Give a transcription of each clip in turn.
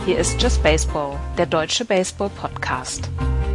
Hier ist Just Baseball, der deutsche Baseball-Podcast.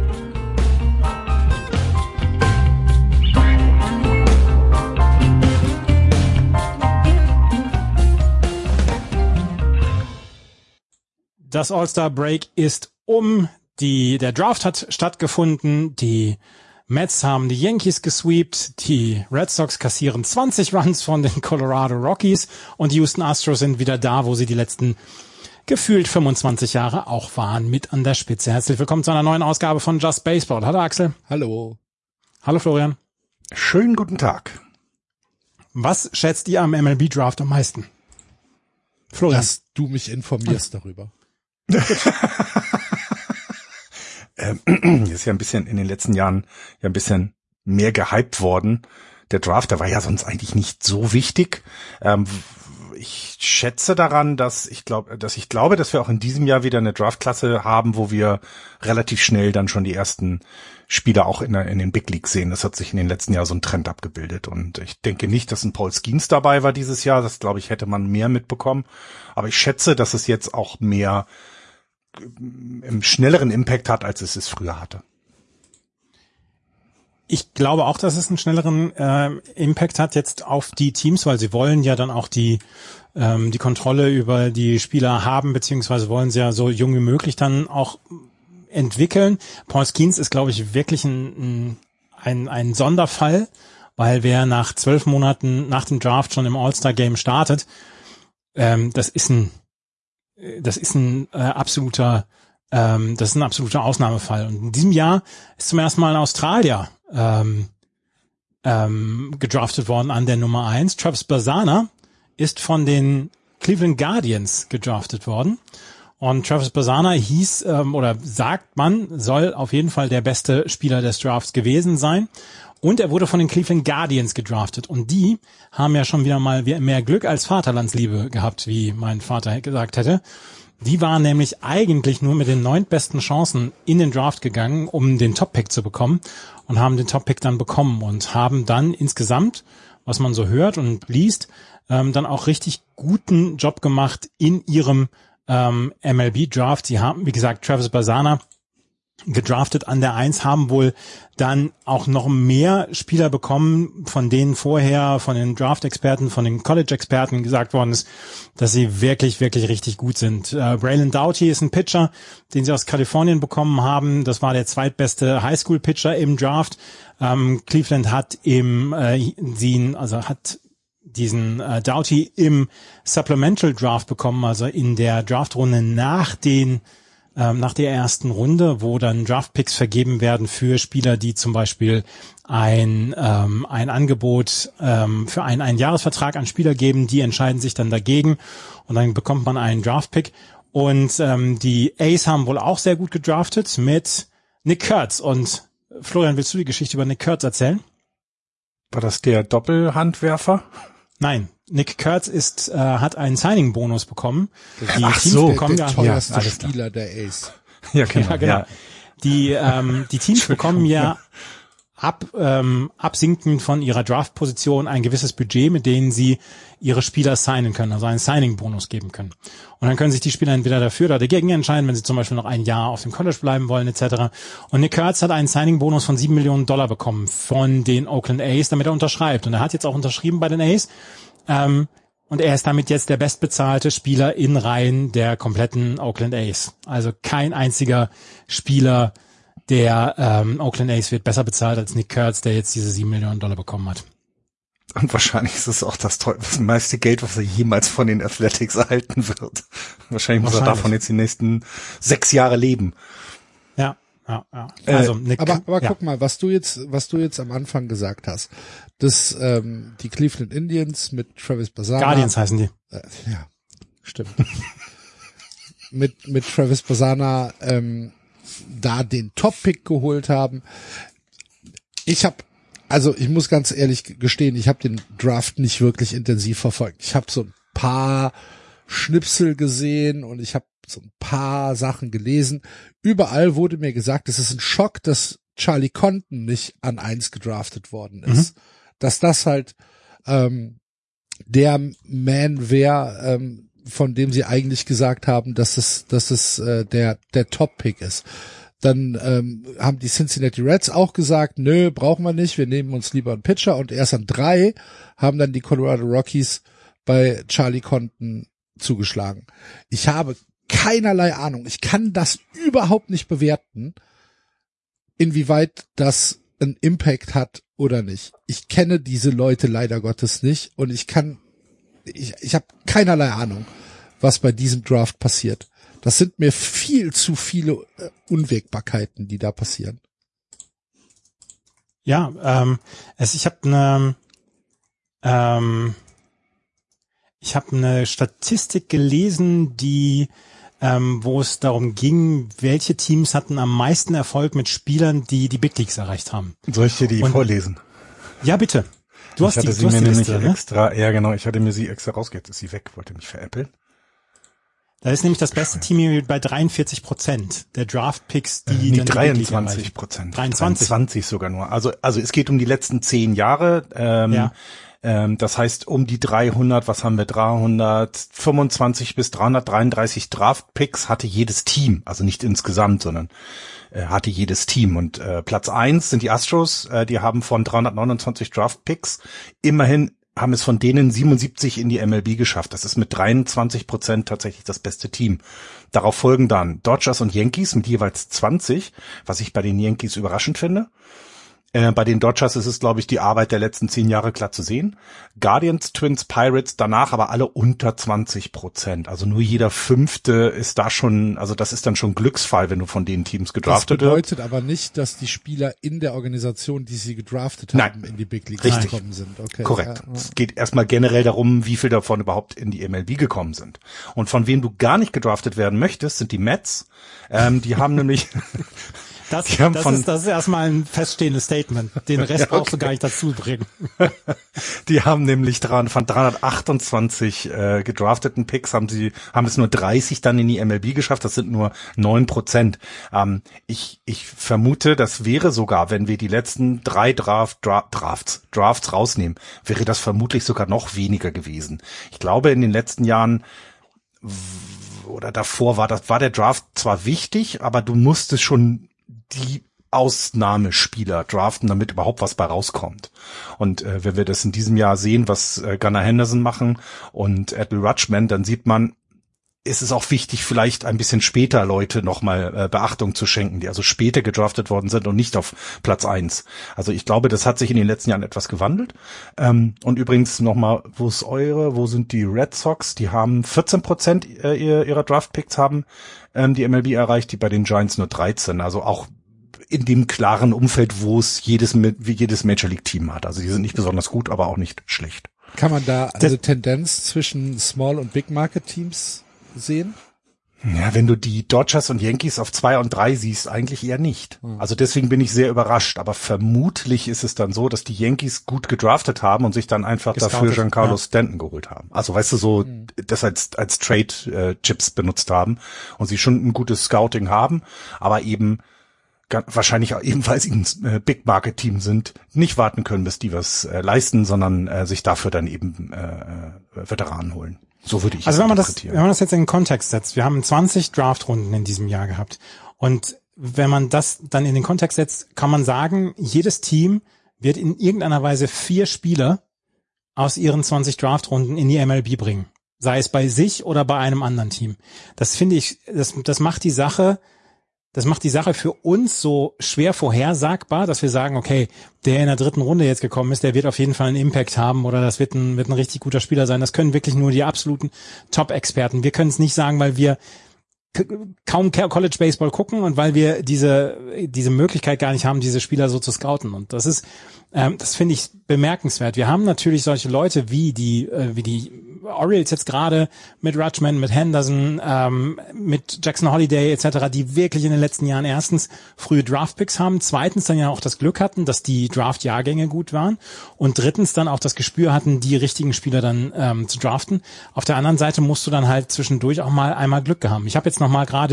Das All-Star-Break ist der Draft hat stattgefunden, die Mets haben die Yankees gesweept, die Red Sox kassieren 20 Runs von den Colorado Rockies und die Houston Astros sind wieder da, wo sie die letzten gefühlt 25 Jahre auch waren, mit an der Spitze. Herzlich willkommen zu einer neuen Ausgabe von Just Baseball. Hallo Axel. Hallo. Hallo Florian. Schönen guten Tag. Was schätzt ihr am MLB-Draft am meisten? Florian. Dass du mich informierst darüber. Ist ja ein bisschen in den letzten Jahren ja ein bisschen mehr gehypt worden. Der Draft, der war ja sonst eigentlich nicht so wichtig. Ich schätze daran, dass ich glaube, dass wir auch in diesem Jahr wieder eine Draftklasse haben, wo wir relativ schnell dann schon die ersten Spieler auch in den Big Leagues sehen. Das hat sich in den letzten Jahren so ein Trend abgebildet. Und ich denke nicht, dass ein Paul Skeens dabei war dieses Jahr. Das, glaube ich, hätte man mehr mitbekommen. Aber ich schätze, dass es jetzt auch mehr im schnelleren Impact hat, als es früher hatte. Ich glaube auch, dass es einen schnelleren Impact hat jetzt auf die Teams, weil sie wollen ja dann auch die Kontrolle über die Spieler haben, beziehungsweise wollen sie ja so jung wie möglich dann auch entwickeln. Paul Skeens ist, glaube ich, wirklich ein Sonderfall, weil wer nach 12 Monaten nach dem Draft schon im All-Star-Game startet, das ist ein absoluter Ausnahmefall. Und in diesem Jahr ist zum ersten Mal ein Australier gedraftet worden an der Nummer 1. Travis Bazzana ist von den Cleveland Guardians gedraftet worden. Und Travis Bazzana sagt man, soll auf jeden Fall der beste Spieler des Drafts gewesen sein. Und er wurde von den Cleveland Guardians gedraftet. Und die haben ja schon wieder mal mehr Glück als Vaterlandsliebe gehabt, wie mein Vater gesagt hätte. Die waren nämlich eigentlich nur mit den 9 besten Chancen in den Draft gegangen, um den Top-Pick zu bekommen. Und haben den Top-Pick dann bekommen und haben dann insgesamt, was man so hört und liest, dann auch richtig guten Job gemacht in ihrem MLB-Draft. Sie haben, wie gesagt, Travis Bazzana gedraftet an der 1, haben wohl dann auch noch mehr Spieler bekommen, von denen vorher von den Draft-Experten, von den College-Experten gesagt worden ist, dass sie wirklich, wirklich richtig gut sind. Braylon Doughty ist ein Pitcher, den sie aus Kalifornien bekommen haben. Das war der zweitbeste Highschool-Pitcher im Draft. Cleveland hat diesen Doughty im Supplemental Draft bekommen, also in der Draftrunde nach der ersten Runde, wo dann Draftpicks vergeben werden für Spieler, die zum Beispiel ein Angebot für einen Jahresvertrag an Spieler geben, die entscheiden sich dann dagegen und dann bekommt man einen Draftpick. Und die A's haben wohl auch sehr gut gedraftet mit Nick Kurtz. Und Florian, willst du die Geschichte über Nick Kurtz erzählen? War das der Doppelhandwerfer? Nein, Nick Kurtz hat einen Signing-Bonus bekommen. Die Teams bekommen der teuerste Spieler der Ace. Ja, genau. Ja, genau. Ja. Die Teams bekommen ja absinkend von ihrer Draft-Position ein gewisses Budget, mit denen sie ihre Spieler signen können, also einen Signing-Bonus geben können. Und dann können sich die Spieler entweder dafür oder dagegen entscheiden, wenn sie zum Beispiel noch ein Jahr auf dem College bleiben wollen, etc. Und Nick Kurtz hat einen Signing-Bonus von $7 Millionen bekommen von den Oakland A's, damit er unterschreibt. Und er hat jetzt auch unterschrieben bei den A's. Und er ist damit jetzt der bestbezahlte Spieler in Reihen der kompletten Oakland A's. Also kein einziger Spieler der Oakland A's wird besser bezahlt als Nick Kurtz, der jetzt diese $7 Millionen bekommen hat. Und wahrscheinlich ist es auch das meiste Geld, was er jemals von den Athletics erhalten wird. Wahrscheinlich muss er davon jetzt die nächsten 6 Jahre leben. Ja. Also Nick, aber guck mal, was du jetzt am Anfang gesagt hast, dass die Cleveland Indians mit Travis Bazzana, Guardians heißen die. Ja, stimmt. mit Travis Bazzana da den Top-Pick geholt haben. Ich muss ganz ehrlich gestehen, ich habe den Draft nicht wirklich intensiv verfolgt. Ich habe so ein paar Schnipsel gesehen und ich habe so ein paar Sachen gelesen. Überall wurde mir gesagt, es ist ein Schock, dass Charlie Condon nicht an 1 gedraftet worden ist. Dass das halt der Man wäre, von dem sie eigentlich gesagt haben, dass es der Top-Pick ist. Dann haben die Cincinnati Reds auch gesagt, nö, brauchen wir nicht, wir nehmen uns lieber einen Pitcher. Und erst an 3 haben dann die Colorado Rockies bei Charlie Condon zugeschlagen. Ich habe keinerlei Ahnung. Ich kann das überhaupt nicht bewerten, inwieweit das einen Impact hat oder nicht. Ich kenne diese Leute leider Gottes nicht und ich habe keinerlei Ahnung, was bei diesem Draft passiert. Das sind mir viel zu viele Unwägbarkeiten, die da passieren. Ja, ich habe eine Statistik gelesen, wo es darum ging, welche Teams hatten am meisten Erfolg mit Spielern, die Big Leagues erreicht haben. Soll ich dir die vorlesen? Ja, bitte. Du hast die Liste, ne? extra, ja genau, ich hatte mir sie extra rausgegeben. Jetzt ist sie weg, wollte mich veräppeln. Da ist nämlich das beste Team hier bei 43% der Draft-Picks, die dann 23%. 23 sogar nur. Also es geht um die letzten 10 Jahre. Das heißt, um die 300, was haben wir, 325 bis 333 Draft-Picks hatte jedes Team. Also nicht insgesamt, sondern hatte jedes Team. Und Platz 1 sind die Astros. Die haben von 329 Draft-Picks immerhin haben es von denen 77 in die MLB geschafft. Das ist mit 23% tatsächlich das beste Team. Darauf folgen dann Dodgers und Yankees mit jeweils 20, was ich bei den Yankees überraschend finde. Bei den Dodgers ist es, glaube ich, die Arbeit der letzten 10 Jahre klar zu sehen. Guardians, Twins, Pirates, danach aber alle unter 20%. Also nur jeder 5. ist da schon, also das ist dann schon Glücksfall, wenn du von den Teams gedraftet wirst. Das bedeutet aber nicht, dass die Spieler in der Organisation, die sie gedraftet haben, in die Big League gekommen sind. Okay. Korrekt. Es geht erstmal generell darum, wie viel davon überhaupt in die MLB gekommen sind. Und von wem du gar nicht gedraftet werden möchtest, sind die Mets. Die haben nämlich... Das ist erstmal ein feststehendes Statement. Den Rest brauchst du gar nicht dazu bringen. Die haben nämlich von 328 gedrafteten Picks haben es nur 30 dann in die MLB geschafft. Das sind nur 9%. Ich vermute, das wäre sogar, wenn wir die letzten 3 Drafts rausnehmen, wäre das vermutlich sogar noch weniger gewesen. Ich glaube, in den letzten Jahren oder davor war der Draft zwar wichtig, aber du musstest schon die Ausnahmespieler draften, damit überhaupt was bei rauskommt. Und wenn wir das in diesem Jahr sehen, was Gunnar Henderson machen und Adley Rutschman, dann sieht man, ist es auch wichtig, vielleicht ein bisschen später Leute nochmal Beachtung zu schenken, die also später gedraftet worden sind und nicht auf Platz 1. Also ich glaube, das hat sich in den letzten Jahren etwas gewandelt. Und übrigens nochmal, wo sind die Red Sox? Die haben 14% ihrer Draftpicks haben die MLB erreicht, die bei den Giants nur 13. Also auch in dem klaren Umfeld, wo es jedes Major League Team hat. Also die sind nicht besonders gut, aber auch nicht schlecht. Kann man da eine Tendenz zwischen Small und Big Market Teams sehen? Ja, wenn du die Dodgers und Yankees auf 2 und 3 siehst, eigentlich eher nicht. Also deswegen bin ich sehr überrascht. Aber vermutlich ist es dann so, dass die Yankees gut gedraftet haben und sich dann einfach dafür Giancarlo Stanton geholt haben. Also weißt du, so das als Trade-Chips benutzt haben und sie schon ein gutes Scouting haben, aber eben wahrscheinlich auch ebenfalls ein Big Market Team sind, nicht warten können, bis die was leisten, sondern sich dafür dann eben Veteranen holen. So würde ich es interpretieren. Wenn man das jetzt in den Kontext setzt, wir haben 20 Draftrunden in diesem Jahr gehabt. Und wenn man das dann in den Kontext setzt, kann man sagen, jedes Team wird in irgendeiner Weise 4 Spieler aus ihren 20 Draftrunden in die MLB bringen. Sei es bei sich oder bei einem anderen Team. Das finde ich, das macht die Sache für uns so schwer vorhersagbar, dass wir sagen, okay, der in der 3. Runde jetzt gekommen ist, der wird auf jeden Fall einen Impact haben oder das wird ein richtig guter Spieler sein. Das können wirklich nur die absoluten Top-Experten. Wir können es nicht sagen, weil wir kaum College Baseball gucken und weil wir diese Möglichkeit gar nicht haben, diese Spieler so zu scouten. Und das finde ich bemerkenswert. Wir haben natürlich solche Leute wie die Orioles jetzt gerade mit Rutschman, mit Henderson, mit Jackson Holiday etc., die wirklich in den letzten Jahren erstens frühe Draftpicks haben, zweitens dann ja auch das Glück hatten, dass die Draft-Jahrgänge gut waren und drittens dann auch das Gespür hatten, die richtigen Spieler dann zu draften. Auf der anderen Seite musst du dann halt zwischendurch auch mal einmal Glück haben. Ich habe jetzt noch mal gerade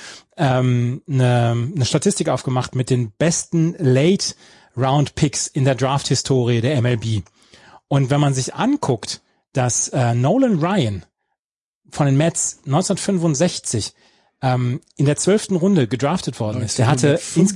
eine Statistik aufgemacht mit den besten Late-Round-Picks in der Draft-Historie der MLB. Und wenn man sich anguckt, dass Nolan Ryan von den Mets 1965 in der 12. Runde gedraftet worden ist. Der hatte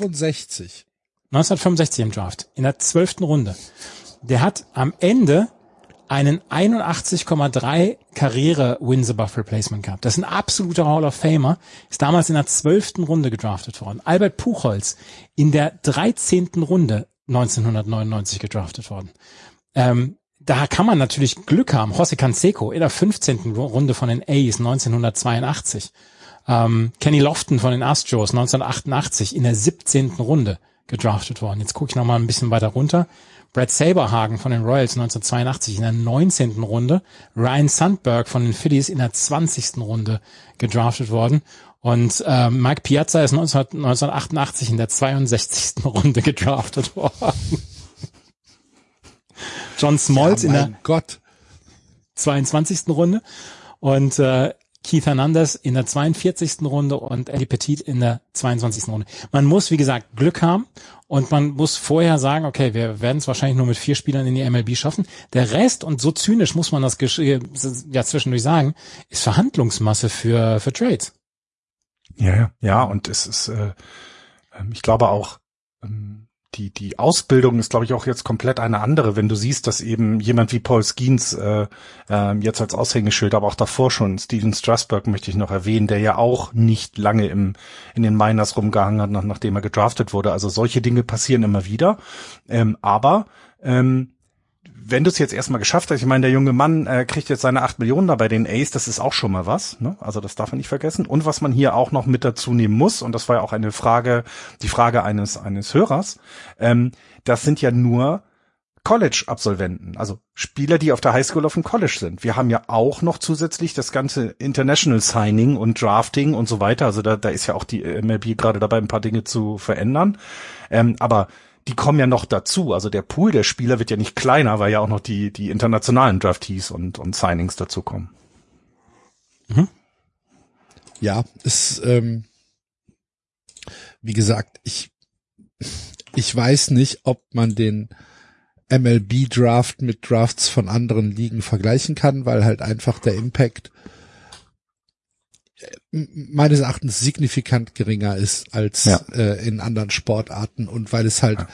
1965 im Draft, in der 12. Runde. Der hat am Ende einen 81,3 Karriere-Wins above Replacement gehabt. Das ist ein absoluter Hall of Famer, ist damals in der 12. Runde gedraftet worden. Albert Puchholz in der 13. Runde 1999 gedraftet worden. Da kann man natürlich Glück haben. José Canseco in der 15. Runde von den A's 1982. Kenny Lofton von den Astros 1988 in der 17. Runde gedraftet worden. Jetzt gucke ich noch mal ein bisschen weiter runter. Brad Saberhagen von den Royals 1982 in der 19. Runde. Ryan Sandberg von den Phillies in der 20. Runde gedraftet worden. Und Mike Piazza ist 1988 in der 62. Runde gedraftet worden. John Smoltz in der 22. Runde. Und Keith Hernandez in der 42. Runde und Eddie Petit in der 22. Runde. Man muss, wie gesagt, Glück haben und man muss vorher sagen, okay, wir werden es wahrscheinlich nur mit 4 Spielern in die MLB schaffen. Der Rest, und so zynisch muss man das ja zwischendurch sagen, ist Verhandlungsmasse für Trades. Ja, und es ist, ich glaube auch, die Ausbildung ist, glaube ich, auch jetzt komplett eine andere, wenn du siehst, dass eben jemand wie Paul Skeens jetzt als Aushängeschild, aber auch davor schon Steven Strasburg möchte ich noch erwähnen, der ja auch nicht lange in den Minors rumgehangen hat, nachdem er gedraftet wurde. Also solche Dinge passieren immer wieder. Aber wenn du es jetzt erstmal geschafft hast, ich meine, der junge Mann kriegt jetzt seine 8 Millionen da bei den A's, das ist auch schon mal was, ne? Also das darf man nicht vergessen. Und was man hier auch noch mit dazu nehmen muss, und das war ja auch die Frage eines Hörers, das sind ja nur College-Absolventen, also Spieler, die auf der Highschool auf dem College sind. Wir haben ja auch noch zusätzlich das ganze International Signing und Drafting und so weiter. Also da ist ja auch die MLB gerade dabei, ein paar Dinge zu verändern. Aber die kommen ja noch dazu. Also der Pool der Spieler wird ja nicht kleiner, weil ja auch noch die internationalen Draftees und Signings dazu kommen. Mhm. Ja, es, wie gesagt, ich weiß nicht, ob man den MLB-Draft mit Drafts von anderen Ligen vergleichen kann, weil halt einfach der Impact meines Erachtens signifikant geringer ist als in anderen Sportarten und weil es halt,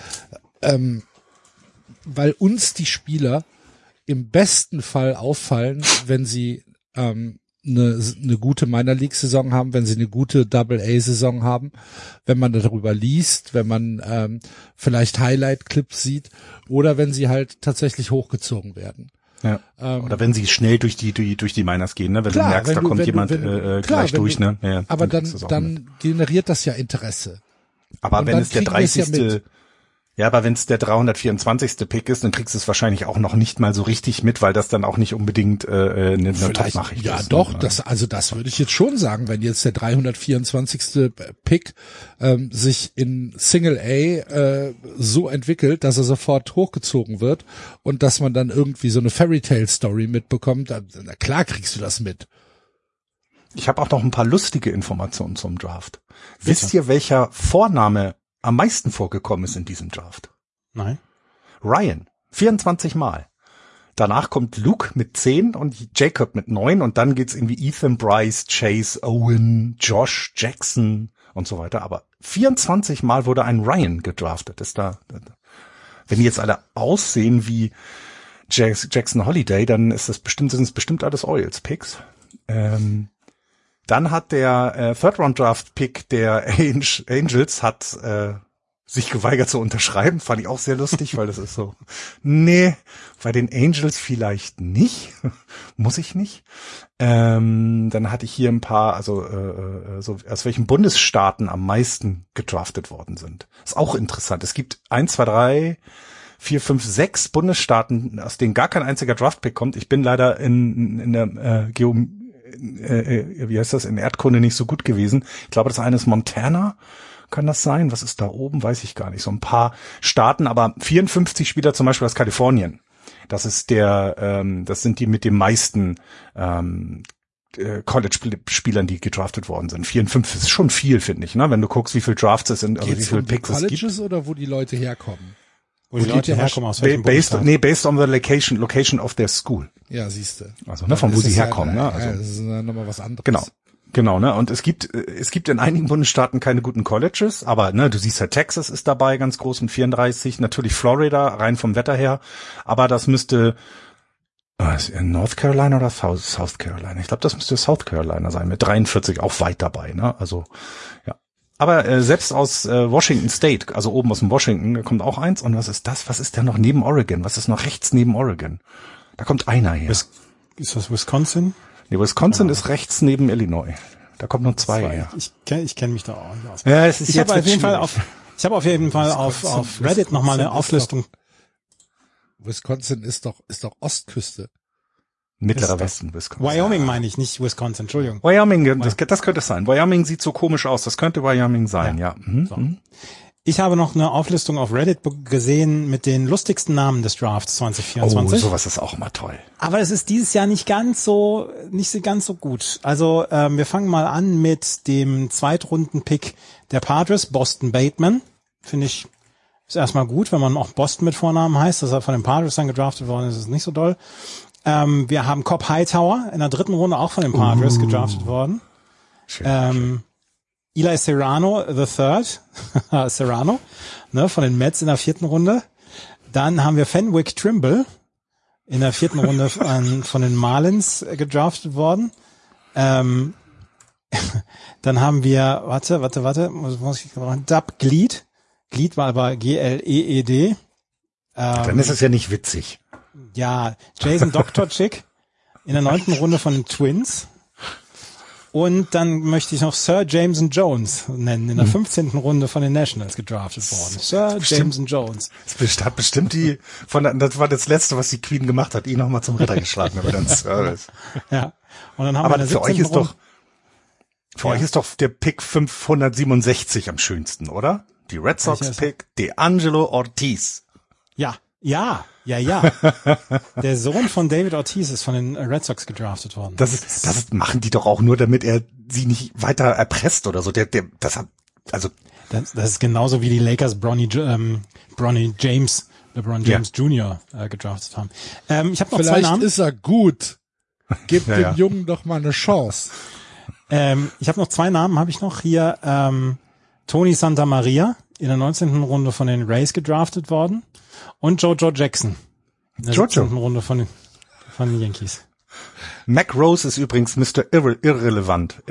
weil uns die Spieler im besten Fall auffallen, wenn sie eine gute Minor League Saison haben, wenn sie eine gute Double-A Saison haben, wenn man darüber liest, wenn man vielleicht Highlight Clips sieht oder wenn sie halt tatsächlich hochgezogen werden. Ja. Oder wenn sie schnell durch die Minors gehen, ne? Wenn klar, du merkst, da kommt jemand gleich durch, ne? Ja, aber dann generiert das ja Interesse. Aber wenn es der 30. aber wenn es der 324. Pick ist, dann kriegst du es wahrscheinlich auch noch nicht mal so richtig mit, weil das dann auch nicht unbedingt eine Top-Nachricht ist. Ja, doch, das würde ich jetzt schon sagen, wenn jetzt der 324. Pick sich in Single A so entwickelt, dass er sofort hochgezogen wird und dass man dann irgendwie so eine Fairy-Tale-Story mitbekommt, na klar kriegst du das mit. Ich habe auch noch ein paar lustige Informationen zum Draft. Bitte? Wisst ihr, welcher Vorname am meisten vorgekommen ist in diesem Draft? Nein. Ryan, 24 Mal. Danach kommt Luke mit 10 und Jacob mit 9 und dann geht's irgendwie Ethan, Bryce, Chase, Owen, Josh, Jackson und so weiter. Aber 24 Mal wurde ein Ryan gedraftet. Wenn die jetzt alle aussehen wie Jackson Holiday, dann sind es bestimmt alles Orioles-Picks. Dann hat der Third-Round-Draft-Pick der Angels hat sich geweigert zu unterschreiben. Fand ich auch sehr lustig, weil das ist so, nee, bei den Angels vielleicht nicht. Muss ich nicht. Dann hatte ich hier ein paar, so aus welchen Bundesstaaten am meisten gedraftet worden sind. Ist auch interessant. Es gibt 1, 2, 3, 4, 5, 6 Bundesstaaten, aus denen gar kein einziger Draft-Pick kommt. Ich bin leider in der in Erdkunde nicht so gut gewesen. Ich glaube, das eine ist Montana. Kann das sein? Was ist da oben? Weiß ich gar nicht. So ein paar Staaten, aber 54 Spieler zum Beispiel aus Kalifornien. Das ist das sind die mit den meisten College-Spielern, die gedraftet worden sind. 54 ist schon viel, finde ich, ne? Wenn du guckst, wie viel Drafts es sind, also wie viele Picks es gibt. Colleges oder wo die Leute herkommen? Wo die Leute herkommen, aus welchem based on the location of their school. Ja, siehste. Also, ne, von wo sie herkommen, ne? Also, ja, das ist nochmal was anderes. Genau, ne? Und es gibt in einigen Bundesstaaten keine guten Colleges, aber ne, du siehst ja, Texas ist dabei ganz groß mit 34, natürlich Florida, rein vom Wetter her, aber das müsste North Carolina oder South Carolina? Ich glaube, das müsste South Carolina sein, mit 43 auch weit dabei, ne? Also, ja. Aber selbst aus Washington State, also oben aus dem Washington, da kommt auch eins. Und was ist das? Was ist denn noch neben Oregon? Was ist noch rechts neben Oregon? Da kommt einer her. Ist das Wisconsin? Nee, Wisconsin ist rechts neben Illinois. Da kommt noch zwei her. Ich kenn mich da auch nicht aus. Ja, es ist ich habe auf jeden Fall auf Reddit nochmal eine Auflistung. Wisconsin ist doch Ostküste. Mittlerer Westen, Wisconsin. Wyoming meine ich, nicht Wisconsin, Entschuldigung. Wyoming, das könnte es sein. Wyoming sieht so komisch aus, das könnte Wyoming sein, ja. So. Ich habe noch eine Auflistung auf Reddit gesehen mit den lustigsten Namen des Drafts 2024. Oh, sowas ist auch mal toll. Aber es ist dieses Jahr nicht ganz so gut. Also wir fangen mal an mit dem Zweitrunden-Pick der Padres, Boston Bateman. Finde ich, ist erstmal gut, wenn man auch Boston mit Vornamen heißt, dass er von den Padres dann gedraftet worden ist, ist nicht so doll. Wir haben Cobb Hightower in der 3. Runde auch von den Padres gedraftet worden. Schön. Eli Serrano III, Serrano, ne, von den Mets in der 4. Runde. Dann haben wir Fenwick Trimble in der 4. Runde von den Marlins gedraftet worden. Dann haben wir, Dub Gleed. Gleed war aber G-L-E-E-D. Dann ist es ja nicht witzig. Ja, Jason Doktorczyk in der 9. Runde von den Twins. Und dann möchte ich noch Sir Jameson Jones nennen, in der 15. Runde von den Nationals gedraftet worden. Sir Jameson Jones. Das hat bestimmt das war das Letzte, was die Queen gemacht hat, ihn nochmal zum Ritter geschlagen, aber dann Service. Ja. Und dann haben wir für euch ist doch der Pick 567 am schönsten, oder? Die Red Sox Pick, DeAngelo Ortiz. Ja. Der Sohn von David Ortiz ist von den Red Sox gedraftet worden. Das machen die doch auch nur, damit er sie nicht weiter erpresst oder so. Das ist genauso wie die Lakers LeBron James Jr. Gedraftet haben. Ich habe noch zwei Namen. Vielleicht ist er gut. Gebt dem Jungen doch mal eine Chance. Ich habe noch zwei Namen, habe ich noch hier. Tony Santamaria in der 19. Runde von den Rays gedraftet worden. Und Jojo Jackson in der 17. Runde von den Yankees. Mac Rose ist übrigens Mr. Irrelevant.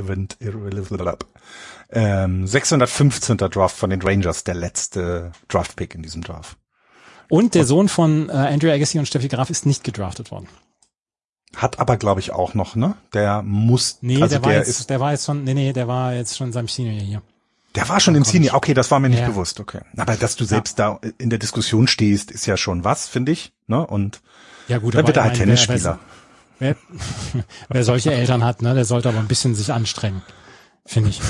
615. Draft von den Rangers, der letzte Draft-Pick in diesem Draft. Und der Sohn von Andrew Agassi und Steffi Graf ist nicht gedraftet worden. Hat aber, glaube ich, auch noch, ne? Der war jetzt schon in seinem Senior hier. Der war schon im Senior. Okay, das war mir nicht bewusst. Okay. Aber dass du selbst da in der Diskussion stehst, ist ja schon was, finde ich. Ne? Und ja, gut, dann wird er halt Tennisspieler. Wer solche Eltern hat, ne, der sollte aber ein bisschen sich anstrengen, finde ich.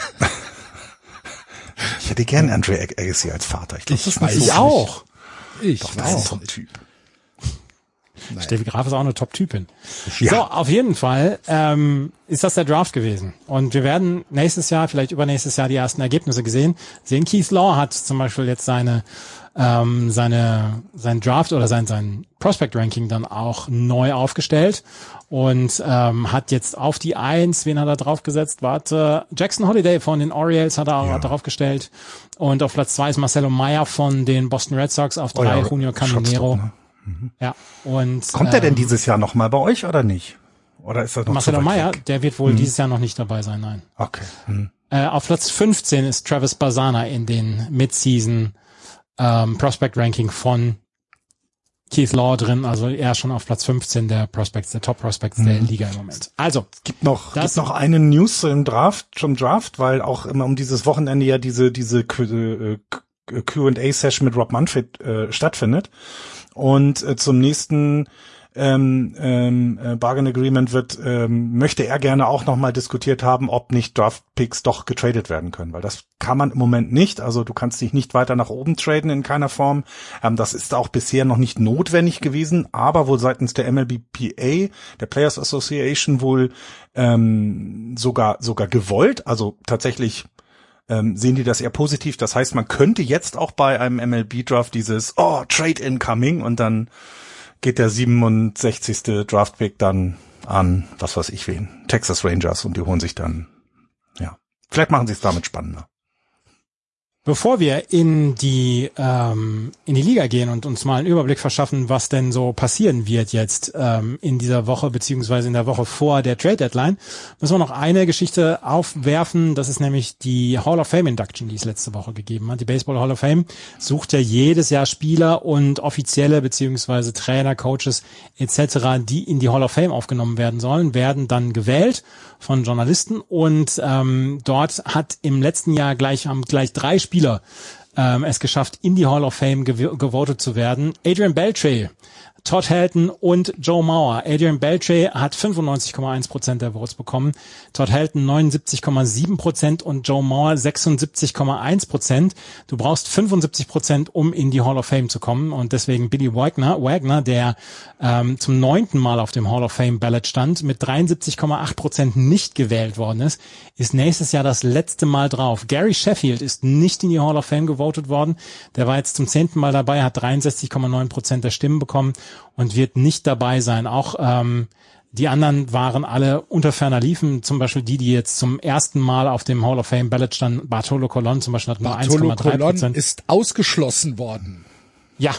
Ich hätte gern Andre Agassi als Vater. Ich glaube, das ist nicht so. Ich auch. Das ist ein Top-Typ. Steffi Graf ist auch eine Top-Typin. Ja. So, auf jeden Fall ist das der Draft gewesen. Und wir werden nächstes Jahr, vielleicht übernächstes Jahr die ersten Ergebnisse sehen. Keith Law hat zum Beispiel jetzt sein Draft oder sein Prospect-Ranking dann auch neu aufgestellt und hat jetzt auf die 1, wen hat er draufgesetzt? Jackson Holiday von den Orioles hat er draufgestellt. Und auf Platz 2 ist Marcelo Meyer von den Boston Red Sox, auf 3 Junior Caminero. Ja, und kommt er denn dieses Jahr noch mal bei euch oder nicht? Oder ist das noch Marcelo Meyer, der wird wohl dieses Jahr noch nicht dabei sein, nein. Okay. Auf Platz 15 ist Travis Barzana in den Mid-Season Prospect Ranking von Keith Law drin, also er schon auf Platz 15 der Top Prospects der Liga im Moment. Also, gibt noch eine News zum Draft, weil auch immer um dieses Wochenende ja diese Q&A-Session mit Rob Manfred stattfindet. Und zum nächsten Bargain Agreement möchte er gerne auch nochmal diskutiert haben, ob nicht Draft Picks doch getradet werden können, weil das kann man im Moment nicht. Also du kannst dich nicht weiter nach oben traden in keiner Form. Das ist auch bisher noch nicht notwendig gewesen, aber wohl seitens der MLBPA, der Players Association wohl sogar gewollt. Also tatsächlich sehen die das eher positiv. Das heißt, man könnte jetzt auch bei einem MLB-Draft dieses Trade incoming und dann geht der 67. Draft-Pick dann an, was weiß ich wen, Texas Rangers und die holen sich dann, ja, vielleicht machen sie es damit spannender. Bevor wir in die Liga gehen und uns mal einen Überblick verschaffen, was denn so passieren wird jetzt in dieser Woche beziehungsweise in der Woche vor der Trade Deadline, müssen wir noch eine Geschichte aufwerfen. Das ist nämlich die Hall of Fame Induction, die es letzte Woche gegeben hat. Die Baseball Hall of Fame sucht ja jedes Jahr Spieler und Offizielle beziehungsweise Trainer, Coaches etc., die in die Hall of Fame aufgenommen werden sollen, werden dann gewählt von Journalisten und dort hat im letzten Jahr haben gleich 3 Spieler es geschafft, in die Hall of Fame gewotet zu werden. Adrian Beltre, Todd Helton und Joe Mauer. Adrian Beltre hat 95,1% der Votes bekommen, Todd Helton 79,7% und Joe Mauer 76,1%. Du brauchst 75%, um in die Hall of Fame zu kommen und deswegen Billy Wagner, der zum 9. Mal auf dem Hall of Fame Ballot stand, mit 73,8% nicht gewählt worden ist nächstes Jahr das letzte Mal drauf. Gary Sheffield ist nicht in die Hall of Fame gewotet worden. Der war jetzt zum 10. Mal dabei, hat 63,9% der Stimmen bekommen und wird nicht dabei sein. Auch die anderen waren alle unter ferner Liefen, zum Beispiel die jetzt zum ersten Mal auf dem Hall of Fame Ballot standen. Bartolo Colon zum Beispiel hat nur 1,3%. Bartolo Colon ist ausgeschlossen worden. Ja.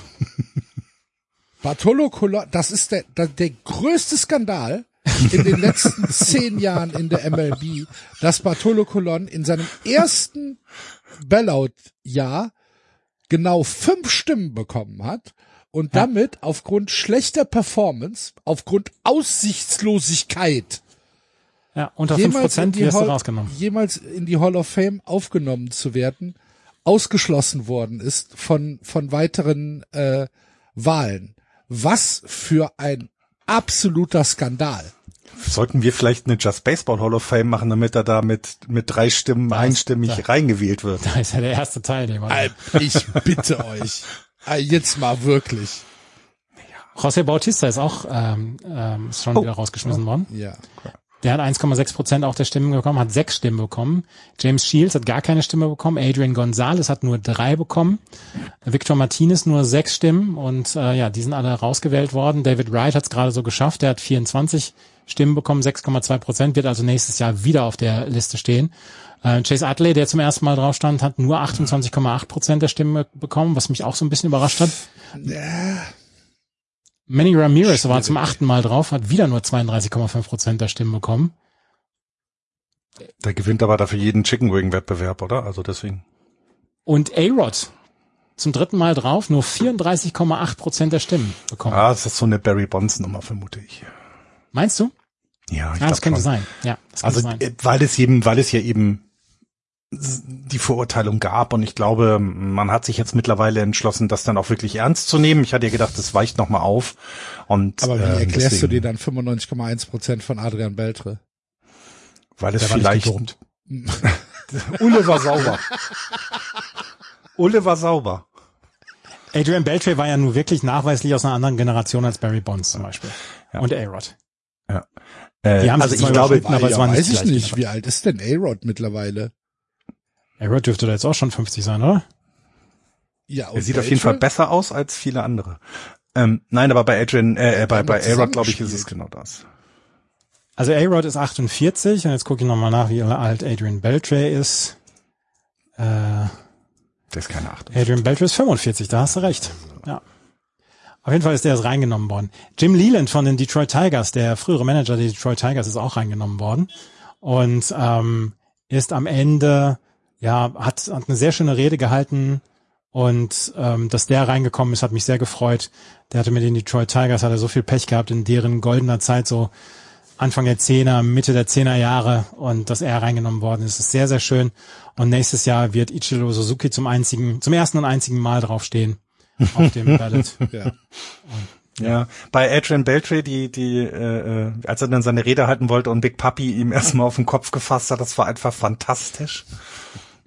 Bartolo Colon, das ist der größte Skandal in den letzten 10 Jahren in der MLB, dass Bartolo Colon in seinem ersten Bailout-Jahr genau 5 Stimmen bekommen hat und damit aufgrund schlechter Performance, aufgrund Aussichtslosigkeit unter 5% wirst du rausgenommen. Jemals in die Hall of Fame aufgenommen zu werden, ausgeschlossen worden ist von weiteren Wahlen. Was für ein absoluter Skandal. Sollten wir vielleicht eine Just Baseball Hall of Fame machen, damit er da mit 3 Stimmen einstimmig reingewählt wird? Da ist ja der erste Teilnehmer. Ich bitte euch. Jetzt mal wirklich. José Bautista ist auch ist schon wieder rausgeschmissen worden. Ja. Der hat 1,6% auch der Stimmen bekommen, hat 6 Stimmen bekommen. James Shields hat gar keine Stimme bekommen. Adrian Gonzalez hat nur 3 bekommen. Victor Martinez nur 6 Stimmen. Und die sind alle rausgewählt worden. David Wright hat es gerade so geschafft. Der hat 24 Stimmen bekommen, 6,2%, wird also nächstes Jahr wieder auf der Liste stehen. Chase Utley, der zum ersten Mal drauf stand, hat nur 28,8% der Stimmen bekommen, was mich auch so ein bisschen überrascht hat. Manny Ramirez war zum 8. Mal drauf, hat wieder nur 32,5% der Stimmen bekommen. Der gewinnt aber dafür jeden Chicken Wing Wettbewerb, oder? Also deswegen. Und A-Rod zum 3. Mal drauf, nur 34,8% der Stimmen bekommen. Das ist so eine Barry Bonds Nummer, vermute ich. Meinst du? Ja, das könnte sein. Ja, das könnte sein. Weil es ja eben die Verurteilung gab und ich glaube, man hat sich jetzt mittlerweile entschlossen, das dann auch wirklich ernst zu nehmen. Ich hatte ja gedacht, das weicht nochmal auf. Aber wie erklärst du dir dann 95,1% von Adrian Beltre? Weil es vielleicht Ulle war sauber. Ulle war sauber. Adrian Beltre war ja nun wirklich nachweislich aus einer anderen Generation als Barry Bonds zum Beispiel. Ja. Und A-Rod. Ja. Also ich glaube, aber es war weiß ich nicht. Wie alt ist denn A-Rod mittlerweile? A-Rod dürfte da jetzt auch schon 50 sein, oder? Ja. Er sieht auf jeden Fall besser aus als viele andere. Nein, aber bei bei A-Rod, glaube ich, ist es genau das. Also A-Rod ist 48 und jetzt gucke ich nochmal nach, wie alt Adrian Beltre ist. Der ist keine 48. Adrian Beltre ist 45, da hast du recht. Ja. Auf jeden Fall ist der jetzt reingenommen worden. Jim Leyland von den Detroit Tigers, der frühere Manager der Detroit Tigers, ist auch reingenommen worden und ist am Ende, hat eine sehr schöne Rede gehalten und dass der reingekommen ist, hat mich sehr gefreut. Der hatte mit den Detroit Tigers, hat er so viel Pech gehabt in deren goldener Zeit, so Anfang der 10er, Mitte der 10er Jahre und dass er reingenommen worden ist sehr, sehr schön. Und nächstes Jahr wird Ichiro Suzuki zum ersten und einzigen Mal draufstehen auf dem Ballot. Ja, bei Adrian Beltre, als er dann seine Rede halten wollte und Big Papi ihm erstmal auf den Kopf gefasst hat, das war einfach fantastisch.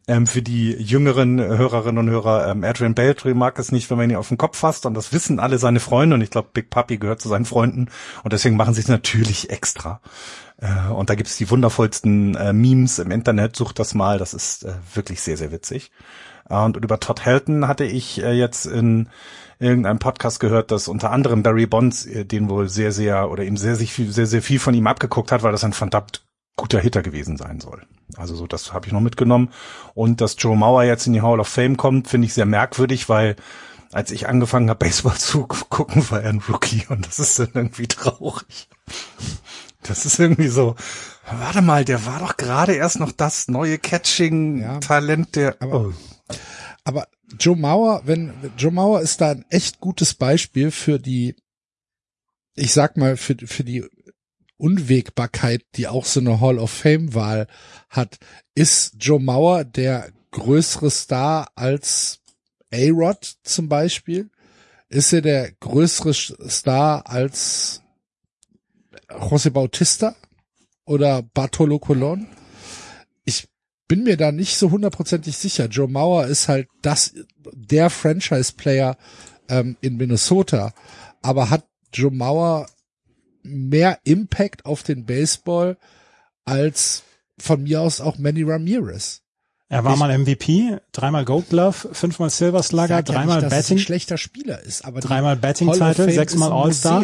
Für die jüngeren Hörerinnen und Hörer, Adrian Beltre mag es nicht, wenn man ihn auf den Kopf fasst, und das wissen alle seine Freunde, und ich glaube, Big Papi gehört zu seinen Freunden, und deswegen machen sie es natürlich extra. Und da gibt's die wundervollsten Memes im Internet, sucht das mal, das ist wirklich sehr, sehr witzig. Und über Todd Helton hatte ich jetzt in irgendeinem Podcast gehört, dass unter anderem Barry Bonds den wohl sehr, sehr, oder ihm sehr, sehr viel von ihm abgeguckt hat, weil das ein verdammt guter Hitter gewesen sein soll. Also so, das habe ich noch mitgenommen. Und dass Joe Mauer jetzt in die Hall of Fame kommt, finde ich sehr merkwürdig, weil als ich angefangen habe, Baseball zu gucken, war er ein Rookie, und das ist dann irgendwie traurig. Das ist irgendwie so, warte mal, der war doch gerade erst noch das neue Catching-Talent, der... Aber Joe Mauer, Joe Mauer ist da ein echt gutes Beispiel für die, ich sag mal, für die Unwägbarkeit, die auch so eine Hall of Fame-Wahl hat. Ist Joe Mauer der größere Star als A-Rod zum Beispiel? Ist er der größere Star als José Bautista oder Bartolo Colon? Ich bin mir da nicht so hundertprozentig sicher. Joe Mauer ist halt der Franchise-Player in Minnesota, aber hat Joe Mauer mehr Impact auf den Baseball als von mir aus auch Manny Ramirez? Er war mal MVP, 3-mal Gold Glove, 5-mal Silver Slugger, 3-mal dass Batting, es ein schlechter Spieler ist, aber 3-mal Batting Title, 6-mal All-Star,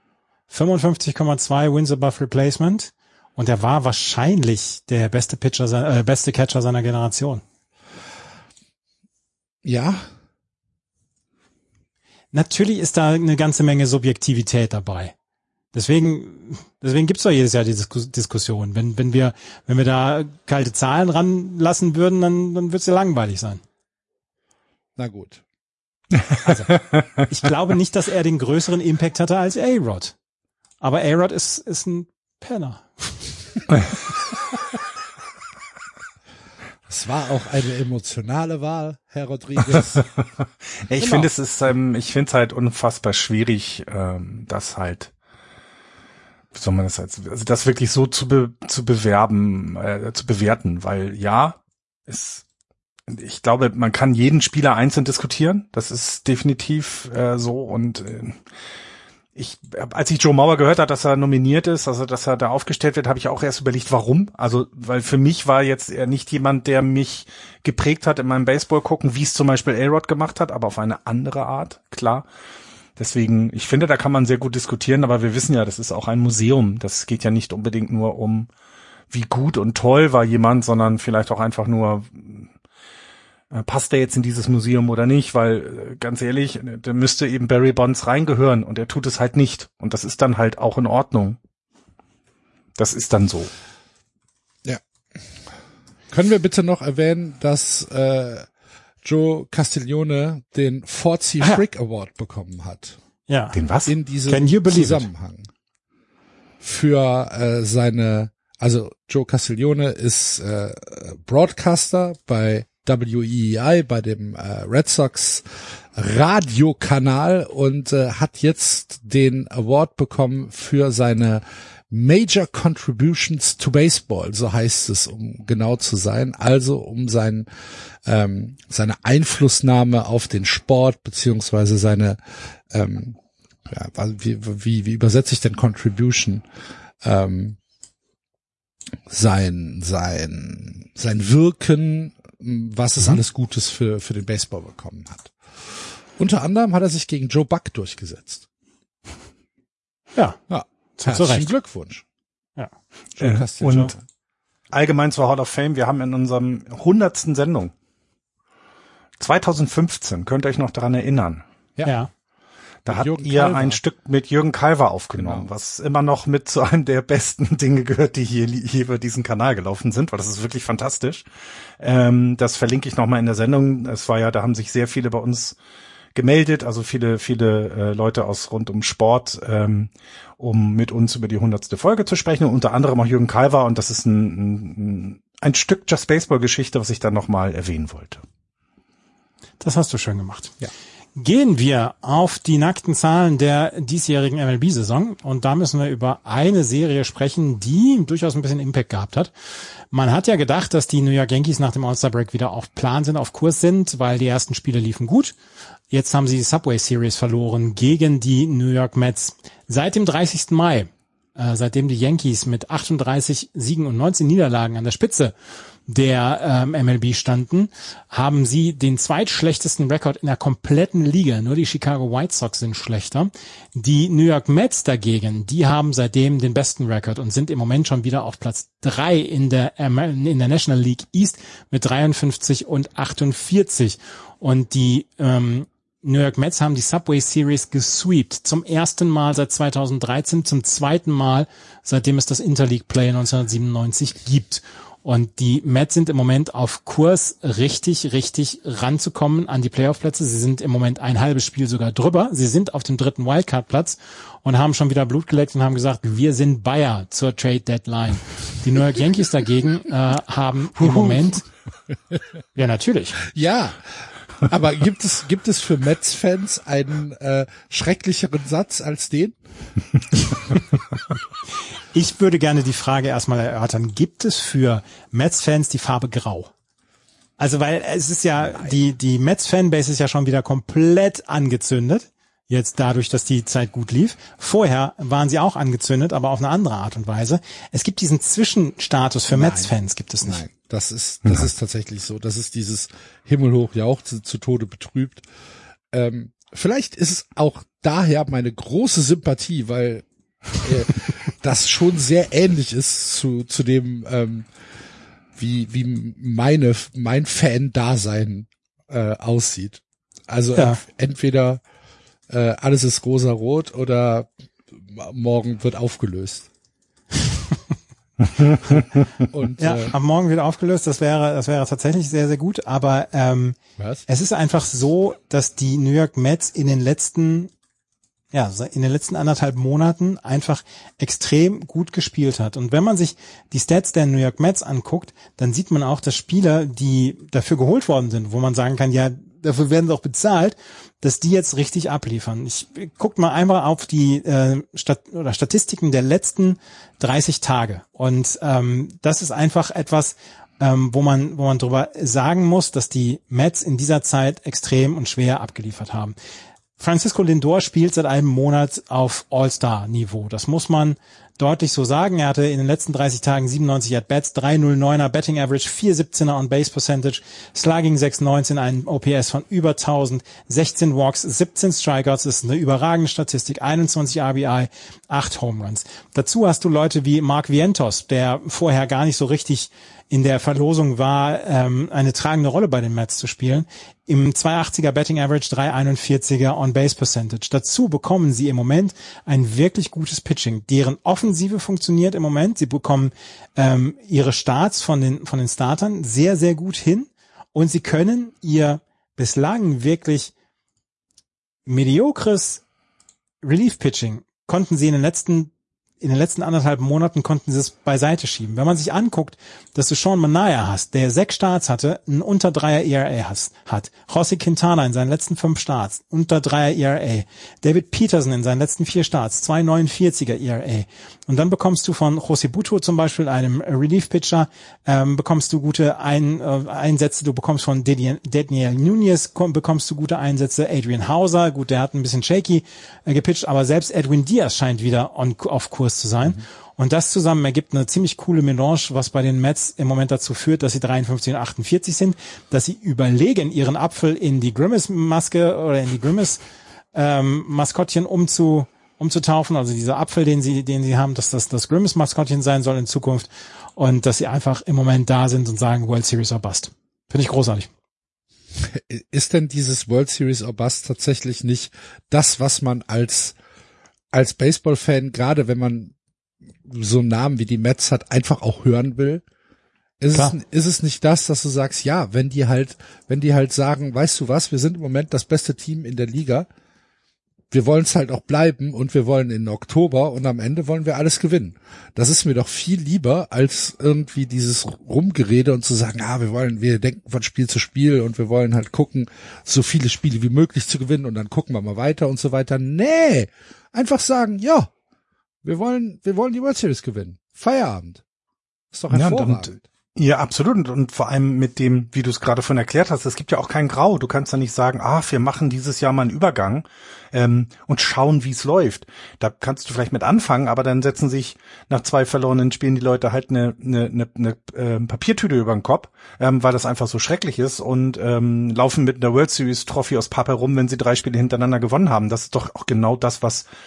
55,2 Wins above Replacement, und er war wahrscheinlich der beste Catcher seiner Generation. Ja. Natürlich ist da eine ganze Menge Subjektivität dabei. Deswegen gibt's doch jedes Jahr die Diskussion. Wenn wir da kalte Zahlen ranlassen würden, dann wird's ja langweilig sein. Na gut. Also, ich glaube nicht, dass er den größeren Impact hatte als A-Rod. Aber A-Rod ist ein Penner. Es war auch eine emotionale Wahl, Herr Rodriguez. Ich finde es halt unfassbar schwierig, das halt, wie soll man das also das wirklich so zu bewerten, weil ich glaube, man kann jeden Spieler einzeln diskutieren. Das ist definitiv so, und als ich Joe Mauer gehört habe, dass er nominiert ist, also dass er da aufgestellt wird, habe ich auch erst überlegt, warum. Also, weil für mich war jetzt er nicht jemand, der mich geprägt hat in meinem Baseball gucken, wie es zum Beispiel A-Rod gemacht hat, aber auf eine andere Art, klar. Deswegen, ich finde, da kann man sehr gut diskutieren, aber wir wissen ja, das ist auch ein Museum. Das geht ja nicht unbedingt nur um, wie gut und toll war jemand, sondern vielleicht auch einfach nur, passt der jetzt in dieses Museum oder nicht, weil ganz ehrlich, da müsste eben Barry Bonds reingehören, und er tut es halt nicht, und das ist dann halt auch in Ordnung. Das ist dann so. Ja. Können wir bitte noch erwähnen, dass Joe Castiglione den Fozzie Frick Award bekommen hat? Ja. Den was? In diesem Zusammenhang. Für also Joe Castiglione ist Broadcaster bei WEEI, bei dem Red Sox Radiokanal, und hat jetzt den Award bekommen für seine Major Contributions to Baseball, so heißt es, um genau zu sein, also um seine Einflussnahme auf den Sport, beziehungsweise seine, wie übersetze ich denn Contribution? Sein Wirken, was es alles Gutes für den Baseball bekommen hat. Unter anderem hat er sich gegen Joe Buck durchgesetzt. Ja. Herzlichen Glückwunsch. Ja. Und allgemein zur Hall of Fame, wir haben in unserem 100. Sendung 2015, könnt ihr euch noch daran erinnern? Ja. Da habt ihr ein Stück mit Jürgen Kalver aufgenommen, genau, was immer noch mit zu einem der besten Dinge gehört, die hier über diesen Kanal gelaufen sind, weil das ist wirklich fantastisch. Das verlinke ich nochmal in der Sendung. Es war ja, da haben sich sehr viele bei uns gemeldet, also viele Leute aus rund um Sport, um mit uns über die 100. Folge zu sprechen, und unter anderem auch Jürgen Kalver, und das ist ein Stück Just Baseball Geschichte, was ich dann nochmal erwähnen wollte. Das hast du schön gemacht. Ja. Gehen wir auf die nackten Zahlen der diesjährigen MLB-Saison und da müssen wir über eine Serie sprechen, die durchaus ein bisschen Impact gehabt hat. Man hat ja gedacht, dass die New York Yankees nach dem All-Star-Break wieder auf Plan sind, auf Kurs sind, weil die ersten Spiele liefen gut. Jetzt haben sie die Subway Series verloren gegen die New York Mets. Seit dem 30. Mai, seitdem die Yankees mit 38 Siegen und 19 Niederlagen an der Spitze der MLB standen, haben sie den zweitschlechtesten Rekord in der kompletten Liga. Nur die Chicago White Sox sind schlechter. Die New York Mets dagegen, die haben seitdem den besten Rekord und sind im Moment schon wieder auf Platz 3 in der National League East mit 53 und 48. Und die New York Mets haben die Subway Series gesweept. Zum ersten Mal seit 2013, zum zweiten Mal, seitdem es das Interleague Play 1997 gibt. Und die Mets sind im Moment auf Kurs, richtig ranzukommen an die Playoff-Plätze. Sie sind im Moment ein halbes Spiel sogar drüber. Sie sind auf dem 3. Wildcard-Platz und haben schon wieder Blut geleckt und haben gesagt, wir sind Buyer zur Trade-Deadline. Die New York Yankees dagegen haben im Moment... Ja, natürlich. Ja, aber gibt es für Mets-Fans einen schrecklicheren Satz als den? Ich würde gerne die Frage erstmal erörtern. Gibt es für Mets-Fans die Farbe Grau? Also, weil es ist ja, die Mets-Fanbase ist ja schon wieder komplett angezündet. Jetzt dadurch, dass die Zeit gut lief. Vorher waren sie auch angezündet, aber auf eine andere Art und Weise. Es gibt diesen Zwischenstatus für Mets-Fans, gibt es nicht. Nein, das ist tatsächlich so. Das ist dieses himmelhoch jauchzen, zu Tode betrübt. Vielleicht ist es auch daher meine große Sympathie, weil das schon sehr ähnlich ist zu dem, wie mein Fan-Dasein aussieht. Also ja. Entweder alles ist rosa-rot oder morgen wird aufgelöst. Und, ja, ab morgen wird aufgelöst. Das wäre tatsächlich sehr, sehr gut. Aber was? Es ist einfach so, dass die New York Mets in den letzten 1,5 Monaten einfach extrem gut gespielt hat. Und wenn man sich die Stats der New York Mets anguckt, dann sieht man auch, dass Spieler, die dafür geholt worden sind, wo man sagen kann, ja, dafür werden sie auch bezahlt, dass die jetzt richtig abliefern. Ich guck mal einmal auf die Statistiken der letzten 30 Tage. Und das ist einfach etwas, wo man drüber sagen muss, dass die Mets in dieser Zeit extrem und schwer abgeliefert haben. Francisco Lindor spielt seit einem Monat auf All-Star-Niveau. Das muss man deutlich so sagen. Er hatte in den letzten 30 Tagen 97 At-Bats, 3,09er Betting Average, 4,17er On-Base Percentage, Slugging 6,19, ein OPS von über 1000, 16 Walks, 17 Strikeouts, das ist eine überragende Statistik, 21 RBI, 8 Home Runs. Dazu hast du Leute wie Mark Vientos, der vorher gar nicht so richtig in der Verlosung war, eine tragende Rolle bei den Mets zu spielen. Im 2,80er Betting Average, 3,41er On-Base Percentage. Dazu bekommen sie im Moment ein wirklich gutes Pitching. Deren Offensive funktioniert im Moment. Sie bekommen ihre Starts von den Startern sehr, sehr gut hin. Und sie können ihr bislang wirklich mediokres Relief-Pitching konnten sie in den letzten 1,5 Monaten konnten sie es beiseite schieben. Wenn man sich anguckt, dass du Sean Manaea hast, der 6 Starts hatte, einen unter 3er ERA hat. Jose Quintana in seinen letzten 5 Starts, unter 3er ERA. David Peterson in seinen letzten 4 Starts, 2,49er ERA. Und dann bekommst du von José Butto zum Beispiel, einem Relief-Pitcher, bekommst du gute Einsätze. Du bekommst von Daniel Nunez, bekommst du gute Einsätze. Adrian Hauser, gut, der hat ein bisschen shaky gepitcht, aber selbst Edwin Diaz scheint wieder auf Kurs zu sein. Und das zusammen ergibt eine ziemlich coole Melange, was bei den Mets im Moment dazu führt, dass sie 53 und 48 sind, dass sie überlegen, ihren Apfel in die Grimace-Maske oder in die Grimace-Maskottchen umzutaufen, also dieser Apfel, den sie haben, dass das Grimace-Maskottchen sein soll in Zukunft und dass sie einfach im Moment da sind und sagen World Series or Bust. Finde ich großartig. Ist denn dieses World Series or Bust tatsächlich nicht das, was man als Baseball-Fan, gerade wenn man so einen Namen wie die Mets hat, einfach auch hören will? Ist es nicht das, dass du sagst, ja, wenn die halt sagen, weißt du was, wir sind im Moment das beste Team in der Liga, wir wollen es halt auch bleiben und wir wollen in Oktober und am Ende wollen wir alles gewinnen. Das ist mir doch viel lieber, als irgendwie dieses Rumgerede und zu sagen, wir denken von Spiel zu Spiel und wir wollen halt gucken, so viele Spiele wie möglich zu gewinnen und dann gucken wir mal weiter und so weiter. Nee, einfach sagen, ja, wir wollen die World Series gewinnen. Feierabend. Ist doch hervorragend. Ja, absolut. Und vor allem mit dem, wie du es gerade schon erklärt hast, es gibt ja auch kein Grau. Du kannst ja nicht sagen, wir machen dieses Jahr mal einen Übergang und schauen, wie es läuft. Da kannst du vielleicht mit anfangen, aber dann setzen sich nach 2 verlorenen Spielen die Leute halt eine Papiertüte über den Kopf, weil das einfach so schrecklich ist und laufen mit einer World Series Trophy aus Pappe rum, wenn sie 3 Spiele hintereinander gewonnen haben. Das ist doch auch genau das,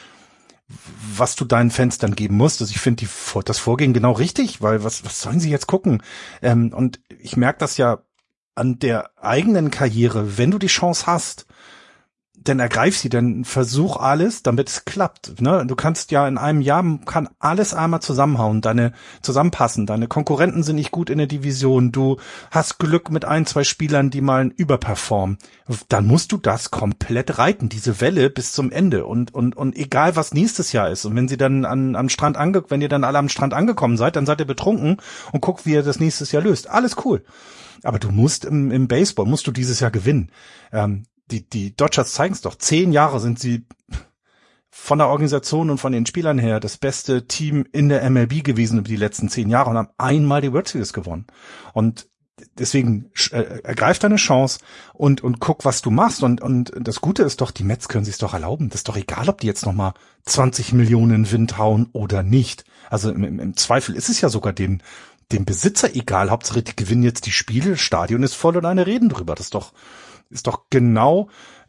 was du deinen Fans dann geben musst. Also ich finde das Vorgehen genau richtig, weil was sollen sie jetzt gucken? Und ich merke das ja an der eigenen Karriere. Wenn du die Chance hast, dann ergreif sie, dann versuch alles, damit es klappt. Ne? Du kannst ja in einem Jahr, kann alles einmal zusammenpassen. Deine Konkurrenten sind nicht gut in der Division. Du hast Glück mit 1, 2 Spielern, die mal überperformen. Dann musst du das komplett reiten, diese Welle bis zum Ende. Und egal, was nächstes Jahr ist. Und wenn sie dann wenn ihr dann alle am Strand angekommen seid, dann seid ihr betrunken und guckt, wie ihr das nächstes Jahr löst. Alles cool. Aber du musst im Baseball, musst du dieses Jahr gewinnen. Die Dodgers zeigen es doch. 10 Jahre sind sie von der Organisation und von den Spielern her das beste Team in der MLB gewesen über die letzten 10 Jahre und haben einmal die World Series gewonnen. Und deswegen ergreif deine Chance und guck, was du machst. Und das Gute ist doch, die Mets können sich's doch erlauben. Das ist doch egal, ob die jetzt nochmal 20 Millionen Wind hauen oder nicht. Also im Zweifel ist es ja sogar dem Besitzer egal. Hauptsache, die gewinnen jetzt die Spiele, das Stadion ist voll und alle reden drüber. Das ist doch genau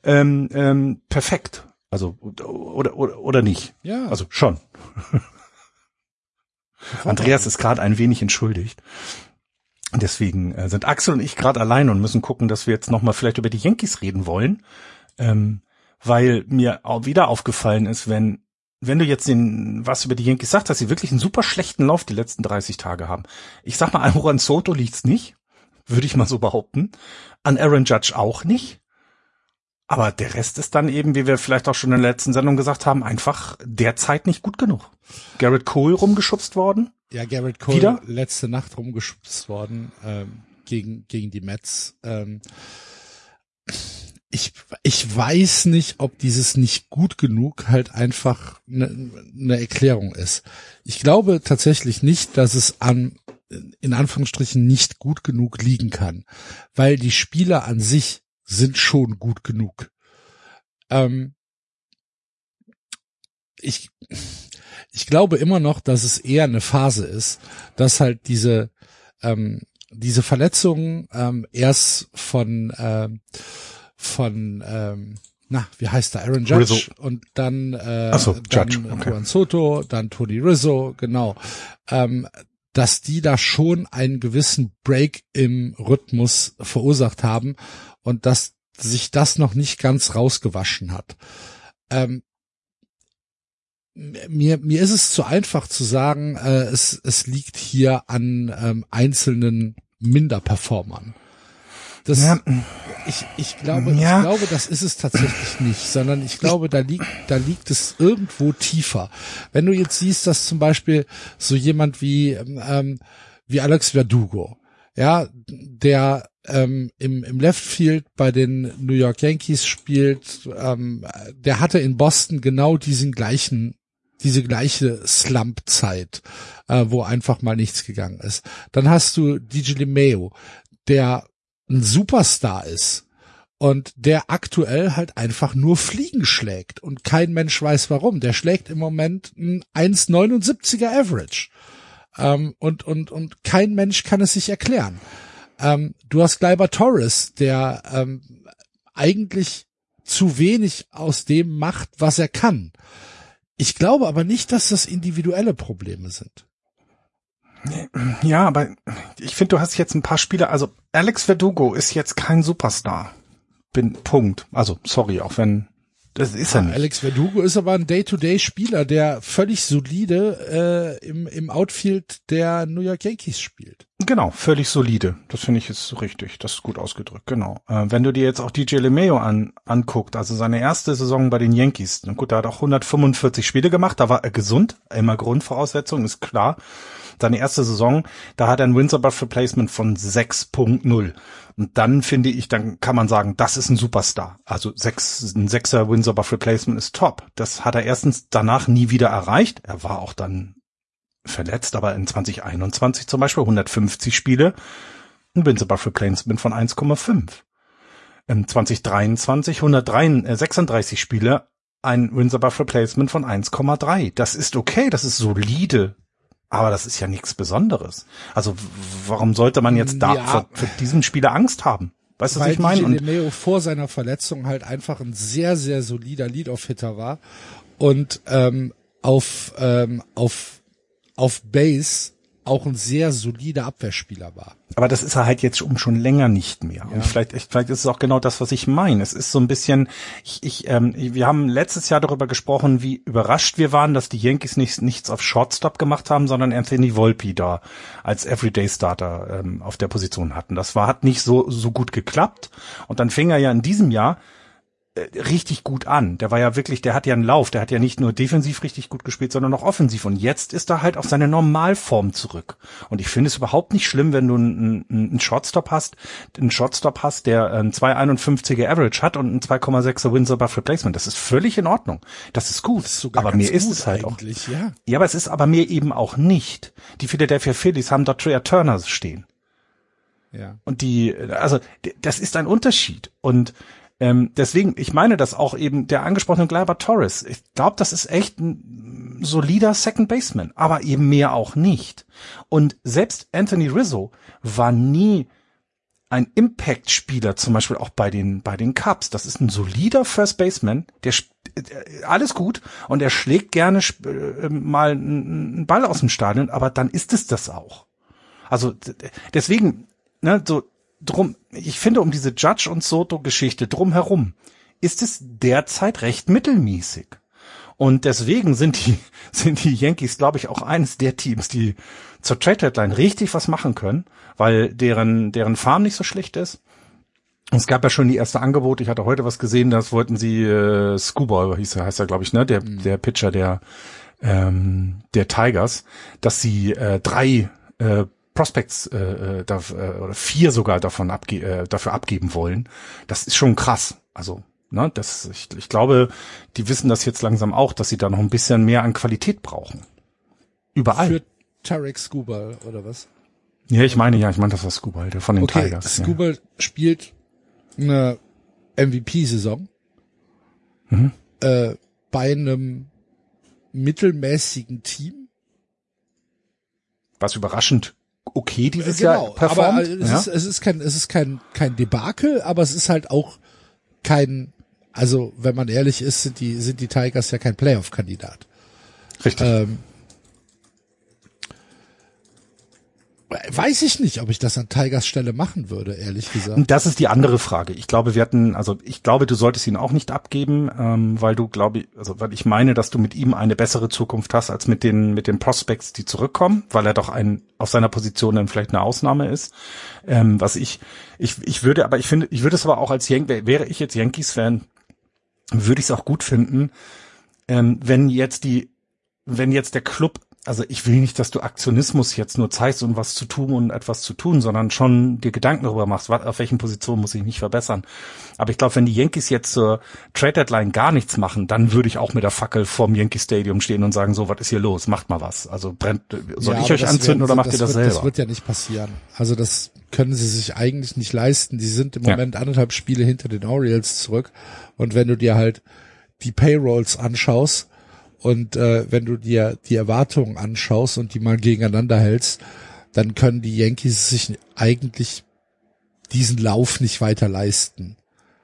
perfekt. Also oder nicht? Ja. Also schon. Andreas ist gerade ein wenig entschuldigt. Deswegen sind Axel und ich gerade allein und müssen gucken, dass wir jetzt nochmal vielleicht über die Yankees reden wollen, weil mir auch wieder aufgefallen ist, wenn du jetzt was über die Yankees sagst, dass sie wirklich einen super schlechten Lauf die letzten 30 Tage haben. Ich sag mal, an Juan Soto liegt's nicht, würde ich mal so behaupten. An Aaron Judge auch nicht. Aber der Rest ist dann eben, wie wir vielleicht auch schon in der letzten Sendung gesagt haben, einfach derzeit nicht gut genug. Garrett Cole rumgeschubst worden. Ja, Garrett Cole wieder? Letzte Nacht rumgeschubst worden gegen die Mets. Ich weiß nicht, ob dieses nicht gut genug halt einfach eine Erklärung ist. Ich glaube tatsächlich nicht, dass es in Anführungsstrichen nicht gut genug liegen kann, weil die Spieler an sich sind schon gut genug. Ich glaube immer noch, dass es eher eine Phase ist, dass halt diese Verletzungen erst von wie heißt der, Aaron Judge Rizzo. Und dann Judge. Okay. Juan Soto, dann Tony Rizzo, genau, dass die da schon einen gewissen Break im Rhythmus verursacht haben und dass sich das noch nicht ganz rausgewaschen hat. Mir ist es zu einfach zu sagen, es liegt hier an einzelnen Minderperformern. Ich glaube, das ist es tatsächlich nicht, sondern ich glaube, da liegt es irgendwo tiefer. Wenn du jetzt siehst, dass zum Beispiel so jemand wie Alex Verdugo, ja, der im Left Field bei den New York Yankees spielt, der hatte in Boston genau diese gleiche Slump-Zeit, wo einfach mal nichts gegangen ist. Dann hast du DJ LeMahieu, der ein Superstar ist und der aktuell halt einfach nur Fliegen schlägt und kein Mensch weiß warum. Der schlägt im Moment ein 1,79er Average. Und kein Mensch kann es sich erklären. Du hast Gleyber Torres, der eigentlich zu wenig aus dem macht, was er kann. Ich glaube aber nicht, dass das individuelle Probleme sind. Ja, aber ich finde, du hast jetzt ein paar Spieler, also Alex Verdugo ist jetzt kein Superstar. Punkt. Also, sorry, auch wenn, das ist er nicht. Alex Verdugo ist aber ein Day-to-Day-Spieler, der völlig solide im Outfield der New York Yankees spielt. Genau, völlig solide. Das finde ich ist richtig. Das ist gut ausgedrückt, genau. Wenn du dir jetzt auch DJ LeMayo anguckt, also seine erste Saison bei den Yankees, dann gut, er hat auch 145 Spiele gemacht, da war er gesund, immer Grundvoraussetzung, ist klar. Seine erste Saison, da hat er ein Wins-Above-Replacement von 6.0. Und dann finde ich, dann kann man sagen, das ist ein Superstar. Also ein 6er Wins-Above-Replacement ist top. Das hat er erstens danach nie wieder erreicht. Er war auch dann verletzt, aber in 2021 zum Beispiel 150 Spiele, ein Wins-Above-Replacement von 1,5. In 2023 136 Spiele, ein Wins-Above-Replacement von 1,3. Das ist okay, das ist solide. Aber das ist ja nichts Besonderes. Also warum sollte man jetzt da für diesen Spieler Angst haben? Weißt du, was ich meine? Weil LeMayo vor seiner Verletzung halt einfach ein sehr, sehr solider Lead-Off-Hitter war und auf Base auch ein sehr solider Abwehrspieler war. Aber das ist er halt jetzt schon länger nicht mehr. Ja. Und vielleicht ist es auch genau das, was ich meine. Es ist so ein bisschen, wir haben letztes Jahr darüber gesprochen, wie überrascht wir waren, dass die Yankees nichts auf Shortstop gemacht haben, sondern Anthony Volpe da als Everyday Starter auf der Position hatten. Das hat nicht so gut geklappt. Und dann fing er ja in diesem Jahr richtig gut an. Der war ja wirklich, der hat ja einen Lauf, der hat ja nicht nur defensiv richtig gut gespielt, sondern auch offensiv. Und jetzt ist er halt auf seine Normalform zurück. Und ich finde es überhaupt nicht schlimm, wenn du einen Shortstop hast, der ein 2,51er Average hat und ein 2,6er Wins Above Replacement. Das ist völlig in Ordnung. Das ist gut. Das ist aber mir ist es halt auch. Ja. Ja, aber es ist aber mir eben auch nicht. Die Philadelphia Phillies haben dort Trea Turner stehen. Ja. Und das ist ein Unterschied. Und deswegen, ich meine, dass auch eben der angesprochene Gleyber Torres, ich glaube, das ist echt ein solider Second Baseman, aber eben mehr auch nicht. Und selbst Anthony Rizzo war nie ein Impact-Spieler, zum Beispiel auch bei den Cubs. Das ist ein solider First Baseman, der alles gut und er schlägt gerne mal einen Ball aus dem Stadion, aber dann ist es das auch. Also deswegen, ne, so drum, ich finde, um diese Judge und Soto-Geschichte drumherum ist es derzeit recht mittelmäßig. Und deswegen sind die Yankees, glaube ich, auch eines der Teams, die zur Trade-Deadline richtig was machen können, weil deren Farm nicht so schlecht ist. Und es gab ja schon die erste Angebote. Ich hatte heute was gesehen, das wollten sie Screwball, heißt er, glaube ich, ne, der Pitcher der Tigers, dass sie 3 Prospects oder 4 sogar dafür abgeben wollen. Das ist schon krass. Also, ne, ich glaube, die wissen das jetzt langsam auch, dass sie da noch ein bisschen mehr an Qualität brauchen. Überall. Für Tarek Skubal oder was? Ja, ich meine, das war Skubal, der von den Tigers. Skubal spielt eine MVP-Saison bei einem mittelmäßigen Team. Was überraschend okay dieses Jahr performt. Aber es ist kein Debakel, aber es ist halt auch kein, also wenn man ehrlich ist, sind die Tigers ja kein Playoff-Kandidat. Richtig. Weiß ich nicht, ob ich das an Tigers Stelle machen würde, ehrlich gesagt. Das ist die andere Frage. Ich glaube, du solltest ihn auch nicht abgeben, weil weil ich meine, dass du mit ihm eine bessere Zukunft hast als mit den Prospects, die zurückkommen, weil er doch auf seiner Position dann vielleicht eine Ausnahme ist. Ich würde es aber auch wäre ich jetzt Yankees-Fan, würde ich es auch gut finden, wenn jetzt der Club, also ich will nicht, dass du Aktionismus jetzt nur zeigst, um was zu tun und etwas zu tun, sondern schon dir Gedanken darüber machst, auf welchen Positionen muss ich mich verbessern. Aber ich glaube, wenn die Yankees jetzt zur Trade-Deadline gar nichts machen, dann würde ich auch mit der Fackel vorm Yankee Stadium stehen und sagen, so, was ist hier los? Macht mal was. Also soll ich euch anzünden oder macht ihr das selber? Das wird ja nicht passieren. Also das können sie sich eigentlich nicht leisten. Die sind im Moment 1,5 Spiele hinter den Orioles zurück. Und wenn du dir halt die Payrolls anschaust, und wenn du dir die Erwartungen anschaust und die mal gegeneinander hältst, dann können die Yankees sich eigentlich diesen Lauf nicht weiter leisten.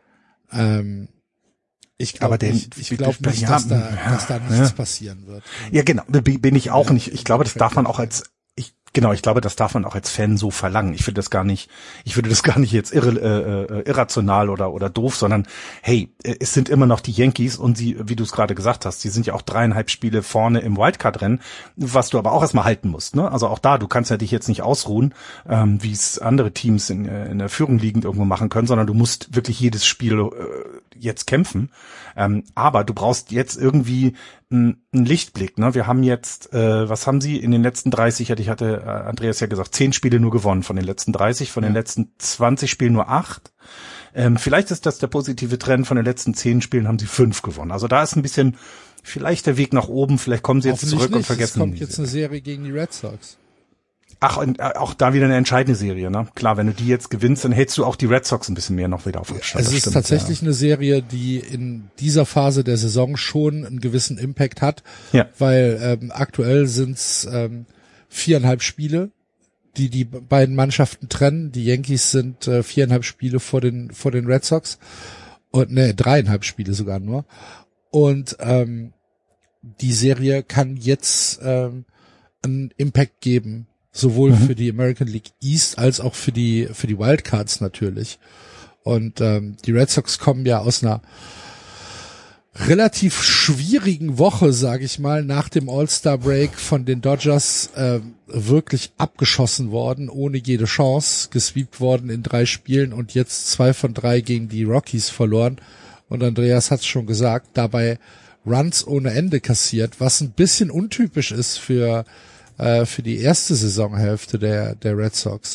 Ich glaube nicht, dass da nichts passieren wird. Ja, genau, bin ich auch nicht. Ich glaube, das darf man auch Genau, ich glaube, das darf man auch als Fan so verlangen. Ich würde das gar nicht jetzt irrational oder doof, sondern hey, es sind immer noch die Yankees und sie, wie du es gerade gesagt hast, die sind ja auch 3,5 Spiele vorne im Wildcard-Rennen, was du aber auch erstmal halten musst, ne? Also auch da, du kannst ja dich jetzt nicht ausruhen, wie es andere Teams in der Führung liegend irgendwo machen können, sondern du musst wirklich jedes Spiel jetzt kämpfen. Aber du brauchst jetzt irgendwie einen Lichtblick, ne? Wir haben jetzt, was haben sie in den letzten 30, hatte Andreas ja gesagt, 10 Spiele nur gewonnen von den letzten 30, von den letzten 20 Spielen nur 8. Vielleicht ist das der positive Trend, von den letzten 10 Spielen haben sie 5 gewonnen. Also da ist ein bisschen vielleicht der Weg nach oben, vielleicht kommen sie jetzt zurück und vergessen. Es kommt jetzt eine Serie gegen die Red Sox. Ach, und auch da wieder eine entscheidende Serie, ne? Klar, wenn du die jetzt gewinnst, dann hältst du auch die Red Sox ein bisschen mehr noch wieder auf Abstand. Also es ist tatsächlich eine Serie, die in dieser Phase der Saison schon einen gewissen Impact hat, weil aktuell sind es 4,5 Spiele, die beiden Mannschaften trennen. Die Yankees sind 4,5 Spiele vor den Red Sox und 3,5 Spiele sogar nur. Und die Serie kann jetzt einen Impact geben. Sowohl für die American League East als auch für die Wildcards natürlich. Und die Red Sox kommen ja aus einer relativ schwierigen Woche, sage ich mal, nach dem All-Star-Break von den Dodgers wirklich abgeschossen worden, ohne jede Chance, gesweept worden in 3 Spielen und jetzt 2 von 3 gegen die Rockies verloren. Und Andreas hat's schon gesagt, dabei Runs ohne Ende kassiert, was ein bisschen untypisch ist für die erste Saisonhälfte der Red Sox.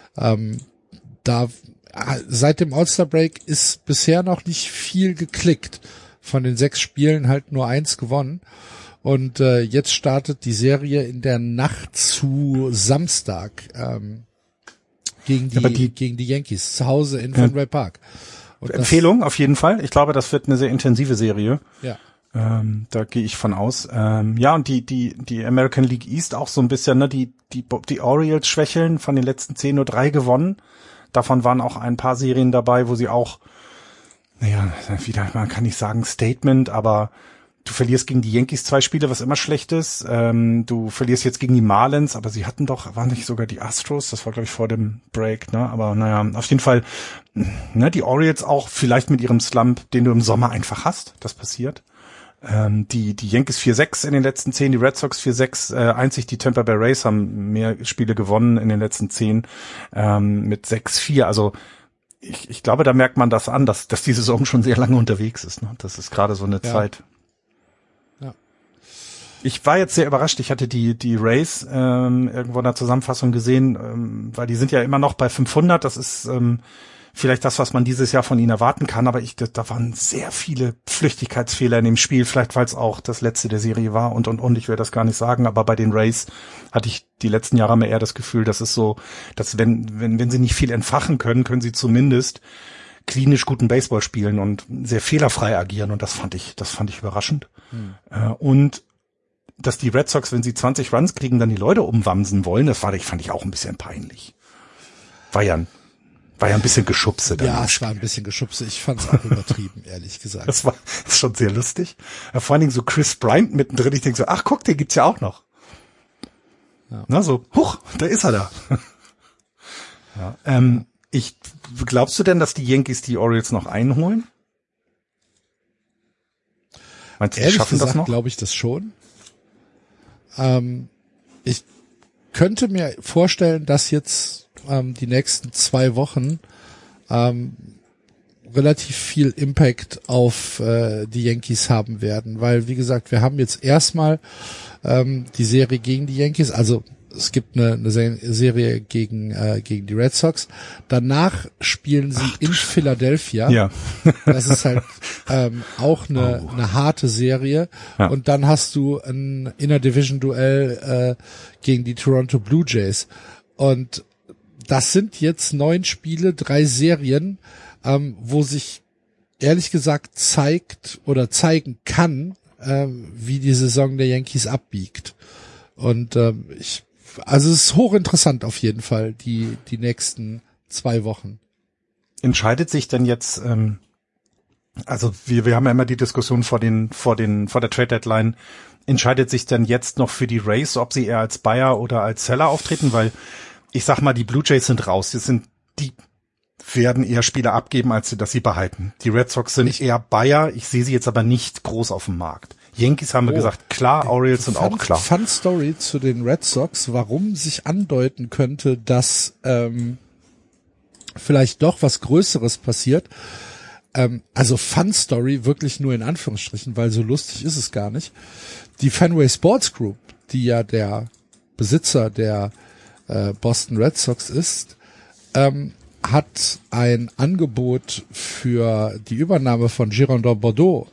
Seit dem All-Star-Break ist bisher noch nicht viel geklickt. Von den 6 Spielen halt nur 1 gewonnen. Und jetzt startet die Serie in der Nacht zu Samstag gegen die Yankees zu Hause in Fenway Park. Und Empfehlung auf jeden Fall. Ich glaube, das wird eine sehr intensive Serie. Ja. Da gehe ich von aus. Ja, und die American League East auch so ein bisschen, ne, die Orioles schwächeln, von den letzten 10 nur 3 gewonnen. Davon waren auch ein paar Serien dabei, wo sie auch, wieder, man kann nicht sagen Statement, aber du verlierst gegen die Yankees 2 Spiele, was immer schlecht ist. Du verlierst jetzt gegen die Marlins, aber sie hatten waren nicht sogar die Astros, das war glaube ich vor dem Break, ne? Aber auf jeden Fall, ne, die Orioles auch vielleicht mit ihrem Slump, den du im Sommer einfach hast, das passiert. Die Yankees 4-6 in den letzten 10, die Red Sox 4-6, einzig die Tampa Bay Rays haben mehr Spiele gewonnen in den letzten 10 mit 6-4. Also ich glaube, da merkt man das an, dass die Saison schon sehr lange unterwegs ist. Ne? Das ist gerade so eine Zeit. Ja. Ich war jetzt sehr überrascht. Ich hatte die Rays irgendwo in der Zusammenfassung gesehen, weil die sind ja immer noch bei 500. Das ist vielleicht das, was man dieses Jahr von ihnen erwarten kann, aber da waren sehr viele Flüchtigkeitsfehler in dem Spiel, vielleicht weil es auch das letzte der Serie war und ich will das gar nicht sagen, aber bei den Rays hatte ich die letzten Jahre mehr eher das Gefühl, dass es so, dass wenn sie nicht viel entfachen können sie zumindest klinisch guten Baseball spielen und sehr fehlerfrei agieren und das fand ich überraschend. Und dass die Red Sox, wenn sie 20 Runs kriegen, dann die Leute umwamsen wollen, fand ich auch ein bisschen peinlich. War ja ein bisschen Geschubse. Ja, es war ein bisschen Geschubse. Ich fand es auch übertrieben, ehrlich gesagt. Das ist schon sehr lustig. Vor allen Dingen so Chris Bryant mittendrin. Ich denke so, ach guck, den gibt's ja auch noch. Ja. Na so, huch, da ist er da. Ja, glaubst du denn, dass die Yankees die Orioles noch einholen? Meinst du, die schaffen das noch? Glaube ich das schon. Ich könnte mir vorstellen, dass jetzt die nächsten 2 Wochen relativ viel Impact auf die Yankees haben werden, weil wie gesagt, wir haben jetzt erstmal die Serie gegen die Yankees, also es gibt eine Serie gegen die Red Sox. Danach spielen sie in Philadelphia. Ja. Das ist halt auch eine harte Serie. Ja. Und dann hast du ein Inner-Division-Duell gegen die Toronto Blue Jays. Und das sind jetzt 9 Spiele, 3 Serien, wo sich ehrlich gesagt zeigt oder zeigen kann, wie die Saison der Yankees abbiegt. Und also es ist hochinteressant auf jeden Fall, die nächsten 2 Wochen. Entscheidet sich denn jetzt Also wir haben ja immer die Diskussion vor der Trade Deadline. Entscheidet sich denn jetzt noch für die Rays, ob sie eher als Buyer oder als Seller auftreten? Weil ich sag mal, die Blue Jays sind raus. Die werden eher Spieler abgeben, als dass sie behalten. Die Red Sox sind eher Buyer. Ich sehe sie jetzt aber nicht groß auf dem Markt. Yankees haben wir gesagt, klar, Orioles sind auch klar. Fun Story zu den Red Sox, warum sich andeuten könnte, dass vielleicht doch was Größeres passiert. Also Fun Story wirklich nur in Anführungsstrichen, weil so lustig ist es gar nicht. Die Fenway Sports Group, die ja der Besitzer der Boston Red Sox ist, hat ein Angebot für die Übernahme von Girondins Bordeaux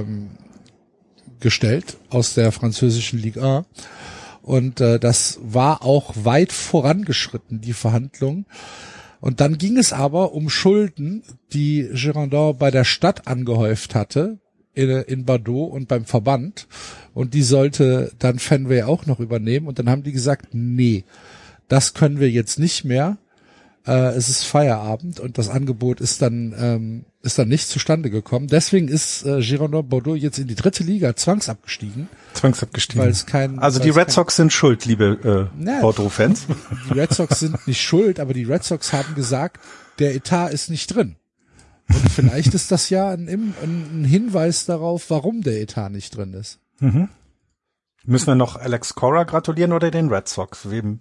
gestellt aus der französischen Ligue 1. Und das war auch weit vorangeschritten, die Verhandlungen. Und dann ging es aber um Schulden, die Girondins bei der Stadt angehäuft hatte, in Bordeaux und beim Verband. Und die sollte dann Fenway auch noch übernehmen. Und dann haben die gesagt, nee, das können wir jetzt nicht mehr. Es ist Feierabend und das Angebot ist dann nicht zustande gekommen. Deswegen ist Girondins Bordeaux jetzt in die 3. Liga zwangsabgestiegen. Weil es die Red Sox sind schuld, liebe Bordeaux-Fans. Die Red Sox sind nicht schuld, aber die Red Sox haben gesagt, der Etat ist nicht drin. Und vielleicht ist das ja ein Hinweis darauf, warum der Etat nicht drin ist. Mhm. Müssen wir noch Alex Cora gratulieren oder den Red Sox? Wen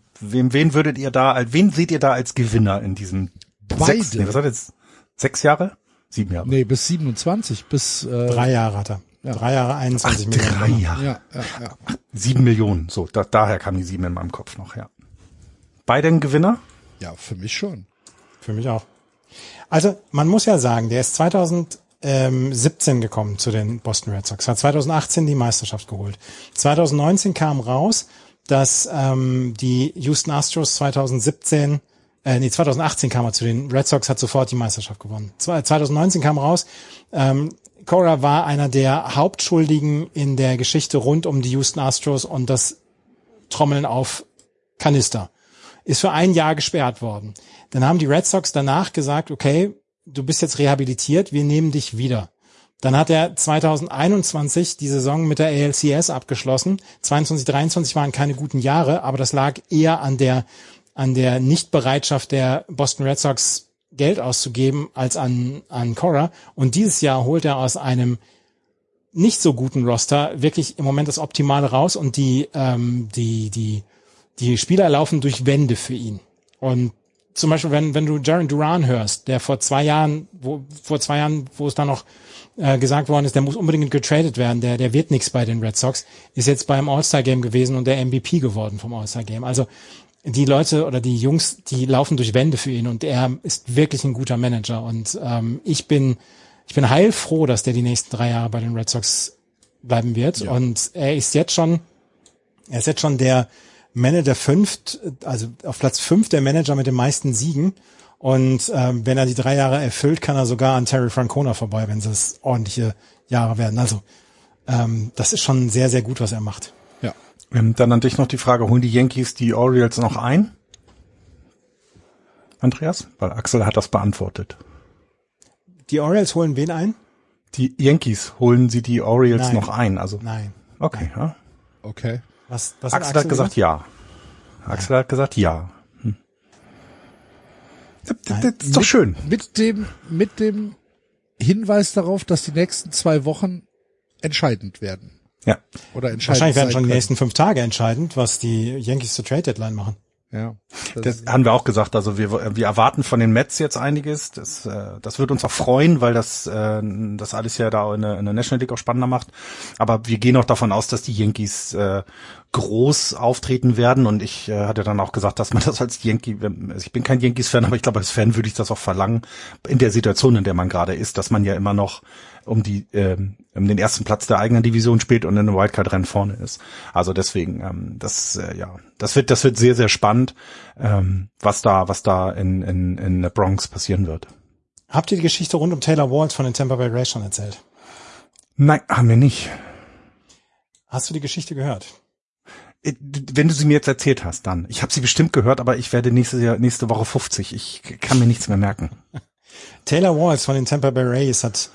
seht ihr da als Gewinner in diesem Beide. Was hat jetzt? 6 Jahre? 7 Jahre? Nee, bis 27, 3 Jahre hat er. Ja. 3 Jahre, 21 Millionen. 3 Jahre. Ja. 7 Millionen. So, daher kam die 7 in meinem Kopf noch, ja. Beide ein Gewinner? Ja, für mich schon. Für mich auch. Also, man muss ja sagen, der ist 2017 gekommen zu den Boston Red Sox, hat 2018 die Meisterschaft geholt. 2019 kam raus, dass die Houston Astros 2018 kam er zu den Red Sox, hat sofort die Meisterschaft gewonnen. 2019 kam raus, Cora war einer der Hauptschuldigen in der Geschichte rund um die Houston Astros und das Trommeln auf Kanister. Ist für 1 Jahr gesperrt worden. Dann haben die Red Sox danach gesagt, okay, du bist jetzt rehabilitiert, wir nehmen dich wieder. Dann hat er 2021 die Saison mit der ALCS abgeschlossen. 22, 23 waren keine guten Jahre, aber das lag eher an der Nichtbereitschaft der Boston Red Sox Geld auszugeben als an Cora. Und dieses Jahr holt er aus einem nicht so guten Roster wirklich im Moment das Optimale raus und die Spieler laufen durch Wände für ihn. Und zum Beispiel, wenn du Jarren Duran hörst, der vor 2 Jahren, wo es dann noch gesagt worden ist, der muss unbedingt getradet werden, der wird nichts bei den Red Sox, ist jetzt beim All-Star-Game gewesen und der MVP geworden vom All-Star-Game. Also die Leute oder die Jungs, die laufen durch Wände für ihn und er ist wirklich ein guter Manager und ich bin heilfroh, dass der die nächsten 3 Jahre bei den Red Sox bleiben wird. Ja. Und er ist jetzt schon der Manager 5, also auf Platz 5 der Manager mit den meisten Siegen. Und wenn er die 3 Jahre erfüllt, kann er sogar an Terry Francona vorbei, wenn es ordentliche Jahre werden. Also das ist schon sehr, sehr gut, was er macht. Ja. Dann an dich noch die Frage, holen die Yankees die Orioles noch ein? Andreas? Weil Axel hat das beantwortet. Die Orioles holen wen ein? Die Yankees, holen sie die Orioles noch ein? Also nein. Okay, nein. Ja. Okay. Was Axel hat gesagt ja. Axel hat gesagt ja. Das ist doch schön. Mit dem Hinweis darauf, dass die nächsten 2 Wochen entscheidend werden. Ja. Oder entscheidend wahrscheinlich werden sein schon die können. nächsten 5 Tage entscheidend, was die Yankees zur Trade Deadline machen. Ja. Das haben wir auch gesagt. Also wir erwarten von den Mets jetzt einiges. Das wird uns auch freuen, weil das alles ja da in der National League auch spannender macht. Aber wir gehen auch davon aus, dass die Yankees groß auftreten werden. Und ich hatte dann auch gesagt, dass man das als Yankee, also ich bin kein Yankees-Fan, aber ich glaube, als Fan würde ich das auch verlangen, in der Situation, in der man gerade ist, dass man ja immer noch um den ersten Platz der eigenen Division spielt und in einem Wildcard-Rennen vorne ist. Also deswegen, das wird sehr, sehr spannend, was da in der Bronx passieren wird. Habt ihr die Geschichte rund um Taylor Walls von den Tampa Bay Rays schon erzählt? Nein, haben wir nicht. Hast du die Geschichte gehört? Wenn du sie mir jetzt erzählt hast, dann. Ich habe sie bestimmt gehört, aber ich werde nächste Woche 50. Ich kann mir nichts mehr merken. Taylor Walls von den Tampa Bay Rays hat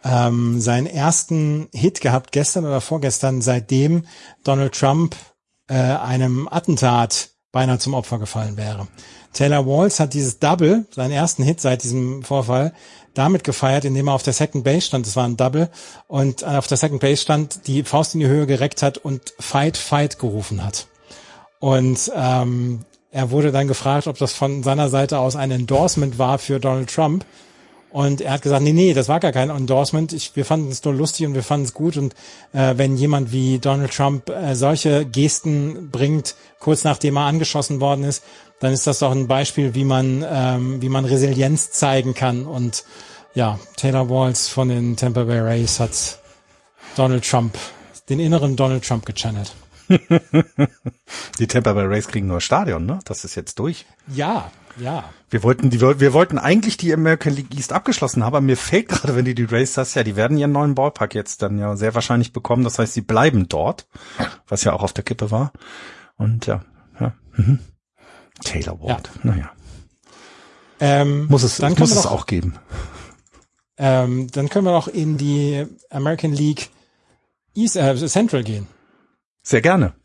seinen ersten Hit gehabt, gestern oder vorgestern, seitdem Donald Trump einem Attentat beinahe zum Opfer gefallen wäre. Taylor Walls hat dieses Double, seinen ersten Hit seit diesem Vorfall, damit gefeiert, indem er auf der Second Base stand, das war ein Double, und auf der Second Base stand, die Faust in die Höhe gereckt hat und Fight, Fight gerufen hat. Und er wurde dann gefragt, ob das von seiner Seite aus ein Endorsement war für Donald Trump. Und er hat gesagt, nee, das war gar kein Endorsement. Wir fanden es nur lustig und wir fanden es gut. Und wenn jemand wie Donald Trump solche Gesten bringt, kurz nachdem er angeschossen worden ist, dann ist das doch ein Beispiel, wie man Resilienz zeigen kann. Und ja, Taylor Walls von den Tampa Bay Rays hat Donald Trump, den inneren Donald Trump gechannelt. Die Tampa Bay Rays kriegen nur Stadion, ne? Das ist jetzt durch. Ja. Wir wollten eigentlich die American League East abgeschlossen haben, aber mir fällt gerade, wenn die Rays das, ja, die werden ihren neuen Ballpark jetzt dann ja sehr wahrscheinlich bekommen. Das heißt, sie bleiben dort, was ja auch auf der Kippe war. Und ja. Taylor Ward, naja. Muss es auch geben. Dann können wir noch in die American League East, Central gehen. Sehr gerne.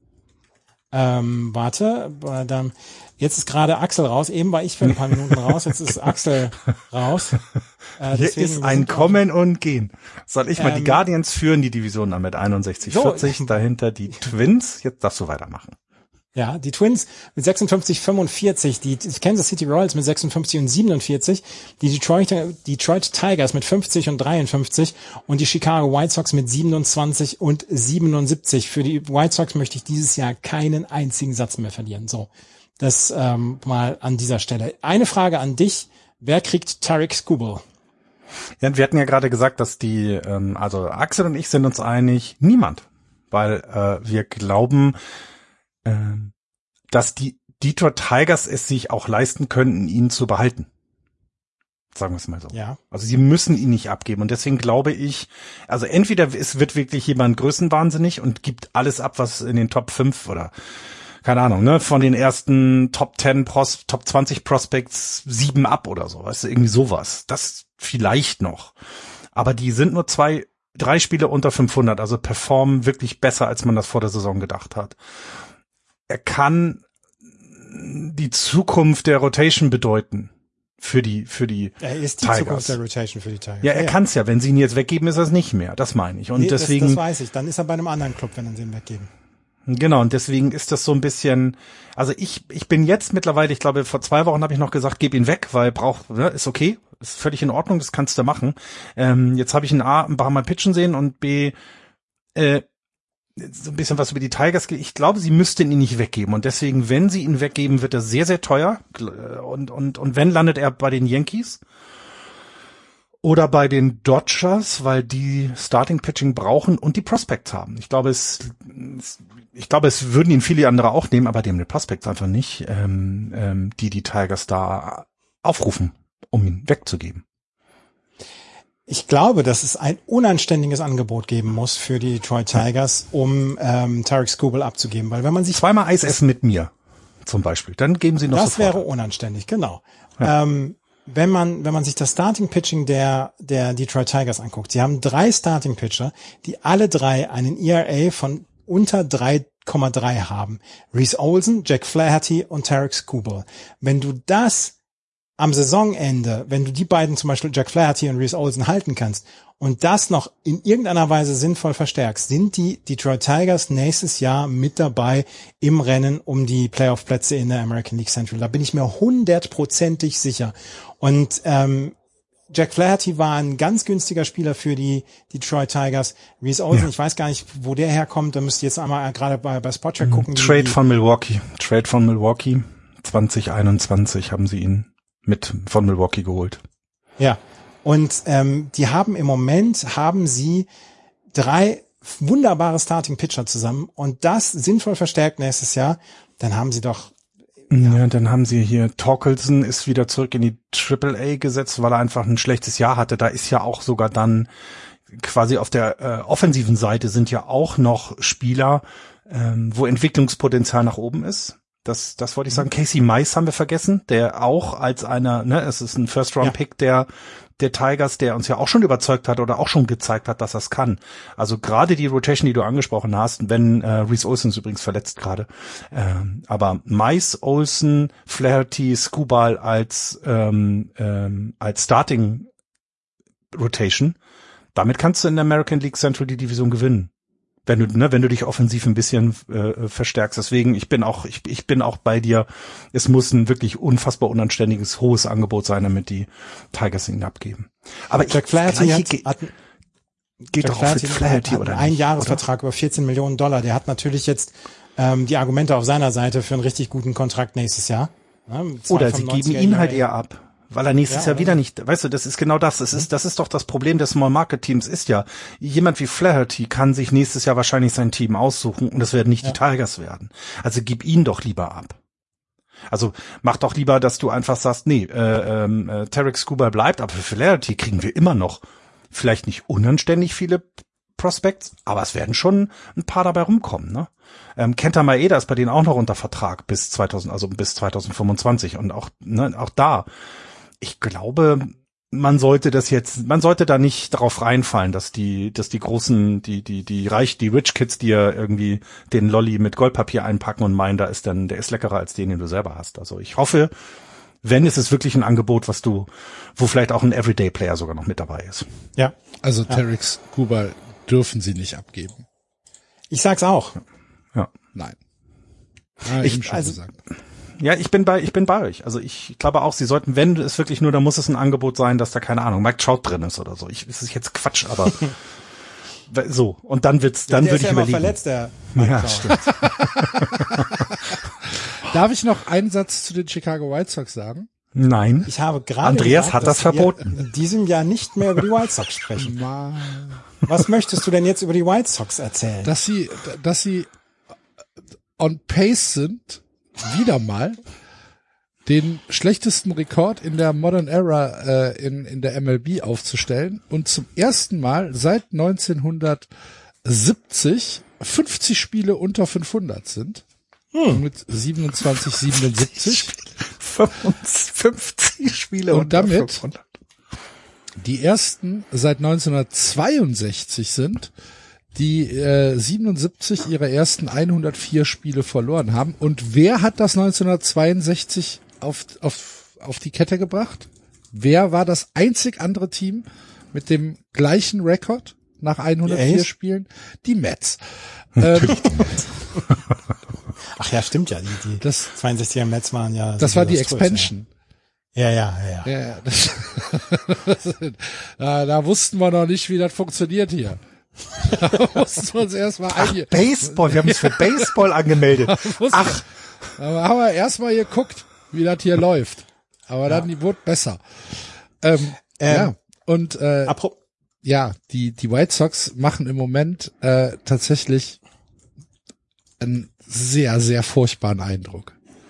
Jetzt ist gerade Axel raus. Eben war ich für ein paar Minuten raus. Jetzt ist Axel raus. Hier ist ein Kommen und Gehen. Soll ich mal die Guardians führen, die Division an mit 61-40, dahinter die Twins. Jetzt darfst du weitermachen. Ja, die Twins mit 56-45, die Kansas City Royals mit 56 und 47, die Detroit Tigers mit 50 und 53 und die Chicago White Sox mit 27 und 77. Für die White Sox möchte ich dieses Jahr keinen einzigen Satz mehr verlieren. So, das mal an dieser Stelle. Eine Frage an dich. Wer kriegt Tarik Skubal? Ja, wir hatten ja gerade gesagt, dass also Axel und ich sind uns einig, niemand. Weil wir glauben, dass die Detroit Tigers es sich auch leisten könnten, ihn zu behalten. Sagen wir es mal so. Ja. Also sie müssen ihn nicht abgeben. Und deswegen glaube ich, also entweder es wird wirklich jemand größenwahnsinnig und gibt alles ab, was in den Top 5 oder keine Ahnung, ne, von den ersten Top 10, Top 20 Prospects 7 ab oder so. Weißt du, irgendwie sowas. Das vielleicht noch. Aber die sind nur 3 Spiele unter 500, also performen wirklich besser, als man das vor der Saison gedacht hat. Er kann die Zukunft der Rotation bedeuten für die Er ist die Tigers. Zukunft der Rotation für die Tigers. Ja, er kann's ja. Wenn sie ihn jetzt weggeben, ist er es nicht mehr. Das meine ich. Und deswegen. Das weiß ich. Dann ist er bei einem anderen Club, wenn sie ihn weggeben. Genau. Und deswegen ist das so ein bisschen, also ich bin jetzt mittlerweile, ich glaube, vor 2 Wochen habe ich noch gesagt, gib ihn weg, weil ist okay. Ist völlig in Ordnung. Das kannst du machen. Jetzt habe ich ihn A, ein paar Mal pitchen sehen und B, so ein bisschen was über die Tigers. Ich glaube, sie müssten ihn nicht weggeben. Und deswegen, wenn sie ihn weggeben, wird er sehr, sehr teuer. Und wenn, landet er bei den Yankees oder bei den Dodgers, weil die Starting Pitching brauchen und die Prospects haben. Ich glaube, es würden ihn viele andere auch nehmen, aber die haben die Prospects einfach nicht, die Tigers da aufrufen, um ihn wegzugeben. Ich glaube, dass es ein unanständiges Angebot geben muss für die Detroit Tigers, um Tarik Skubal abzugeben, weil wenn man sich zweimal Eis essen mit mir zum Beispiel, dann geben sie noch das sofort. wäre unanständig, genau. Ja. Wenn man sich das Starting Pitching der Detroit Tigers anguckt, sie haben 3 Starting Pitcher, die alle 3 einen ERA von unter 3,3 haben. Reese Olson, Jack Flaherty und Tarik Skubal. Wenn du das am Saisonende, wenn du die beiden, zum Beispiel Jack Flaherty und Reese Olson, halten kannst und das noch in irgendeiner Weise sinnvoll verstärkst, sind die Detroit Tigers nächstes Jahr mit dabei im Rennen um die Playoff-Plätze in der American League Central. Da bin ich mir 100%ig sicher. Und Jack Flaherty war ein ganz günstiger Spieler für die Detroit Tigers. Reese Olson, Ich weiß gar nicht, wo der herkommt. Da müsst ihr jetzt einmal gerade bei Spottrack gucken. Trade von Milwaukee. 2021 haben sie ihn von Milwaukee geholt. Ja, und die haben im Moment, sie 3 wunderbare Starting-Pitcher zusammen und das sinnvoll verstärkt nächstes Jahr, dann haben sie doch... Ja, dann haben sie hier, Torkelson ist wieder zurück in die AAA gesetzt, weil er einfach ein schlechtes Jahr hatte. Da ist ja auch sogar dann quasi auf der offensiven Seite sind ja auch noch Spieler, wo Entwicklungspotenzial nach oben ist. Das wollte ich sagen. Casey Mize haben wir vergessen, der auch als es ist ein First-Round-Pick, der der Tigers, der uns ja auch schon überzeugt hat oder auch schon gezeigt hat, dass er es kann. Also gerade die Rotation, die du angesprochen hast, wenn Reese Olsen ist übrigens verletzt gerade, aber Mize, Olsen, Flaherty, Skubal als Starting Rotation, damit kannst du in der American League Central die Division gewinnen. Wenn du dich offensiv ein bisschen verstärkst. Deswegen, ich bin auch bei dir. Es muss ein wirklich unfassbar unanständiges, hohes Angebot sein, damit die Tigers ihn abgeben. Aber Jack Flaherty geht doch auch für Flaherty, oder nicht? Ein Jahresvertrag über $14 Millionen. Der hat natürlich jetzt die Argumente auf seiner Seite für einen richtig guten Kontrakt nächstes Jahr. Ja, oder sie geben ihn halt eher ab. Weil er nächstes Jahr wieder nicht, weißt du, das ist genau das. Das ist doch das Problem des Small Market Teams ist ja, jemand wie Flaherty kann sich nächstes Jahr wahrscheinlich sein Team aussuchen und es werden nicht die Tigers werden. Also gib ihn doch lieber ab. Also mach doch lieber, dass du einfach sagst, nee, Tarek Skubal bleibt, aber für Flaherty kriegen wir immer noch vielleicht nicht unanständig viele Prospects, aber es werden schon ein paar dabei rumkommen, ne? Kenta Maeda ist bei denen auch noch unter Vertrag bis 2025 und auch da. Ich glaube, man sollte da nicht darauf reinfallen, dass die großen, die Rich Kids dir irgendwie den Lolli mit Goldpapier einpacken und meinen, der ist leckerer als den du selber hast. Also ich hoffe, wenn es ist wirklich ein Angebot, wo vielleicht auch ein Everyday Player sogar noch mit dabei ist. Ja. Also Tarek Skubal dürfen sie nicht abgeben. Ich sag's auch. Ja. Nein. Gesagt. Ja, ich bin bei euch. Also ich glaube auch, sie sollten, wenn es wirklich nur, dann muss es ein Angebot sein, dass da, keine Ahnung, Mike Trout drin ist oder so. Es ist jetzt Quatsch, aber so. Und dann würde ich überlegen. Immer verletzt, der ja, stimmt. Darf ich noch einen Satz zu den Chicago White Sox sagen? Nein. Ich habe gerade Andreas gesagt, hat das verboten. In diesem Jahr nicht mehr über die White Sox sprechen. Was möchtest du denn jetzt über die White Sox erzählen? Dass sie on pace sind, wieder mal den schlechtesten Rekord in der Modern Era in der MLB aufzustellen und zum ersten Mal seit 1970 50 Spiele unter 500 sind. Mit 27,77. 50 Spiele und damit 500. Die ersten seit 1962 sind, die 77 ihre ersten 104 Spiele verloren haben. Und wer hat das 1962 auf die Kette gebracht? Wer war das einzig andere Team mit dem gleichen Rekord nach 104 Spielen? Die Mets. Ach ja, stimmt ja. Die 62er Mets waren ja. Das war die Expansion. Ja. Da wussten wir noch nicht, wie das funktioniert hier. Da mussten wir uns erstmal Baseball, wir haben uns für Baseball angemeldet. Aber haben wir erstmal geguckt, wie das hier läuft. Aber dann die wurde besser. Und die White Sox machen im Moment tatsächlich einen sehr, sehr furchtbaren Eindruck.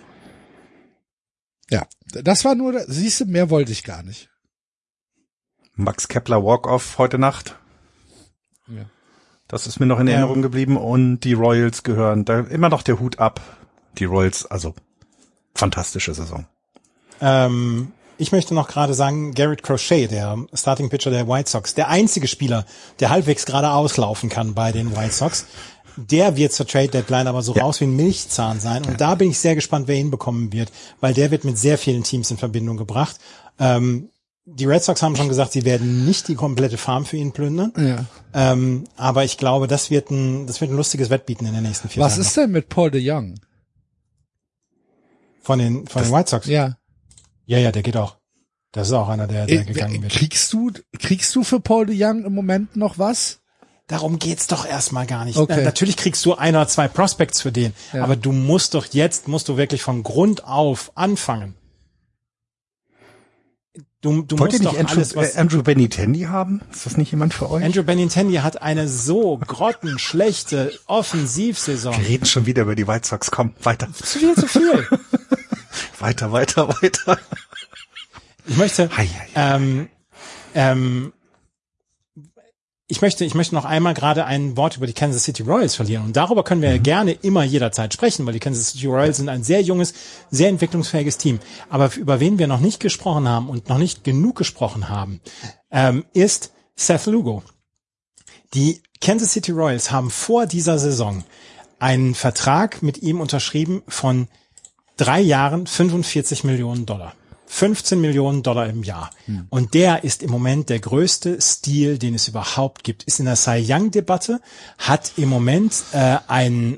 Ja, das war nur, siehst du, mehr wollte ich gar nicht. Max Kepler Walk-Off heute Nacht. Ja. Das ist mir noch in Erinnerung geblieben und die Royals gehören da immer noch der Hut ab. Die Royals, also fantastische Saison. Ich möchte noch gerade sagen, Garrett Crochet, der Starting Pitcher der White Sox, der einzige Spieler, der halbwegs gerade auslaufen kann bei den White Sox, der wird zur Trade Deadline aber so raus wie ein Milchzahn sein. Und da bin ich sehr gespannt, wer ihn bekommen wird, weil der wird mit sehr vielen Teams in Verbindung gebracht. Die Red Sox haben schon gesagt, sie werden nicht die komplette Farm für ihn plündern. Ja. Aber ich glaube, das wird ein lustiges Wettbieten in den nächsten 4 Jahren. Was ist denn mit Paul DeJong? Von den White Sox? Ja. Ja, der geht auch. Das ist auch einer, der gegangen wird. Kriegst du für Paul DeJong im Moment noch was? Darum geht's doch erstmal gar nicht. Okay. Natürlich kriegst du 1 oder 2 Prospects für den, aber du musst wirklich von Grund auf anfangen. Du wollt ihr musst nicht doch Andrew Benintendi haben? Ist das nicht jemand für euch? Andrew Benintendi hat eine so grottenschlechte Offensivsaison. Wir reden schon wieder über die White Sox. Komm, weiter. Zu viel. Weiter. Ich möchte, ich möchte noch einmal gerade ein Wort über die Kansas City Royals verlieren. Und darüber können wir ja gerne immer jederzeit sprechen, weil die Kansas City Royals sind ein sehr junges, sehr entwicklungsfähiges Team. Aber über wen wir noch nicht gesprochen haben und noch nicht genug gesprochen haben, ist Seth Lugo. Die Kansas City Royals haben vor dieser Saison einen Vertrag mit ihm unterschrieben von 3 Jahren, $45 Millionen. $15 Millionen im Jahr. Und der ist im Moment der größte Steal, den es überhaupt gibt. Ist in der Cy Young-Debatte, hat im Moment ein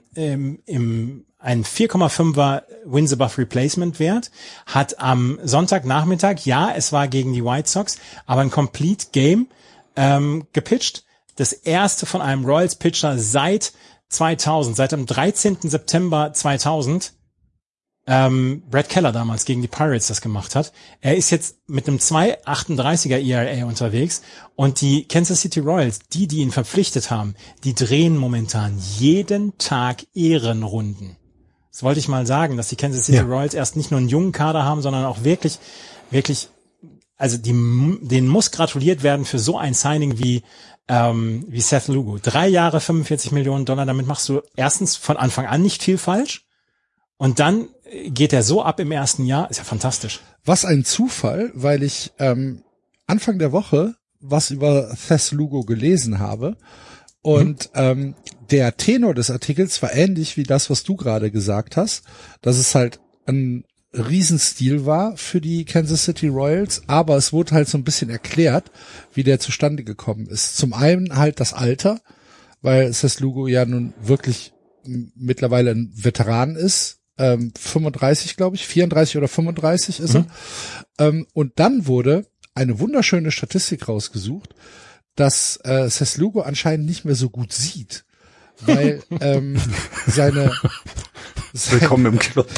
4,5er Wins above Replacement Wert, hat am Sonntagnachmittag, ja, es war gegen die White Sox, aber ein Complete Game gepitcht. Das erste von einem Royals-Pitcher seit 2000, seit dem 13. September 2000, Brad Keller damals gegen die Pirates das gemacht hat. Er ist jetzt mit einem 2,38er ERA unterwegs und die Kansas City Royals, die ihn verpflichtet haben, die drehen momentan jeden Tag Ehrenrunden. Das wollte ich mal sagen, dass die Kansas City Royals erst nicht nur einen jungen Kader haben, sondern auch wirklich, also denen muss gratuliert werden für so ein Signing wie Seth Lugo. 3 Jahre, $45 Millionen, damit machst du erstens von Anfang an nicht viel falsch. Und dann geht er so ab im ersten Jahr, ist ja fantastisch. Was ein Zufall, weil ich Anfang der Woche was über Seth Lugo gelesen habe und der Tenor des Artikels war ähnlich wie das, was du gerade gesagt hast, dass es halt ein Riesenstil war für die Kansas City Royals, aber es wurde halt so ein bisschen erklärt, wie der zustande gekommen ist. Zum einen halt das Alter, weil Seth Lugo ja nun wirklich mittlerweile ein Veteran ist, 35, glaube ich, 34 oder 35 ist er. Und dann wurde eine wunderschöne Statistik rausgesucht, dass Seth Lugo anscheinend nicht mehr so gut sieht, weil Willkommen im Club.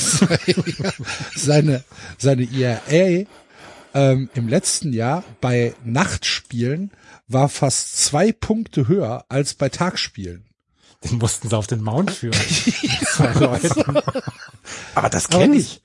seine ERA im letzten Jahr bei Nachtspielen war fast 2 Punkte höher als bei Tagspielen. Den mussten sie auf den Mount führen. 2 Leuten. Aber das kenne ich.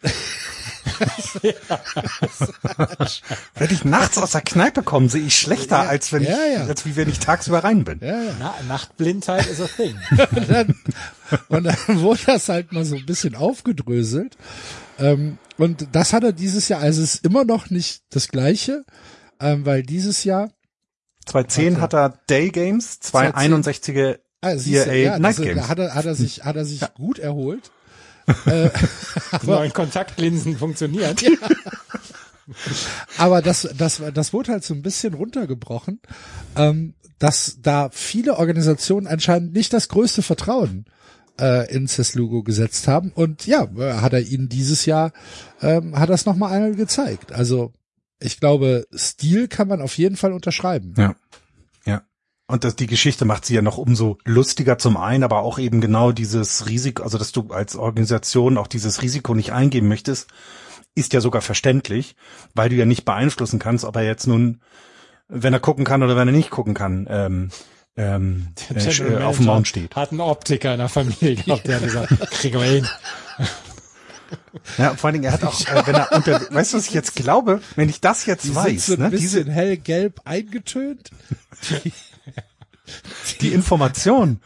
Wenn ich nachts aus der Kneipe komme, sehe ich schlechter, als wenn als wie wenn ich tagsüber rein bin. Nachtblindheit ist a thing. Und dann wurde das halt mal so ein bisschen aufgedröselt. Und das hat er dieses Jahr, also es ist immer noch nicht das Gleiche, weil dieses Jahr 2010 hat er Day Games, 261er ERA Night Games. Hat er sich gut erholt. Die neuen Kontaktlinsen funktionieren. Ja. Aber das wurde halt so ein bisschen runtergebrochen, dass da viele Organisationen anscheinend nicht das größte Vertrauen in Seth Lugo gesetzt haben. Und ja, hat er ihnen dieses Jahr, hat das nochmal einmal gezeigt. Also ich glaube, Stil kann man auf jeden Fall unterschreiben. Ja. Und die Geschichte macht sie ja noch umso lustiger zum einen, aber auch eben genau dieses Risiko, also dass du als Organisation auch dieses Risiko nicht eingehen möchtest, ist ja sogar verständlich, weil du ja nicht beeinflussen kannst, ob er jetzt nun, wenn er gucken kann oder wenn er nicht gucken kann, auf dem Mount steht. Hat einen Optiker in der Familie gehabt, der hat gesagt, kriegen wir hin. Ja, vor allen Dingen, er hat auch, weißt du, was ich jetzt glaube, wenn ich das jetzt weiß, so ein bisschen hellgelb eingetönt. Die Information,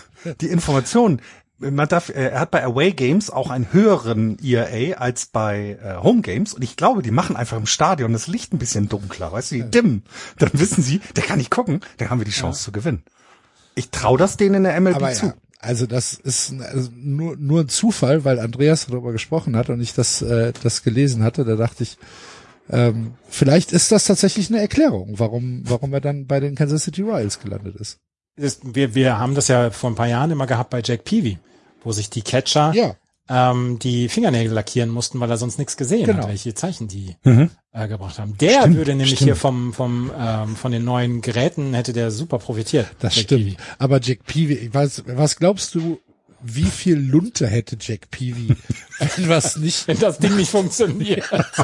er hat bei Away Games auch einen höheren ERA als bei Home Games und ich glaube, die machen einfach im Stadion das Licht ein bisschen dunkler, weißt du, die dimmen. Dann wissen sie, der kann nicht gucken, dann haben wir die Chance zu gewinnen. Ich traue das denen in der MLB zu. Ja, also das ist nur ein Zufall, weil Andreas darüber gesprochen hat und ich das gelesen hatte, da dachte ich, vielleicht ist das tatsächlich eine Erklärung, warum er dann bei den Kansas City Royals gelandet ist. Wir haben das ja vor ein paar Jahren immer gehabt bei Jack Peavy, wo sich die Catcher die Fingernägel lackieren mussten, weil er sonst nichts gesehen hat, welche Zeichen die gebracht haben. Der würde nämlich hier von den neuen Geräten hätte der super profitiert. Das Jack stimmt. Peavy. Aber Jack Peavy, was glaubst du, wie viel Lunte hätte Jack Peavy, wenn das Ding nicht funktioniert?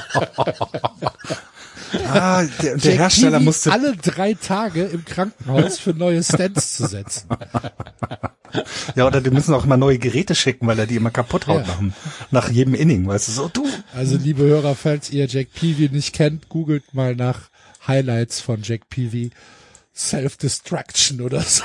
Der Hersteller musste alle 3 Tage im Krankenhaus für neue Stands zu setzen. Ja, oder die müssen auch immer neue Geräte schicken, weil er die immer kaputt haut nach jedem Inning, weißt du, so du. Also liebe Hörer, falls ihr Jack Peavy nicht kennt, googelt mal nach Highlights von Jack Peavy. Self-Destruction oder so.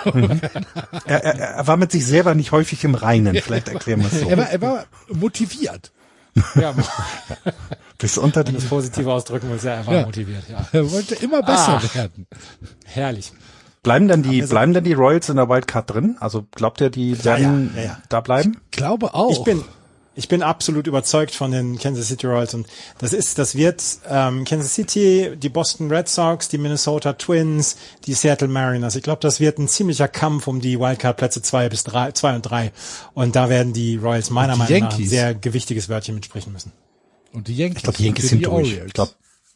Er war mit sich selber nicht häufig im Reinen, vielleicht erklären wir es so. Er war motiviert. Ja, Bis unter wenn die das positiv ausdrücken will, er war motiviert, ja. Er wollte immer besser werden. Herrlich. Bleiben denn die Royals in der Wildcard drin? Also glaubt ihr, die werden da bleiben? Ich glaube auch. Ich bin absolut überzeugt von den Kansas City Royals und das wird Kansas City, die Boston Red Sox, die Minnesota Twins, die Seattle Mariners. Ich glaube, das wird ein ziemlicher Kampf um die Wildcard-Plätze 2 und 3 und da werden die Royals meiner Meinung nach ein sehr gewichtiges Wörtchen mitsprechen müssen. Und die Yankees. Ich glaube, die Yankees sind durch. Ich glaube.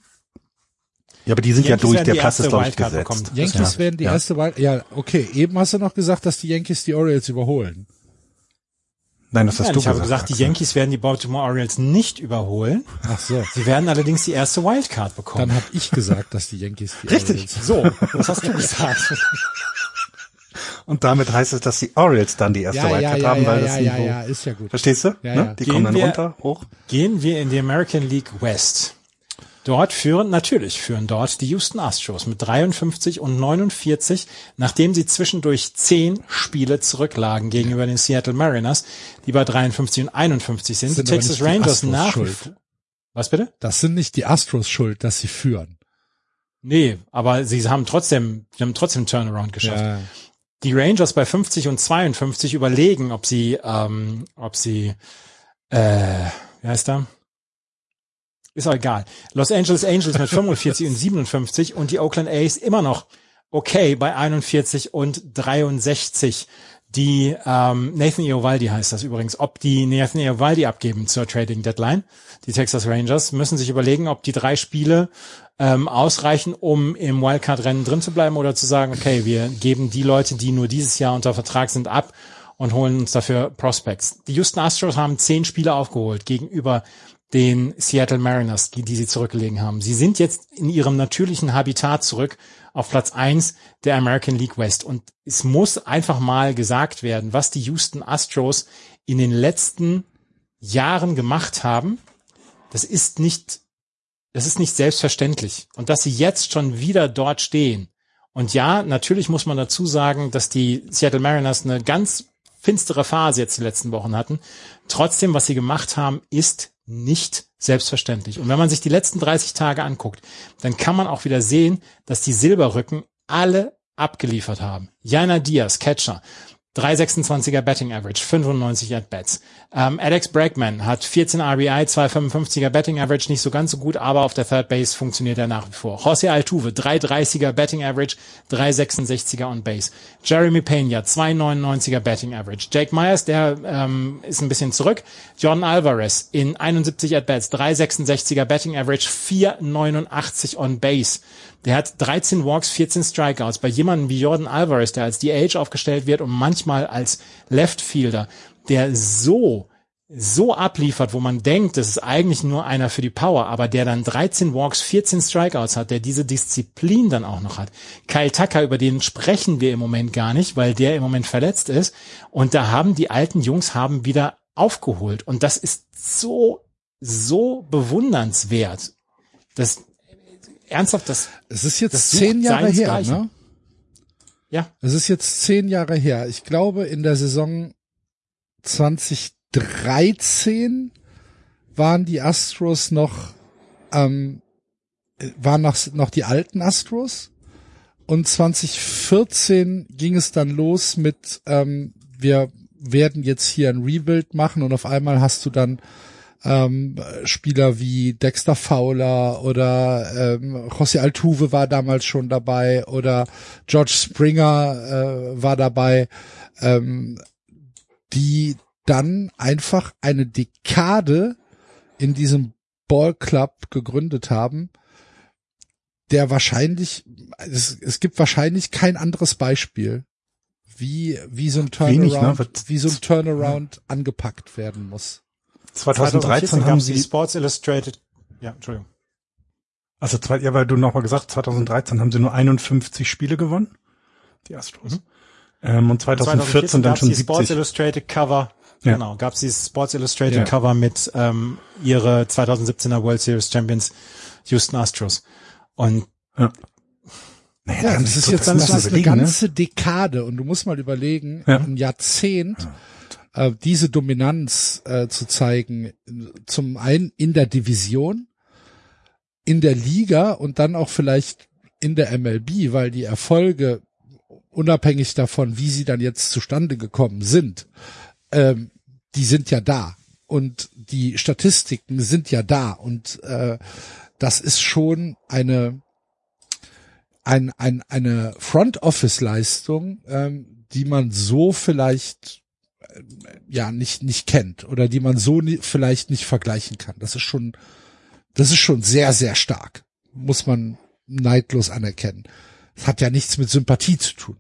Ja, aber die sind ja durch, der Platz ist, glaube ich, gesetzt. Yankees werden die erste Wildcard. Ja, okay. Eben hast du noch gesagt, dass die Yankees die Orioles überholen. Nein, das hast du gesagt. Ich habe gesagt, die Yankees werden die Baltimore Orioles nicht überholen. Ach so. Sie werden allerdings die erste Wildcard bekommen. Dann habe ich gesagt, dass die Yankees die Richtig. Orioles. So, das hast du gesagt. Und damit heißt es, dass die Orioles dann die erste Wildcard haben, weil das Niveau. Ja, ist ja gut. Verstehst du? Ja, ne? Die kommen dann runter, hoch. Gehen wir in die American League West. Dort führen dort die Houston Astros mit 53 und 49, nachdem sie zwischendurch 10 Spiele zurücklagen gegenüber den Seattle Mariners, die bei 53 und 51 sind. Die Texas Rangers nach wie vor. Was bitte? Das sind nicht die Astros schuld, dass sie führen. Nee, aber sie haben trotzdem Turnaround geschafft. Ja. Die Rangers bei 50 und 52 überlegen, ob sie, wie heißt er? Ist auch egal. Los Angeles Angels mit 45 und 57 und die Oakland A's immer noch okay bei 41 und 63. Die Nathan Eovaldi heißt das übrigens. Ob die Nathan Eovaldi abgeben zur Trading Deadline, die Texas Rangers, müssen sich überlegen, ob die 3 Spiele ausreichen, um im Wildcard-Rennen drin zu bleiben oder zu sagen, okay, wir geben die Leute, die nur dieses Jahr unter Vertrag sind, ab und holen uns dafür Prospects. Die Houston Astros haben 10 Spiele aufgeholt gegenüber den Seattle Mariners, die sie zurückgelegen haben. Sie sind jetzt in ihrem natürlichen Habitat zurück auf Platz 1 der American League West. Und es muss einfach mal gesagt werden, was die Houston Astros in den letzten Jahren gemacht haben. Das ist nicht selbstverständlich. Und dass sie jetzt schon wieder dort stehen. Und ja, natürlich muss man dazu sagen, dass die Seattle Mariners eine ganz finstere Phase jetzt die letzten Wochen hatten. Trotzdem, was sie gemacht haben, ist nicht selbstverständlich. Und wenn man sich die letzten 30 Tage anguckt, dann kann man auch wieder sehen, dass die Silberrücken alle abgeliefert haben. Yainer Diaz, Catcher, 3,26er Betting Average, 95 At-Bats. Alex Bregman hat 14 RBI, 2,55er Betting Average, nicht so ganz so gut, aber auf der Third Base funktioniert er nach wie vor. José Altuve, 3,30er Betting Average, 3,66er on Base. Jeremy Pena, 2,99er Betting Average. Jake Myers, der ist ein bisschen zurück. Jordan Alvarez in 71 At-Bats, 3,66er Betting Average, 4,89 on Base. Der hat 13 Walks, 14 Strikeouts. Bei jemandem wie Jordan Alvarez, der als DH aufgestellt wird und manchmal als Left Fielder, der so abliefert, wo man denkt, das ist eigentlich nur einer für die Power, aber der dann 13 Walks, 14 Strikeouts hat, der diese Disziplin dann auch noch hat. Kyle Tucker, über den sprechen wir im Moment gar nicht, weil der im Moment verletzt ist. Und da haben die alten Jungs wieder aufgeholt. Und das ist so bewundernswert. Ernsthaft, es ist jetzt 10 Jahre her, ne? Ja. Es ist jetzt 10 Jahre her. Ich glaube, in der Saison 2013 waren die Astros noch die alten Astros. Und 2014 ging es dann los mit, wir werden jetzt hier ein Rebuild machen und auf einmal hast du dann Spieler wie Dexter Fowler oder José Altuve war damals schon dabei oder George Springer war dabei, die dann einfach eine Dekade in diesem Ballclub gegründet haben, der wahrscheinlich, es gibt wahrscheinlich kein anderes Beispiel, wie so ein Turnaround angepackt werden muss. 2013 haben sie Sports Illustrated. Ja, Entschuldigung. Also weil du nochmal gesagt, 2013 haben sie nur 51 Spiele gewonnen, die Astros. Und 2014 dann schon 70. Sports Illustrated Cover. Ja. Genau, gab's dieses Sports Illustrated Cover mit ihre 2017er World Series Champions Houston Astros. Und Ja, das ist jetzt eine ganze Dekade und du musst mal überlegen, ein Jahrzehnt diese Dominanz zu zeigen, zum einen in der Division, in der Liga und dann auch vielleicht in der MLB, weil die Erfolge, unabhängig davon, wie sie dann jetzt zustande gekommen sind, die sind ja da und die Statistiken sind ja da und das ist schon eine Front-Office-Leistung, die man so vielleicht nicht kennt oder die man so vielleicht nicht vergleichen kann. Das ist schon sehr, sehr stark. Muss man neidlos anerkennen. Das hat ja nichts mit Sympathie zu tun.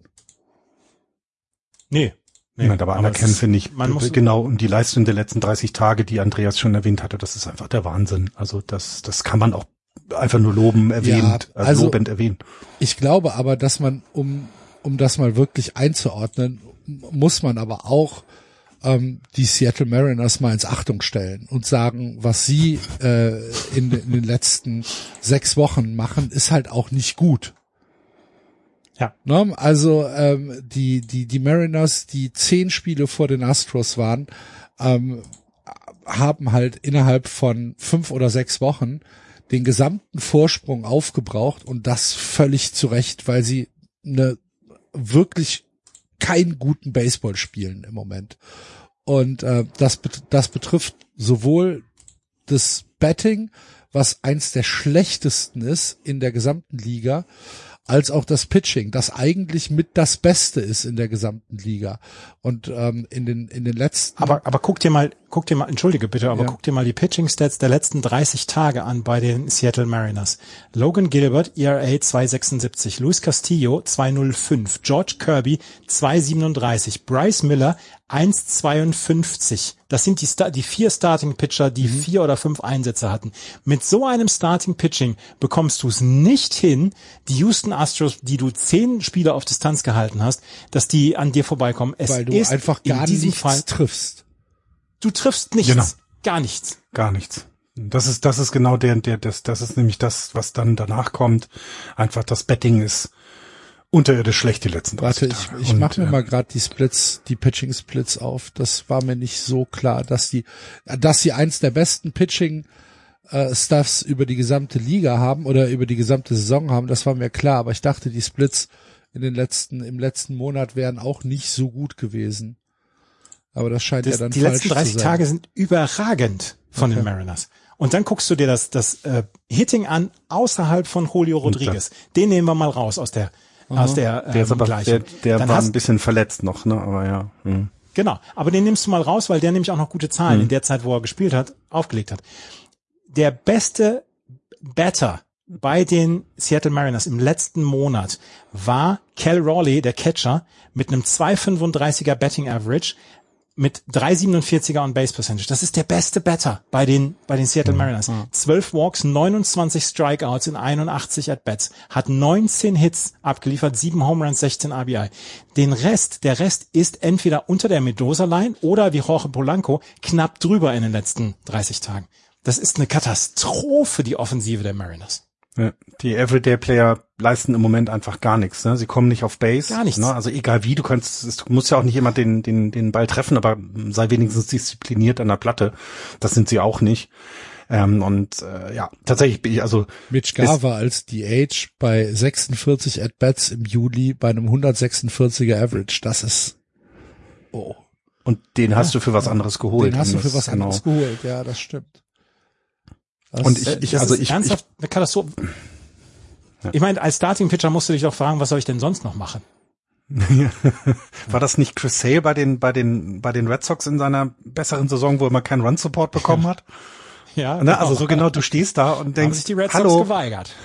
Nee. Aber anerkennen finde ich genau und die Leistung der letzten 30 Tage, die Andreas schon erwähnt hatte, das ist einfach der Wahnsinn. Also das kann man auch einfach nur lobend erwähnen. Ich glaube aber, dass man, um das mal wirklich einzuordnen, muss man aber auch die Seattle Mariners mal ins Achtung stellen und sagen, was sie in den letzten 6 Wochen machen, ist halt auch nicht gut. Ja. Ne? Also die Mariners, die 10 Spiele vor den Astros waren, haben halt innerhalb von 5 oder 6 Wochen den gesamten Vorsprung aufgebraucht und das völlig zu Recht, weil sie wirklich keinen guten Baseball spielen im Moment. Und das betrifft sowohl das Batting, was eins der schlechtesten ist in der gesamten Liga, als auch das Pitching, das eigentlich mit das Beste ist in der gesamten Liga. Und in den letzten. Aber guck dir mal, entschuldige bitte, aber guck dir mal die Pitching-Stats der letzten 30 Tage an bei den Seattle Mariners. Logan Gilbert, ERA 2,76, Luis Castillo 2,05, George Kirby 2,37, Bryce Miller 1,52. Das sind die 4 Starting-Pitcher, die 4 oder 5 Einsätze hatten. Mit so einem Starting-Pitching bekommst du es nicht hin, die Houston Astros, die du 10 Spieler auf Distanz gehalten hast, dass die an dir vorbeikommen. Weil du einfach gar nichts triffst. Du triffst nichts. Genau. Gar nichts. Gar nichts. Das ist genau das ist nämlich das, was dann danach kommt. Einfach das Betting ist unterirdisch schlecht die letzten 30 Tage. Warte, ich mache mir mal gerade die Pitching-Splits auf. Das war mir nicht so klar, dass sie eins der besten Pitching-Stuffs über die gesamte Liga haben oder über die gesamte Saison haben. Das war mir klar, aber ich dachte, die Splits im letzten Monat wären auch nicht so gut gewesen. Aber das scheint ja dann falsch zu sein. Die letzten 30 Tage sind überragend von den Mariners. Und dann guckst du dir das Hitting an außerhalb von Julio Rodriguez. Den nehmen wir mal raus aus der der ist aber der war ein bisschen verletzt noch, ne? Aber ja. Genau, aber den nimmst du mal raus, weil der nämlich auch noch gute Zahlen in der Zeit, wo er gespielt hat, aufgelegt hat. Der beste Batter bei den Seattle Mariners im letzten Monat war Cal Raleigh, der Catcher, mit einem 2,35er Batting Average, mit 3,47er On-Base Percentage. Das ist der beste Batter bei den Seattle Mariners. 12 Walks, 29 Strikeouts in 81 At-Bats, hat 19 Hits abgeliefert, 7 Home Runs, 16 RBI. Der Rest ist entweder unter der Mendoza-Line oder wie Jorge Polanco knapp drüber in den letzten 30 Tagen. Das ist eine Katastrophe, die Offensive der Mariners. Ja, die Everyday-Player leisten im Moment einfach gar nichts. Ne? Sie kommen nicht auf Base. Gar nichts. Ne? Also egal wie, du musst ja auch nicht immer den Ball treffen, aber sei wenigstens diszipliniert an der Platte. Das sind sie auch nicht. Tatsächlich bin ich Mitch Garver als DH bei 46 At-Bats im Juli bei einem 146er Average. Das ist Und den hast du für was anderes geholt. Den hast du für was anderes geholt, ja, das stimmt. Und ernsthaft eine Katastrophe. Ja. Ich meine, als Starting-Pitcher musst du dich doch fragen, was soll ich denn sonst noch machen? War das nicht Chris Sale bei den Red Sox in seiner besseren Saison, wo er mal keinen Run-Support bekommen hat? Ja. Ne? Also so genau, du stehst da und denkst, haben sich die Red Sox geweigert.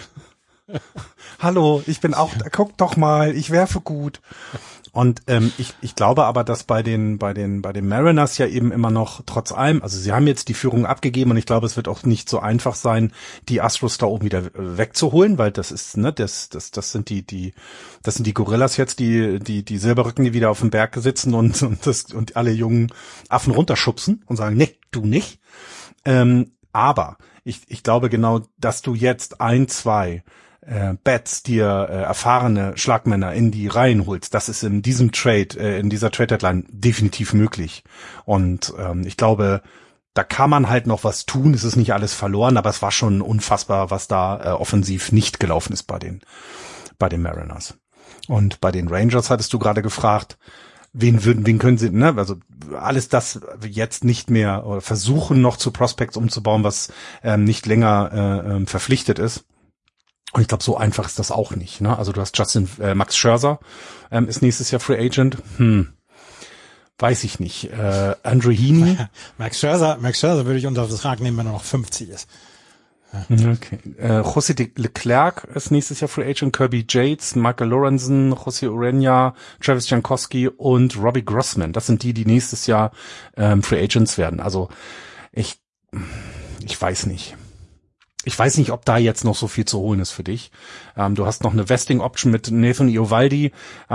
Hallo, ich bin auch, guck doch mal, ich werfe gut. Und ich glaube aber, dass bei den Mariners ja eben immer noch trotz allem, also sie haben jetzt die Führung abgegeben und ich glaube, es wird auch nicht so einfach sein, die Astros da oben wieder wegzuholen, weil das ist, ne, das sind die Gorillas jetzt, die Silberrücken, die wieder auf dem Berg sitzen und alle jungen Affen runterschubsen und sagen, nee, du nicht. Aber ich glaube genau, dass du jetzt 2 Bets dir erfahrene Schlagmänner in die Reihen holst, das ist in diesem Trade, in dieser Trade-Deadline definitiv möglich. Und ich glaube, da kann man halt noch was tun. Es ist nicht alles verloren, aber es war schon unfassbar, was da offensiv nicht gelaufen ist bei den Mariners. Und bei den Rangers hattest du gerade gefragt, wen können sie, ne, also alles das jetzt nicht mehr oder versuchen noch zu Prospects umzubauen, was nicht länger verpflichtet ist. Und ich glaube, so einfach ist das auch nicht, ne? Also du hast Max Scherzer ist nächstes Jahr Free Agent. Weiß ich nicht. Andrew Heaney. Max Scherzer würde ich unter Vertrag nehmen, wenn er noch 50 ist. Okay. José Leclerc ist nächstes Jahr Free Agent, Kirby Yates, Michael Lorenzen, José Urena, Travis Jankowski und Robbie Grossman. Das sind die nächstes Jahr Free Agents werden. Also ich weiß nicht. Ich weiß nicht, ob da jetzt noch so viel zu holen ist für dich. Du hast noch eine Vesting Option mit Nathan Eovaldi.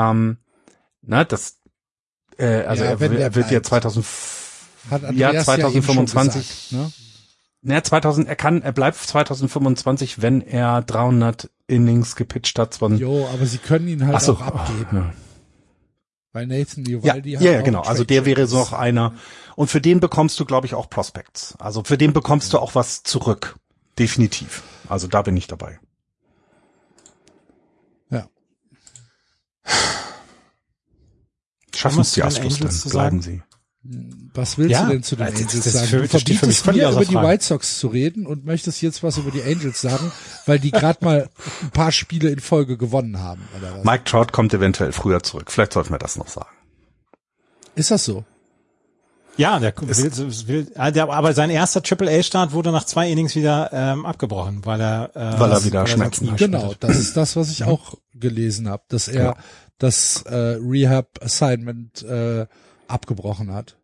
Er wird ja 2025. Ja, Ne? Er bleibt 2025, wenn er 300 Innings gepitcht hat. Aber sie können ihn halt auch abgeben. Ja. Weil Nathan Eovaldi genau. Also der wäre so noch einer. Und für den bekommst du, glaube ich, auch Prospects. Also für den bekommst du auch was zurück. Definitiv. Also da bin ich dabei. Ja. Schaffen es die Astros dann, bleiben sie. Was willst du denn zu den Angels sagen? Du verbietest mir über die White Sox zu reden und möchtest jetzt was über die Angels sagen, weil die gerade mal ein paar Spiele in Folge gewonnen haben, oder was? Mike Trout kommt eventuell früher zurück. Vielleicht sollten wir das noch sagen. Ist das so? Ja, aber sein erster Triple-A-Start wurde nach 2 Innings wieder abgebrochen, weil er wieder Schmerzen hat. Genau, das ist das, was ich auch gelesen habe, dass er das Rehab-Assignment abgebrochen hat.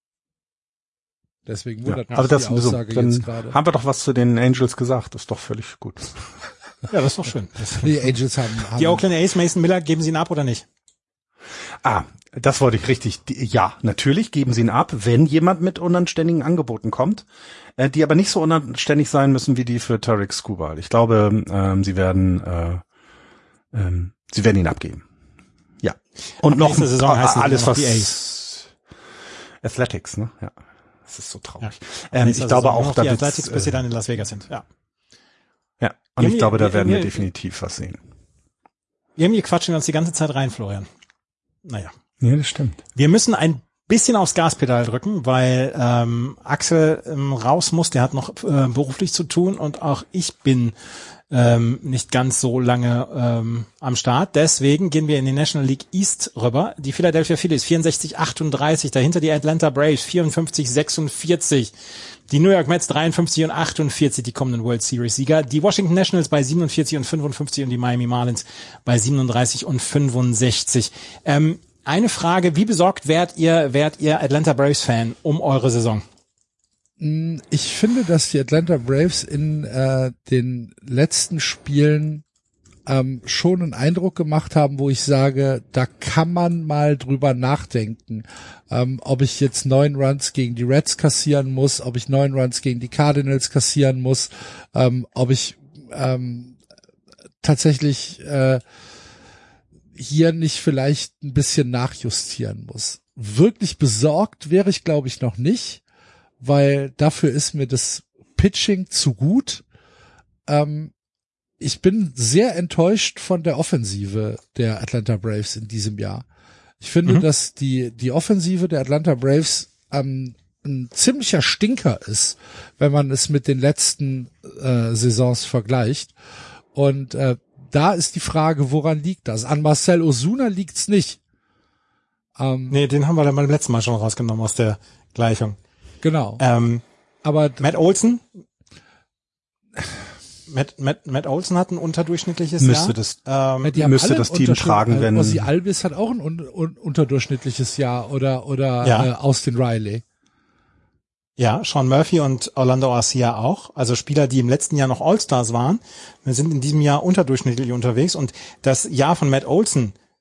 Deswegen wundert mich die Aussage dann jetzt gerade. Haben wir doch was zu den Angels gesagt, das ist doch völlig gut. Ja, das ist doch schön. Die Angels haben die Oakland A's, Mason Miller, geben sie ihn ab oder nicht? Das wollte ich richtig. Ja, natürlich geben sie ihn ab, wenn jemand mit unanständigen Angeboten kommt, die aber nicht so unanständig sein müssen wie die für Tarek Skubal. Ich glaube, sie werden ihn abgeben. Ja. Und noch Saison heißt alles was die A's. Athletics, ne? Ja. Das ist so traurig. Ja. Ich glaube auch, da die Athletics, bis sie dann in Las Vegas sind. Ja. Ja. Und ich glaube, da werden wir definitiv was sehen. Irgendwie quatschen wir uns die ganze Zeit rein, Florian. Naja. Ja, das stimmt. Wir müssen ein bisschen aufs Gaspedal drücken, weil Axel raus muss. Der hat noch beruflich zu tun und auch ich bin nicht ganz so lange am Start. Deswegen gehen wir in die National League East rüber. Die Philadelphia Phillies 64-38, dahinter die Atlanta Braves 54-46, die New York Mets 53-48, die kommenden World Series Sieger, die Washington Nationals bei 47-55 und die Miami Marlins bei 37-65. Eine Frage, wie besorgt wärt ihr Atlanta Braves Fan um eure Saison? Ich finde, dass die Atlanta Braves in den letzten Spielen schon einen Eindruck gemacht haben, wo ich sage, da kann man mal drüber nachdenken, ob ich jetzt 9 Runs gegen die Reds kassieren muss, ob ich 9 Runs gegen die Cardinals kassieren muss, ob ich tatsächlich hier nicht vielleicht ein bisschen nachjustieren muss. Wirklich besorgt wäre ich, glaube ich, noch nicht, weil dafür ist mir das Pitching zu gut. Ich bin sehr enttäuscht von der Offensive der Atlanta Braves in diesem Jahr. Ich finde, dass die Offensive der Atlanta Braves ein ziemlicher Stinker ist, wenn man es mit den letzten Saisons vergleicht. Und da ist die Frage, woran liegt das? An Marcell Ozuna liegt's nicht. Nee, den haben wir dann beim letzten Mal schon rausgenommen aus der Gleichung. Genau. Aber Matt Olson? Matt Olson hat ein unterdurchschnittliches Jahr. Müsste das Team tragen, wenn Ozzy Albies hat auch ein unterdurchschnittliches Jahr oder Austin Riley. Ja, Sean Murphy und Orlando Arcia auch. Also Spieler, die im letzten Jahr noch All-Stars waren, sind in diesem Jahr unterdurchschnittlich unterwegs. Und das Jahr von Matt Olson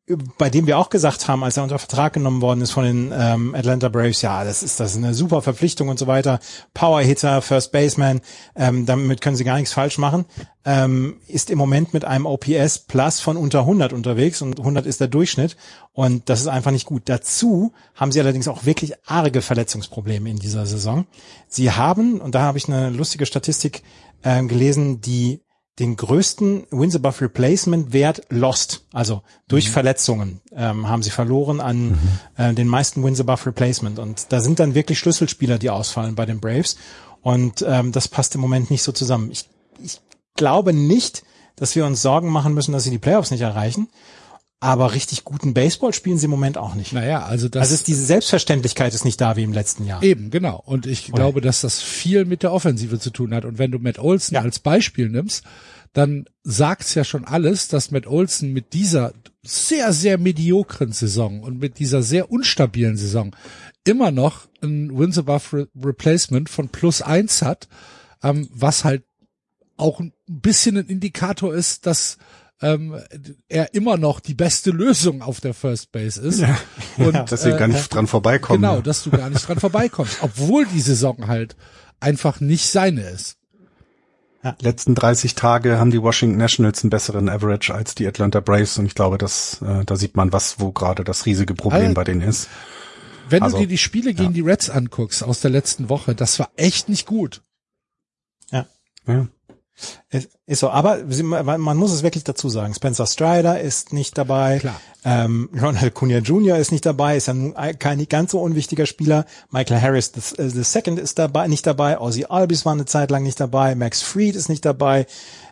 bei dem wir auch gesagt haben, als er unter Vertrag genommen worden ist von den Atlanta Braves, ja, das ist eine super Verpflichtung und so weiter, Power-Hitter, First Baseman, damit können sie gar nichts falsch machen, ist im Moment mit einem OPS Plus von unter 100 unterwegs und 100 ist der Durchschnitt und das ist einfach nicht gut. Dazu haben sie allerdings auch wirklich arge Verletzungsprobleme in dieser Saison. Sie haben, und da habe ich eine lustige Statistik gelesen, den größten Wins above Replacement Wert lost, also durch Verletzungen haben sie verloren an den meisten Wins above Replacement und da sind dann wirklich Schlüsselspieler, die ausfallen bei den Braves und das passt im Moment nicht so zusammen. Ich glaube nicht, dass wir uns Sorgen machen müssen, dass sie die Playoffs nicht erreichen, aber richtig guten Baseball spielen sie im Moment auch nicht. Naja, also diese Selbstverständlichkeit ist nicht da wie im letzten Jahr. Eben, genau. Und ich glaube, dass das viel mit der Offensive zu tun hat. Und wenn du Matt Olson als Beispiel nimmst, dann sagt's ja schon alles, dass Matt Olson mit dieser sehr, sehr mediokren Saison und mit dieser sehr unstabilen Saison immer noch ein Wins above Replacement von +1 hat, was halt auch ein bisschen ein Indikator ist, dass er immer noch die beste Lösung auf der First Base ist. Ja. Und, dass sie gar nicht dran vorbeikommen. Genau, dass du gar nicht dran vorbeikommst, obwohl die Saison halt einfach nicht seine ist. Ja. Letzten 30 Tage haben die Washington Nationals einen besseren Average als die Atlanta Braves und ich glaube, dass da sieht man, wo gerade das riesige Problem bei denen ist. Wenn du dir die Spiele gegen die Reds anguckst aus der letzten Woche, das war echt nicht gut. Ja. Ist so, aber man muss es wirklich dazu sagen. Spencer Strider ist nicht dabei. Klar. Ronald Acuna Jr. ist nicht dabei, ist ja nun kein ganz so unwichtiger Spieler. Michael Harris the Second ist dabei, nicht dabei. Ozzie Albies war eine Zeit lang nicht dabei. Max Fried ist nicht dabei.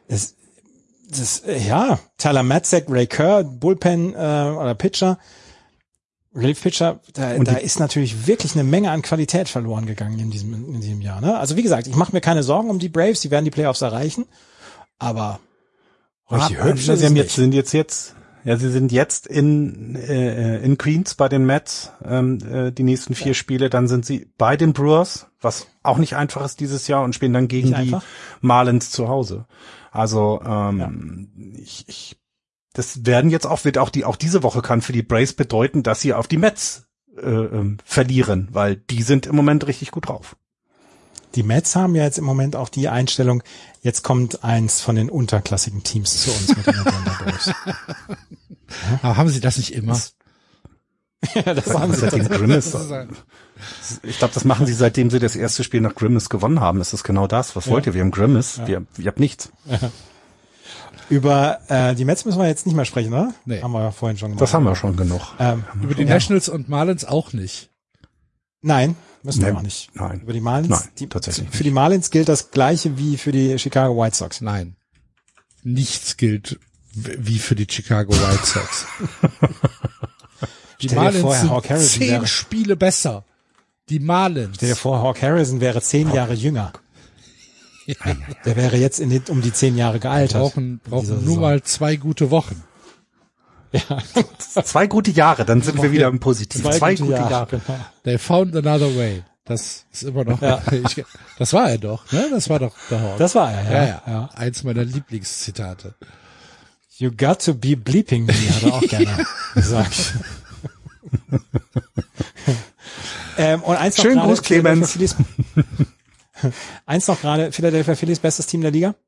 Tyler Matzek, Ray Kerr, Bullpen oder Pitcher. Relief Pitcher, da ist natürlich wirklich eine Menge an Qualität verloren gegangen in diesem Jahr. Ne? Also wie gesagt, ich mache mir keine Sorgen um die Braves, die werden die Playoffs erreichen, aber richtig hübsch. Sie sind jetzt in Queens bei den Mets die nächsten 4 Spiele, dann sind sie bei den Brewers, was auch nicht einfach ist dieses Jahr und spielen dann gegen die Marlins zu Hause. Also das wird auch diese Woche kann für die Braves bedeuten, dass sie auf die Mets verlieren, weil die sind im Moment richtig gut drauf. Die Mets haben ja jetzt im Moment auch die Einstellung, jetzt kommt eins von den unterklassigen Teams zu uns mit den Atlanta Braves. Aber haben sie das nicht immer? Das haben sie seitdem Grimace. Ich glaube, das machen sie, seitdem sie das erste Spiel nach Grimace gewonnen haben. Das ist genau das. Was wollt ihr? Wir haben Grimace. Wir habt nichts. Ja. Über die Mets müssen wir jetzt nicht mehr sprechen, oder? Nee. Haben wir ja vorhin schon gemacht. Das haben wir schon genug. Über die Nationals und Marlins auch nicht. Nein, müssen wir auch nicht. Nein. Über die Marlins? Nein, tatsächlich für die Marlins gilt das Gleiche wie für die Chicago White Sox. Nein. Nichts gilt wie für die Chicago White Sox. Die Marlins sind 10 Spiele besser. Die Marlins. Stell dir vor, Hawk Harrison wäre 10 Jahre jünger. Ja. Der wäre jetzt um die 10 Jahre gealtert. Brauchen nur mal 2 gute Wochen. Ja. 2 gute Jahre, dann sind wir wieder im Positiv. 2 gute Jahre. Genau. They found another way. Das ist immer noch, das war er doch, ne? Das war doch der Hawk. Das war er, ja. Eins meiner Lieblingszitate. You got to be bleeping me, hat er auch gerne gesagt. Und eins noch schönen Gruß, Clemens. Eins noch gerade, Philadelphia Phillies, bestes Team der Liga?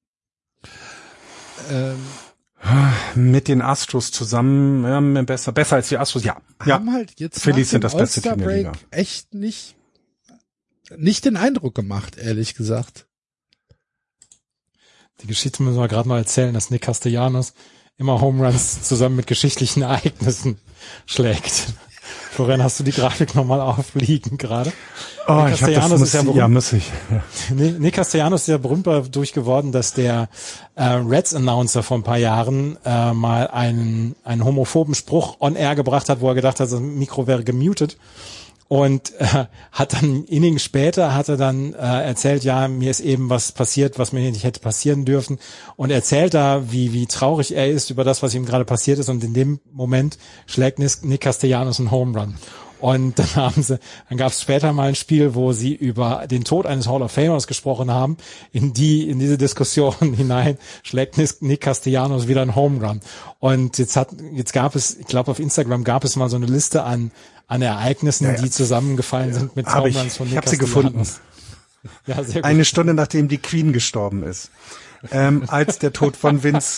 Mit den Astros zusammen, besser als die Astros, ja. Haben halt jetzt Phillies sind das beste Team der Liga. Echt nicht den Eindruck gemacht, ehrlich gesagt. Die Geschichte müssen wir gerade mal erzählen, dass Nick Castellanos immer Home Runs zusammen mit geschichtlichen Ereignissen schlägt. Florian, hast du die Grafik nochmal aufliegen gerade? Oh, Nick Castellanos ist ja berühmt. Ja, muss ich. Ja. Nick Castellanos ist ja berühmt dadurch geworden, dass der Reds-Announcer vor ein paar Jahren mal einen homophoben Spruch on air gebracht hat, wo er gedacht hat, das Mikro wäre gemutet. Und hat dann Innings später erzählt, ja, mir ist eben was passiert, was mir nicht hätte passieren dürfen. Und erzählt da, wie traurig er ist über das, was ihm gerade passiert ist. Und in dem Moment schlägt Nick Castellanos einen Home Run. Und dann gab es später mal ein Spiel, wo sie über den Tod eines Hall of Famers gesprochen haben. In diese Diskussion hinein schlägt Nick Castellanos wieder ein Home Run. Und jetzt gab es, ich glaube auf Instagram gab es mal so eine Liste an Ereignissen, die zusammengefallen sind mit Home Runs von Nick Castellanos. Ich habe sie gefunden. Ja, sehr gut. Eine Stunde nachdem die Queen gestorben ist. Als der Tod von Vince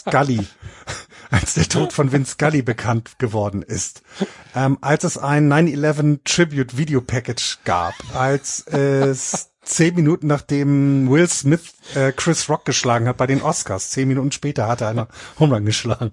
Scully bekannt geworden ist, als es ein 9/11 Tribute Video Package gab, als es 10 Minuten nachdem Will Smith Chris Rock geschlagen hat bei den Oscars, 10 Minuten später hat er einen Home Run geschlagen.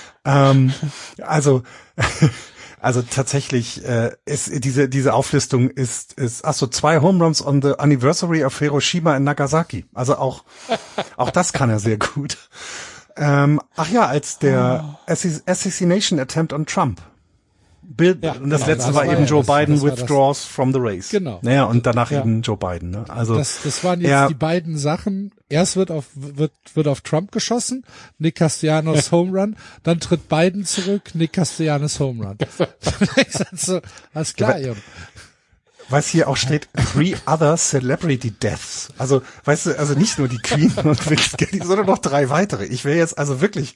Also tatsächlich ist diese Auflistung ist 2 Home Runs on the Anniversary of Hiroshima and Nagasaki. Also auch das kann er sehr gut. Als der Assassination Attempt on Trump. Und das letzte war eben Joe Biden withdraws from the race. Genau. Naja, und danach eben Joe Biden. Ne? Also das waren jetzt die beiden Sachen. Erst wird auf Trump geschossen, Nick Castellanos Home Run, dann tritt Biden zurück, Nick Castellanos Home Run. So, alles klar, Junge. Was hier auch steht, 3 other celebrity deaths. Also, weißt du, also nicht nur die Queen und Vince Scully, sondern noch 3 weitere. Ich wäre jetzt also wirklich,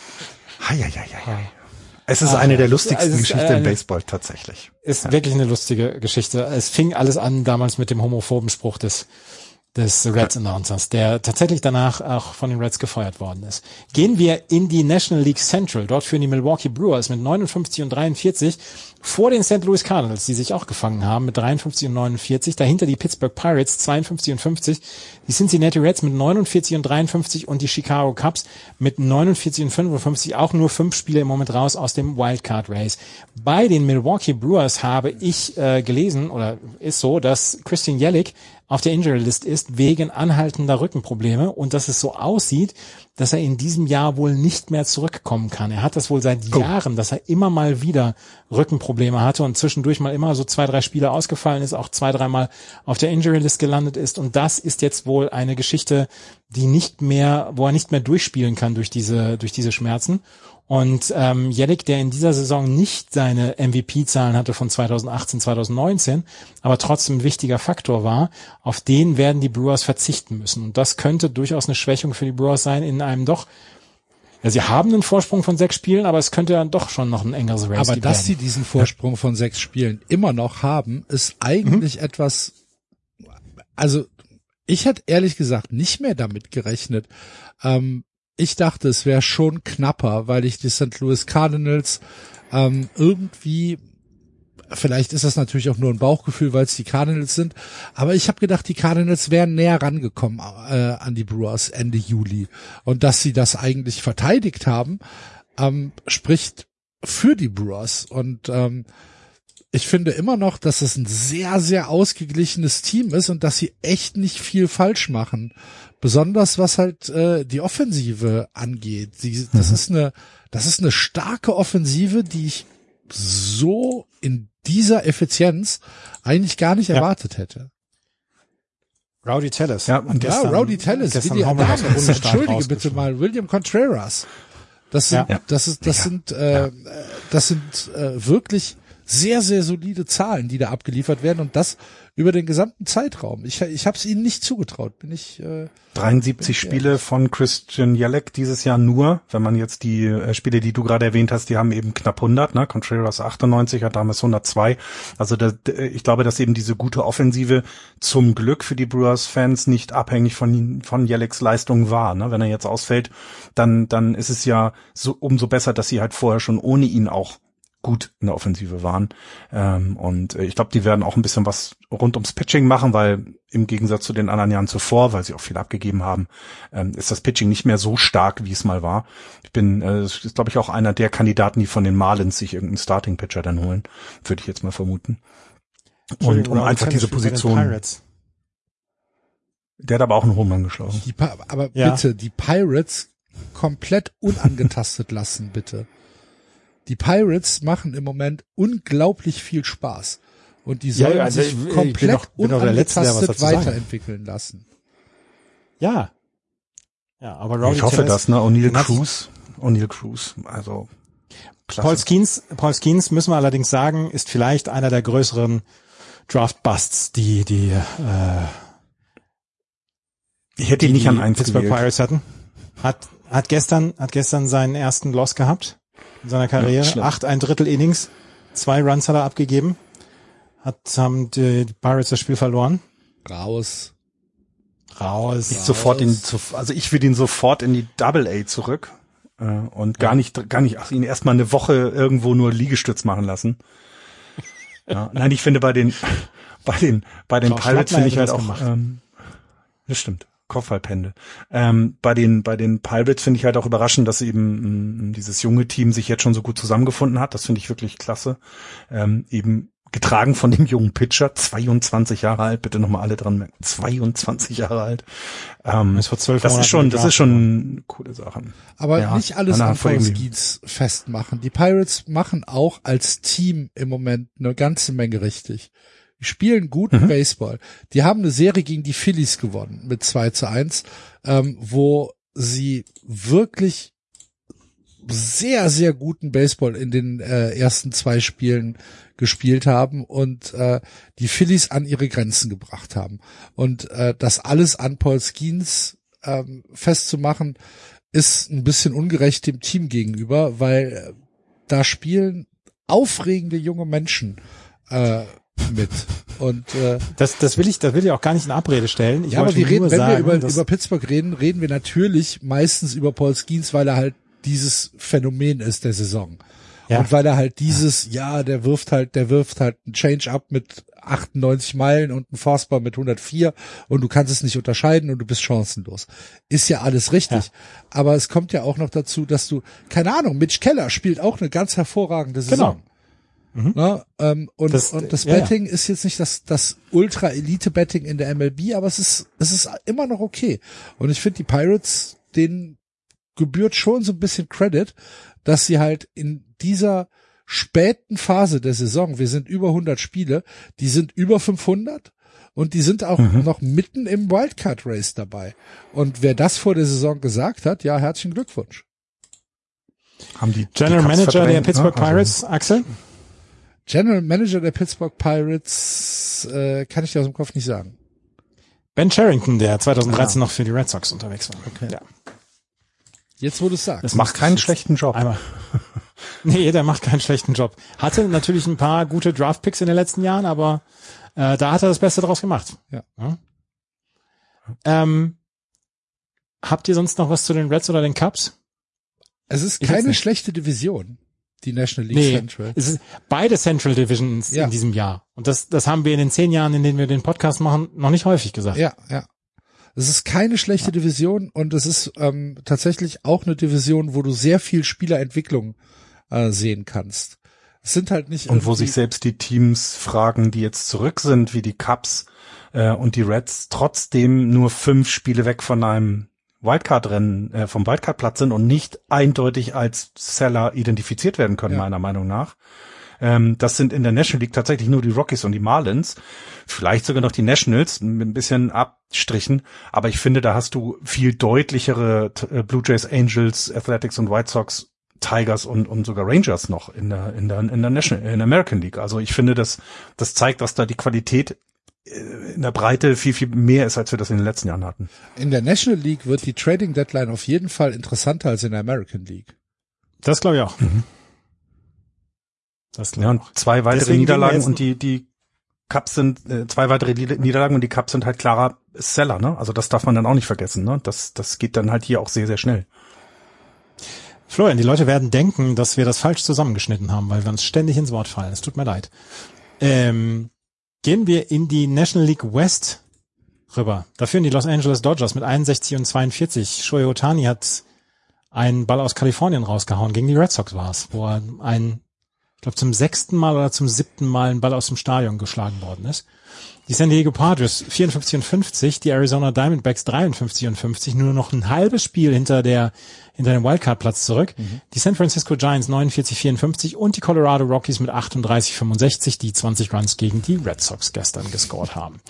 Es ist eine der lustigsten Geschichten im Baseball tatsächlich. Ist wirklich eine lustige Geschichte. Es fing alles an damals mit dem homophoben Spruch des Reds Announcers, der tatsächlich danach auch von den Reds gefeuert worden ist. Gehen wir in die National League Central. Dort führen die Milwaukee Brewers mit 59 und 43 vor den St. Louis Cardinals, die sich auch gefangen haben mit 53 und 49. Dahinter die Pittsburgh Pirates 52 und 50. Die Cincinnati Reds mit 49 und 53 und die Chicago Cubs mit 49 und 55. Auch nur 5 Spiele im Moment raus aus dem Wildcard Race. Bei den Milwaukee Brewers habe ich gelesen, oder ist so, dass Christian Yelich auf der Injury List ist wegen anhaltender Rückenprobleme und dass es so aussieht, dass er in diesem Jahr wohl nicht mehr zurückkommen kann. Er hat das wohl seit Jahren, dass er immer mal wieder Rückenprobleme hatte und zwischendurch mal immer so 2-3 Spiele ausgefallen ist, auch 2-3 Mal auf der Injury List gelandet ist. Und das ist jetzt wohl eine Geschichte, wo er nicht mehr durchspielen kann durch diese Schmerzen. Und Yelich, der in dieser Saison nicht seine MVP-Zahlen hatte von 2018, 2019, aber trotzdem ein wichtiger Faktor war, auf den werden die Brewers verzichten müssen. Und das könnte durchaus eine Schwächung für die Brewers sein in einem sie haben einen Vorsprung von 6 Spielen, aber es könnte dann doch schon noch ein engeres Race werden. Aber dass werden. sie diesen Vorsprung von 6 Spielen immer noch haben, ist eigentlich etwas, also ich hätte ehrlich gesagt nicht mehr damit gerechnet. Ich dachte, es wäre schon knapper, weil ich die St. Louis Cardinals irgendwie, vielleicht ist das natürlich auch nur ein Bauchgefühl, weil es die Cardinals sind, aber ich habe gedacht, die Cardinals wären näher rangekommen an die Brewers Ende Juli. Und dass sie das eigentlich verteidigt haben, spricht für die Brewers. Und ich finde immer noch, dass es ein sehr, sehr ausgeglichenes Team ist und dass sie echt nicht viel falsch machen. Besonders was halt die Offensive angeht. Das ist eine starke Offensive, die ich so in dieser Effizienz eigentlich gar nicht erwartet hätte. Rowdy Tellez. Rowdy Tellez. Entschuldige bitte mal, William Contreras. Das sind wirklich sehr, sehr solide Zahlen, die da abgeliefert werden und das über den gesamten Zeitraum. Ich habe es ihnen nicht zugetraut. 73 Spiele von Christian Yelich dieses Jahr nur, wenn man jetzt die Spiele, die du gerade erwähnt hast, die haben eben knapp 100, ne? Contreras 98 hat damals 102. Also ich glaube, dass eben diese gute Offensive zum Glück für die Brewers-Fans nicht abhängig von Yelichs Leistung war, ne? Wenn er jetzt ausfällt, dann ist es ja so umso besser, dass sie halt vorher schon ohne ihn auch gut in der Offensive waren. Und ich glaube, die werden auch ein bisschen was rund ums Pitching machen, weil im Gegensatz zu den anderen Jahren zuvor, weil sie auch viel abgegeben haben, ist das Pitching nicht mehr so stark, wie es mal war. Das ist, glaube ich, auch einer der Kandidaten, die von den Marlins sich irgendeinen Starting-Pitcher dann holen, würde ich jetzt mal vermuten. Und um einfach diese Position. Der hat aber auch einen Home Run geschlagen. Bitte, die Pirates komplett unangetastet lassen, bitte. Die Pirates machen im Moment unglaublich viel Spaß. Und die sollen sich komplett unangetastet weiterentwickeln lassen. Ja. Ja, aber Rowdy ich hoffe das, ne? O'Neal Cruz. Also. klasse. Paul Skeens müssen wir allerdings sagen, ist vielleicht einer der größeren Draft-Busts, die ich hätte ihn nicht an 1 Pittsburgh gewählt. Pirates hatten. Hat gestern seinen ersten Loss gehabt in seiner Karriere. Ja, 8 1/3 Innings, 2 Runs hat er abgegeben. Haben die Pirates das Spiel verloren. Raus. Ich will ihn sofort in die Double A zurück und gar nicht ihn erstmal eine Woche irgendwo nur Liegestütz machen lassen. Ja, nein, ich finde bei den Pirates finde ich halt auch das stimmt. Kopfballpendel. Bei den Pirates finde ich halt auch überraschend, dass eben dieses junge Team sich jetzt schon so gut zusammengefunden hat. Das finde ich wirklich klasse. Eben getragen von dem jungen Pitcher, 22 Jahre alt, bitte nochmal alle dran merken, 22 Jahre alt. Das ist schon eine coole Sache. Aber ja, nicht alles an Paul Skeens festmachen. Die Pirates machen auch als Team im Moment eine ganze Menge richtig. Die spielen guten Baseball. Die haben eine Serie gegen die Phillies gewonnen mit 2-1, wo sie wirklich sehr, sehr guten Baseball in den ersten 2 Spielen gespielt haben und die Phillies an ihre Grenzen gebracht haben. Und das alles an Paul Skeens festzumachen, ist ein bisschen ungerecht dem Team gegenüber, weil da spielen aufregende junge Menschen mit. Und das will ich auch gar nicht in Abrede stellen. Ja, aber wenn wir über Pittsburgh reden wir natürlich meistens über Paul Skeens, weil er halt dieses Phänomen ist der Saison. Ja. Und weil er halt der wirft halt einen Change-up mit 98 Meilen und einen Fastball mit 104 und du kannst es nicht unterscheiden und du bist chancenlos. Ist ja alles richtig. Ja. Aber es kommt ja auch noch dazu, dass du, keine Ahnung, Mitch Keller spielt auch eine ganz hervorragende Saison. Genau. Na, und das Betting ist jetzt nicht das Ultra-Elite-Betting in der MLB, aber es ist immer noch okay. Und ich finde, die Pirates, denen gebührt schon so ein bisschen Credit, dass sie halt in dieser späten Phase der Saison, wir sind über 100 Spiele, die sind über 500 und die sind auch noch mitten im Wildcard-Race dabei. Und wer das vor der Saison gesagt hat, ja, herzlichen Glückwunsch. Haben die General Manager der Pittsburgh Pirates, Axel? General Manager der Pittsburgh Pirates kann ich dir aus dem Kopf nicht sagen. Ben Cherington, der 2013 noch für die Red Sox unterwegs war. Okay. Ja. Jetzt, wo du es sagst. Das macht keinen schlechten Job. Einmal. Nee, der macht keinen schlechten Job. Hatte natürlich ein paar gute Draft-Picks in den letzten Jahren, aber da hat er das Beste draus gemacht. Ja. Habt ihr sonst noch was zu den Reds oder den Cubs? Es ist keine schlechte Division, die National League Central. Es ist beide Central Divisions in diesem Jahr. Und das haben wir in den 10 Jahren, in denen wir den Podcast machen, noch nicht häufig gesagt. Ja. Es ist keine schlechte Division und es ist tatsächlich auch eine Division, wo du sehr viel Spielerentwicklung sehen kannst. Es sind halt nicht und wo sich selbst die Teams fragen, die jetzt zurück sind, wie die Cubs und die Reds, trotzdem nur 5 Spiele weg von einem Wildcard-Rennen, vom Wildcard-Platz sind und nicht eindeutig als Seller identifiziert werden können, meiner Meinung nach. Das sind in der National League tatsächlich nur die Rockies und die Marlins. Vielleicht sogar noch die Nationals mit ein bisschen Abstrichen. Aber ich finde, da hast du viel deutlichere Blue Jays, Angels, Athletics und White Sox, Tigers und sogar Rangers noch in der American League. Also ich finde, das zeigt, dass da die Qualität in der Breite viel, viel mehr ist, als wir das in den letzten Jahren hatten. In der National League wird die Trading Deadline auf jeden Fall interessanter als in der American League. Das glaube ich auch. Und 2 weitere Niederlagen und die Cubs sind 2 weitere Niederlagen und die Cubs sind halt klarer Seller, ne? Also das darf man dann auch nicht vergessen, ne? Das geht dann halt hier auch sehr, sehr schnell. Florian, die Leute werden denken, dass wir das falsch zusammengeschnitten haben, weil wir uns ständig ins Wort fallen. Es tut mir leid. Gehen wir in die National League West rüber. Da führen die Los Angeles Dodgers mit 61 und 42. Shohei Ohtani hat einen Ball aus Kalifornien rausgehauen. Gegen die Red Sox war es, wo er ich glaube zum 6. Mal oder zum 7. Mal ein Ball aus dem Stadion geschlagen worden ist. Die San Diego Padres 54 und 50, die Arizona Diamondbacks 53 und 50, nur noch ein halbes Spiel hinter dem Wildcard-Platz zurück. Die San Francisco Giants 49-54 und die Colorado Rockies mit 38-65, die 20 Runs gegen die Red Sox gestern gescored haben.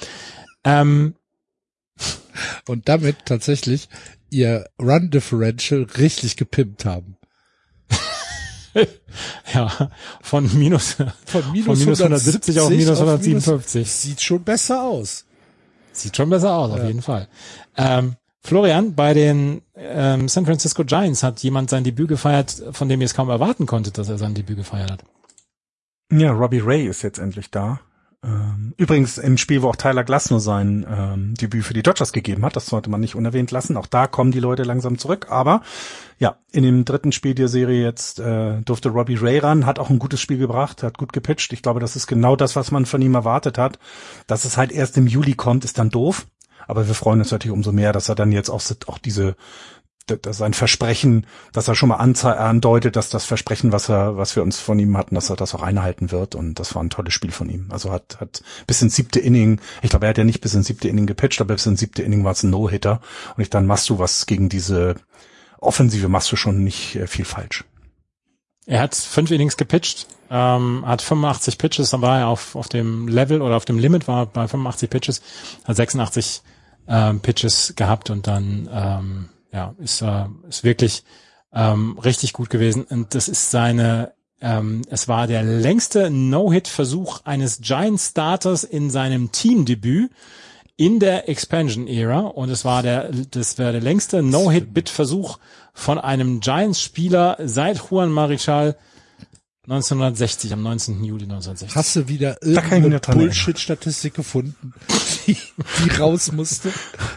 Und damit tatsächlich ihr Run-Differential richtig gepimpt haben. Ja, von minus 170 auf minus 157. Sieht schon besser aus. Sieht schon besser aus, auf jeden Fall. Florian, bei den San Francisco Giants hat jemand sein Debüt gefeiert, von dem ihr es kaum erwarten konntet, dass er sein Debüt gefeiert hat. Ja, Robbie Ray ist jetzt endlich da. Übrigens im Spiel, wo auch Tyler Glasnow sein Debüt für die Dodgers gegeben hat, das sollte man nicht unerwähnt lassen. Auch da kommen die Leute langsam zurück. Aber ja, in dem dritten Spiel der Serie jetzt durfte Robbie Ray ran, hat auch ein gutes Spiel gebracht, hat gut gepitcht. Ich glaube, das ist genau das, was man von ihm erwartet hat. Dass es halt erst im Juli kommt, ist dann doof. Aber wir freuen uns natürlich umso mehr, dass er dann jetzt auch sein Versprechen, dass er schon mal andeutet, dass das Versprechen, was wir uns von ihm hatten, dass er das auch einhalten wird. Und das war ein tolles Spiel von ihm. Also hat bis ins 7. Inning, ich glaube, er hat ja nicht bis ins 7. Inning gepitcht, aber bis ins 7. Inning war es ein No-Hitter. Und dann machst du was gegen diese Offensive, machst du schon nicht viel falsch. Er hat 5 Innings gepitcht, hat 85 Pitches, dann war er auf dem Level oder auf dem Limit, war bei 85 Pitches, hat 86 Pitches gehabt und dann ist wirklich richtig gut gewesen. Und das ist es war der längste No-Hit-Versuch eines Giants-Starters in seinem Teamdebüt in der Expansion-Ära und das war der längste No-Hit-Bit-Versuch von einem Giants-Spieler seit Juan Marichal 1960, am 19. Juli 1960. Hast du wieder irgendeine Bullshit-Statistik gefunden, die raus musste?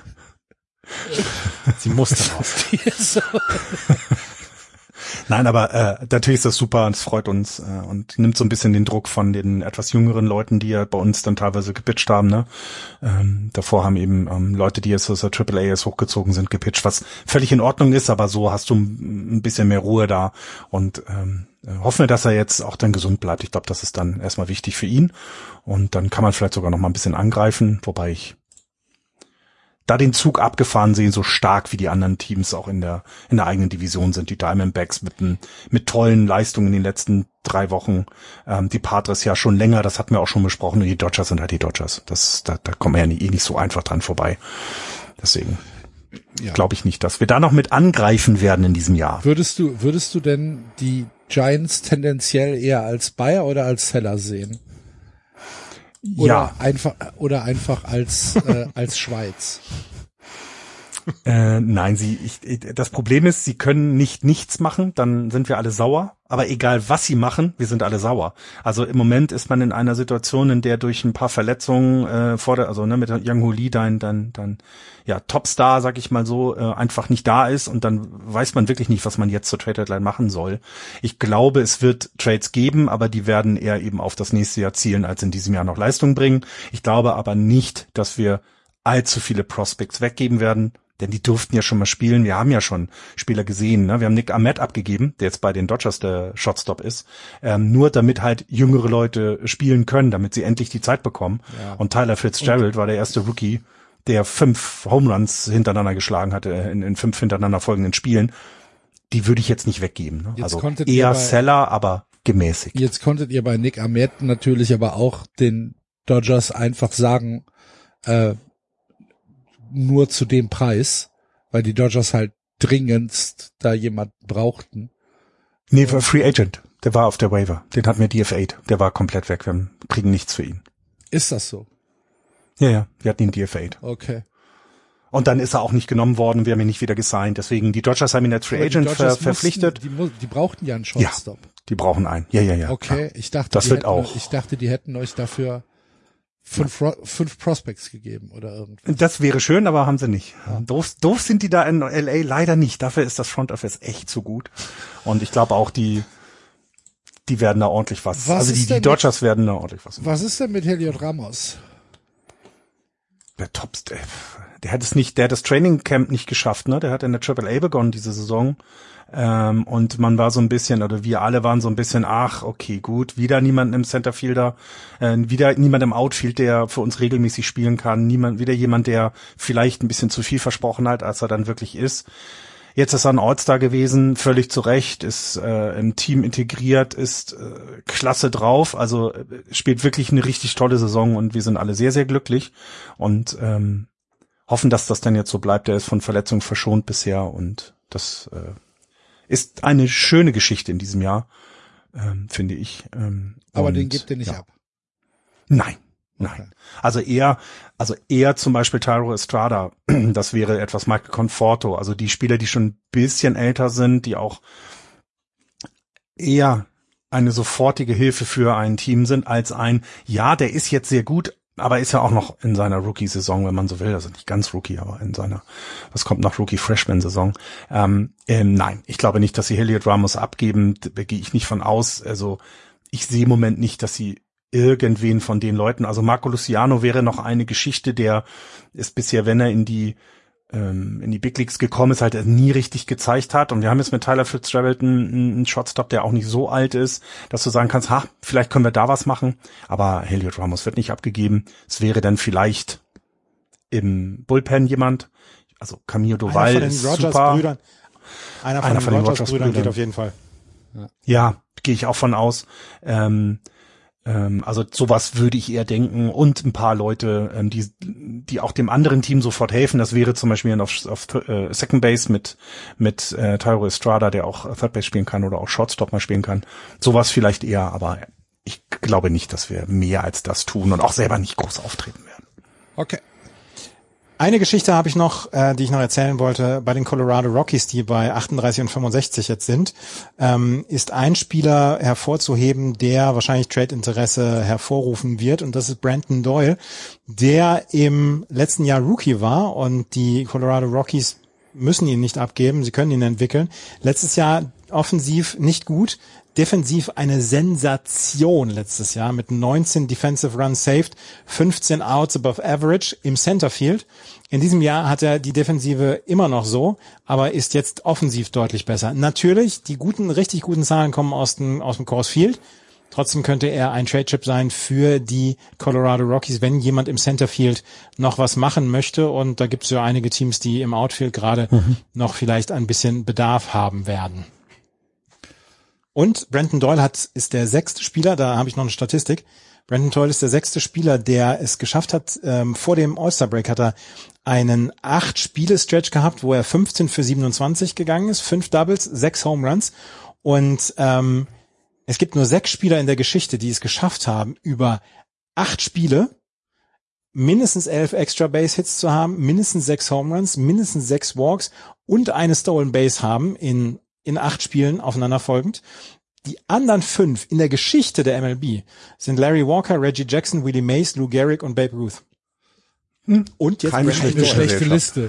Sie musste raus. Nein, aber natürlich ist das super und es freut uns und nimmt so ein bisschen den Druck von den etwas jüngeren Leuten, die ja bei uns dann teilweise gepitcht haben. Ne? Davor haben eben Leute, die jetzt aus der AAA hochgezogen sind, gepitcht, was völlig in Ordnung ist, aber so hast du ein bisschen mehr Ruhe da und hoffen wir, dass er jetzt auch dann gesund bleibt. Ich glaube, das ist dann erstmal wichtig für ihn und dann kann man vielleicht sogar noch mal ein bisschen angreifen, wobei ich da den Zug abgefahren sehen, so stark wie die anderen Teams auch in der eigenen Division sind. Die Diamondbacks mit tollen Leistungen in den letzten 3 Wochen. Die Padres ja schon länger, das hatten wir auch schon besprochen. Und die Dodgers sind halt die Dodgers. Da kommen wir ja nicht so einfach dran vorbei. Deswegen glaube ich nicht, dass wir da noch mit angreifen werden in diesem Jahr. Würdest du denn die Giants tendenziell eher als Buyer oder als Seller sehen? Oder einfach als Schweiz. Nein, das Problem ist, sie können nichts machen, dann sind wir alle sauer. Aber egal was sie machen, wir sind alle sauer. Also im Moment ist man in einer Situation, in der durch ein paar Verletzungen mit Young-Hoo Lee dein Topstar, sag ich mal so, einfach nicht da ist und dann weiß man wirklich nicht, was man jetzt zur Trade Deadline machen soll. Ich glaube, es wird Trades geben, aber die werden eher eben auf das nächste Jahr zielen, als in diesem Jahr noch Leistung bringen. Ich glaube aber nicht, dass wir allzu viele Prospects weggeben werden. Denn die durften ja schon mal spielen. Wir haben ja schon Spieler gesehen. Ne? Wir haben Nick Ahmed abgegeben, der jetzt bei den Dodgers der Shotstop ist. Nur damit halt jüngere Leute spielen können, damit sie endlich die Zeit bekommen. Ja. Und Tyler Fitzgerald war der erste Rookie, der 5 Home Runs hintereinander geschlagen hatte in 5 hintereinander folgenden Spielen. Die würde ich jetzt nicht weggeben. Ne? Also eher Seller, aber gemäßigt. Jetzt konntet ihr bei Nick Ahmed natürlich aber auch den Dodgers einfach sagen, nur zu dem Preis, weil die Dodgers halt dringendst da jemand brauchten. Nee, war Free Agent. Der war auf der Waiver. Den hatten wir DFA'd. Der war komplett weg. Wir kriegen nichts für ihn. Ist das so? Ja, wir hatten ihn DFA'd. Okay. Und dann ist er auch nicht genommen worden. Wir haben ihn nicht wieder gesigned. Deswegen, die Dodgers haben ihn als Free Agent verpflichtet. Die brauchten ja einen Shortstop. Ja, die brauchen einen. Ja. Okay, ja. Ich dachte, die hätten euch dafür 5 Prospects gegeben oder irgendwas. Das wäre schön, aber haben sie nicht. Ja. Doof sind die da in LA leider nicht. Dafür ist das Front Office echt zu gut. Und ich glaube auch, die werden da ordentlich was. Also die Dodgers werden da ordentlich was. Was ist denn mit Heliot Ramos? Der hat das Training Camp nicht geschafft, ne? Der hat in der AAA begonnen diese Saison. Und man war so ein bisschen, oder wir alle waren so ein bisschen, okay, gut, wieder niemand im Centerfielder, wieder niemand im Outfield, der für uns regelmäßig spielen kann, wieder jemand, der vielleicht ein bisschen zu viel versprochen hat, als er dann wirklich ist. Jetzt ist er ein All-Star gewesen, völlig zu Recht, ist im Team integriert, ist klasse drauf, also spielt wirklich eine richtig tolle Saison und wir sind alle sehr, sehr glücklich und hoffen, dass das dann jetzt so bleibt. Er ist von Verletzungen verschont bisher und das ist eine schöne Geschichte in diesem Jahr. finde ich. Aber den gibt ihr nicht ab. Nein. Okay. Also eher zum Beispiel Thairo Estrada, das wäre etwas Michael Conforto, also die Spieler, die schon ein bisschen älter sind, die auch eher eine sofortige Hilfe für ein Team sind, als der ist jetzt sehr gut, aber ist ja auch noch in seiner Rookie-Saison, wenn man so will, also nicht ganz Rookie, aber in seiner, was kommt nach Rookie-Freshman-Saison. Nein, ich glaube nicht, dass sie Heliot Ramos abgeben, da gehe ich nicht von aus, also ich sehe im Moment nicht, dass sie irgendwen von den Leuten, also Marco Luciano wäre noch eine Geschichte, der ist bisher, wenn er in die Big Leagues gekommen ist, halt nie richtig gezeigt hat. Und wir haben jetzt mit Tyler Fitzgerald einen Shotstop, der auch nicht so alt ist, dass du sagen kannst, vielleicht können wir da was machen. Aber Heliot Ramos wird nicht abgegeben. Es wäre dann vielleicht im Bullpen jemand. Also Camilo Doval ist super. Einer von den Rogers-Brüdern geht auf jeden Fall. Ja, gehe ich auch von aus. Also sowas würde ich eher denken und ein paar Leute, die auch dem anderen Team sofort helfen. Das wäre zum Beispiel auf Second Base mit Thairo Estrada, der auch Third Base spielen kann oder auch Shortstop mal spielen kann. Sowas vielleicht eher, aber ich glaube nicht, dass wir mehr als das tun und auch selber nicht groß auftreten werden. Okay. Eine Geschichte habe ich noch, die ich noch erzählen wollte. Bei den Colorado Rockies, die bei 38 und 65 jetzt sind, ist ein Spieler hervorzuheben, der wahrscheinlich Trade-Interesse hervorrufen wird. Und das ist Brandon Doyle, der im letzten Jahr Rookie war. Und die Colorado Rockies müssen ihn nicht abgeben. Sie können ihn entwickeln. Letztes Jahr offensiv nicht gut. Defensiv eine Sensation letztes Jahr mit 19 Defensive Runs saved, 15 Outs above average im Centerfield. In diesem Jahr hat er die Defensive immer noch so, aber ist jetzt offensiv deutlich besser. Natürlich, die richtig guten Zahlen kommen aus dem Coors Field. Trotzdem könnte er ein Trade-Chip sein für die Colorado Rockies, wenn jemand im Centerfield noch was machen möchte. Und da gibt es ja einige Teams, die im Outfield gerade noch vielleicht ein bisschen Bedarf haben werden. Und Brandon Doyle ist der 6. Spieler, da habe ich noch eine Statistik. Brandon Doyle ist der 6. Spieler, der es geschafft hat, vor dem All-Star-Break hat er einen 8-Spiele-Stretch gehabt, wo er 15 für 27 gegangen ist, 5 Doubles, 6 Home Runs. Und es gibt nur 6 Spieler in der Geschichte, die es geschafft haben, über 8 Spiele mindestens 11 Extra Base Hits zu haben, mindestens 6 Home Runs, mindestens 6 Walks und eine Stolen Base haben in 8 Spielen aufeinanderfolgend. Die anderen 5 in der Geschichte der MLB sind Larry Walker, Reggie Jackson, Willie Mays, Lou Gehrig und Babe Ruth. Und jetzt keine schlechte Liste.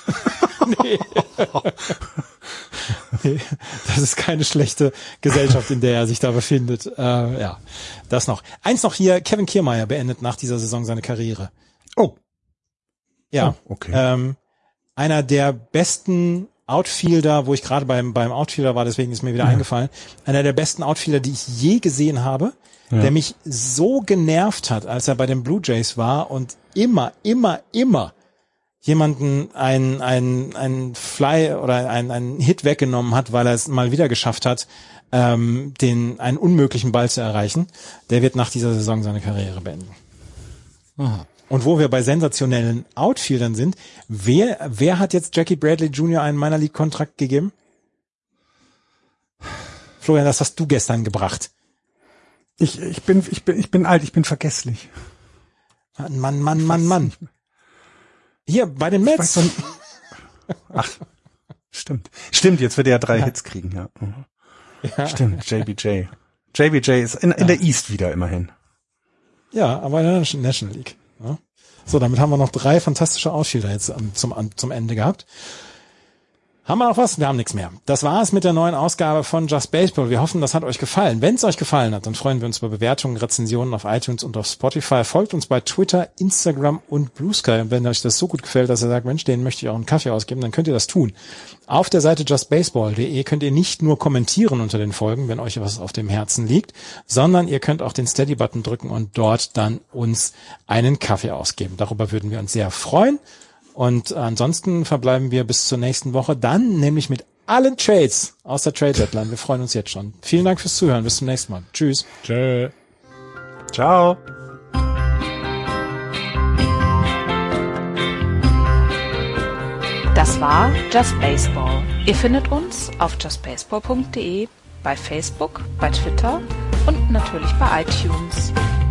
Nee, das ist keine schlechte Gesellschaft, in der er sich da befindet. Ja, das noch. Eins noch hier, Kevin Kiermaier beendet nach dieser Saison seine Karriere. Oh. Ja, okay. Einer der besten Outfielder, wo ich gerade beim Outfielder war, deswegen ist mir wieder eingefallen, einer der besten Outfielder, die ich je gesehen habe, der mich so genervt hat, als er bei den Blue Jays war und immer jemanden einen Fly oder einen Hit weggenommen hat, weil er es mal wieder geschafft hat, einen unmöglichen Ball zu erreichen, der wird nach dieser Saison seine Karriere beenden. Aha. Und wo wir bei sensationellen Outfieldern sind, wer hat jetzt Jackie Bradley Jr. einen Minor League Kontrakt gegeben? Florian, das hast du gestern gebracht. Ich bin alt, ich bin vergesslich. Mann. Hier, bei den Mets. Ach, stimmt. Stimmt, jetzt wird er ja 3 Hits kriegen, ja. Ja. Stimmt, JBJ. JBJ ist in der East wieder immerhin. Ja, aber in der National League. Ja. So, damit haben wir noch 3 fantastische Outfielder jetzt zum Ende gehabt. Haben wir noch was? Wir haben nichts mehr. Das war's mit der neuen Ausgabe von Just Baseball. Wir hoffen, das hat euch gefallen. Wenn es euch gefallen hat, dann freuen wir uns über Bewertungen, Rezensionen auf iTunes und auf Spotify. Folgt uns bei Twitter, Instagram und Blue Sky. Und wenn euch das so gut gefällt, dass ihr sagt, Mensch, denen möchte ich auch einen Kaffee ausgeben, dann könnt ihr das tun. Auf der Seite justbaseball.de könnt ihr nicht nur kommentieren unter den Folgen, wenn euch was auf dem Herzen liegt, sondern ihr könnt auch den Steady-Button drücken und dort dann uns einen Kaffee ausgeben. Darüber würden wir uns sehr freuen. Und ansonsten verbleiben wir bis zur nächsten Woche, dann nämlich mit allen Trades aus der Trade Deadline. Wir freuen uns jetzt schon. Vielen Dank fürs Zuhören. Bis zum nächsten Mal. Tschüss. Tschö. Ciao. Das war Just Baseball. Ihr findet uns auf justbaseball.de bei Facebook, bei Twitter und natürlich bei iTunes.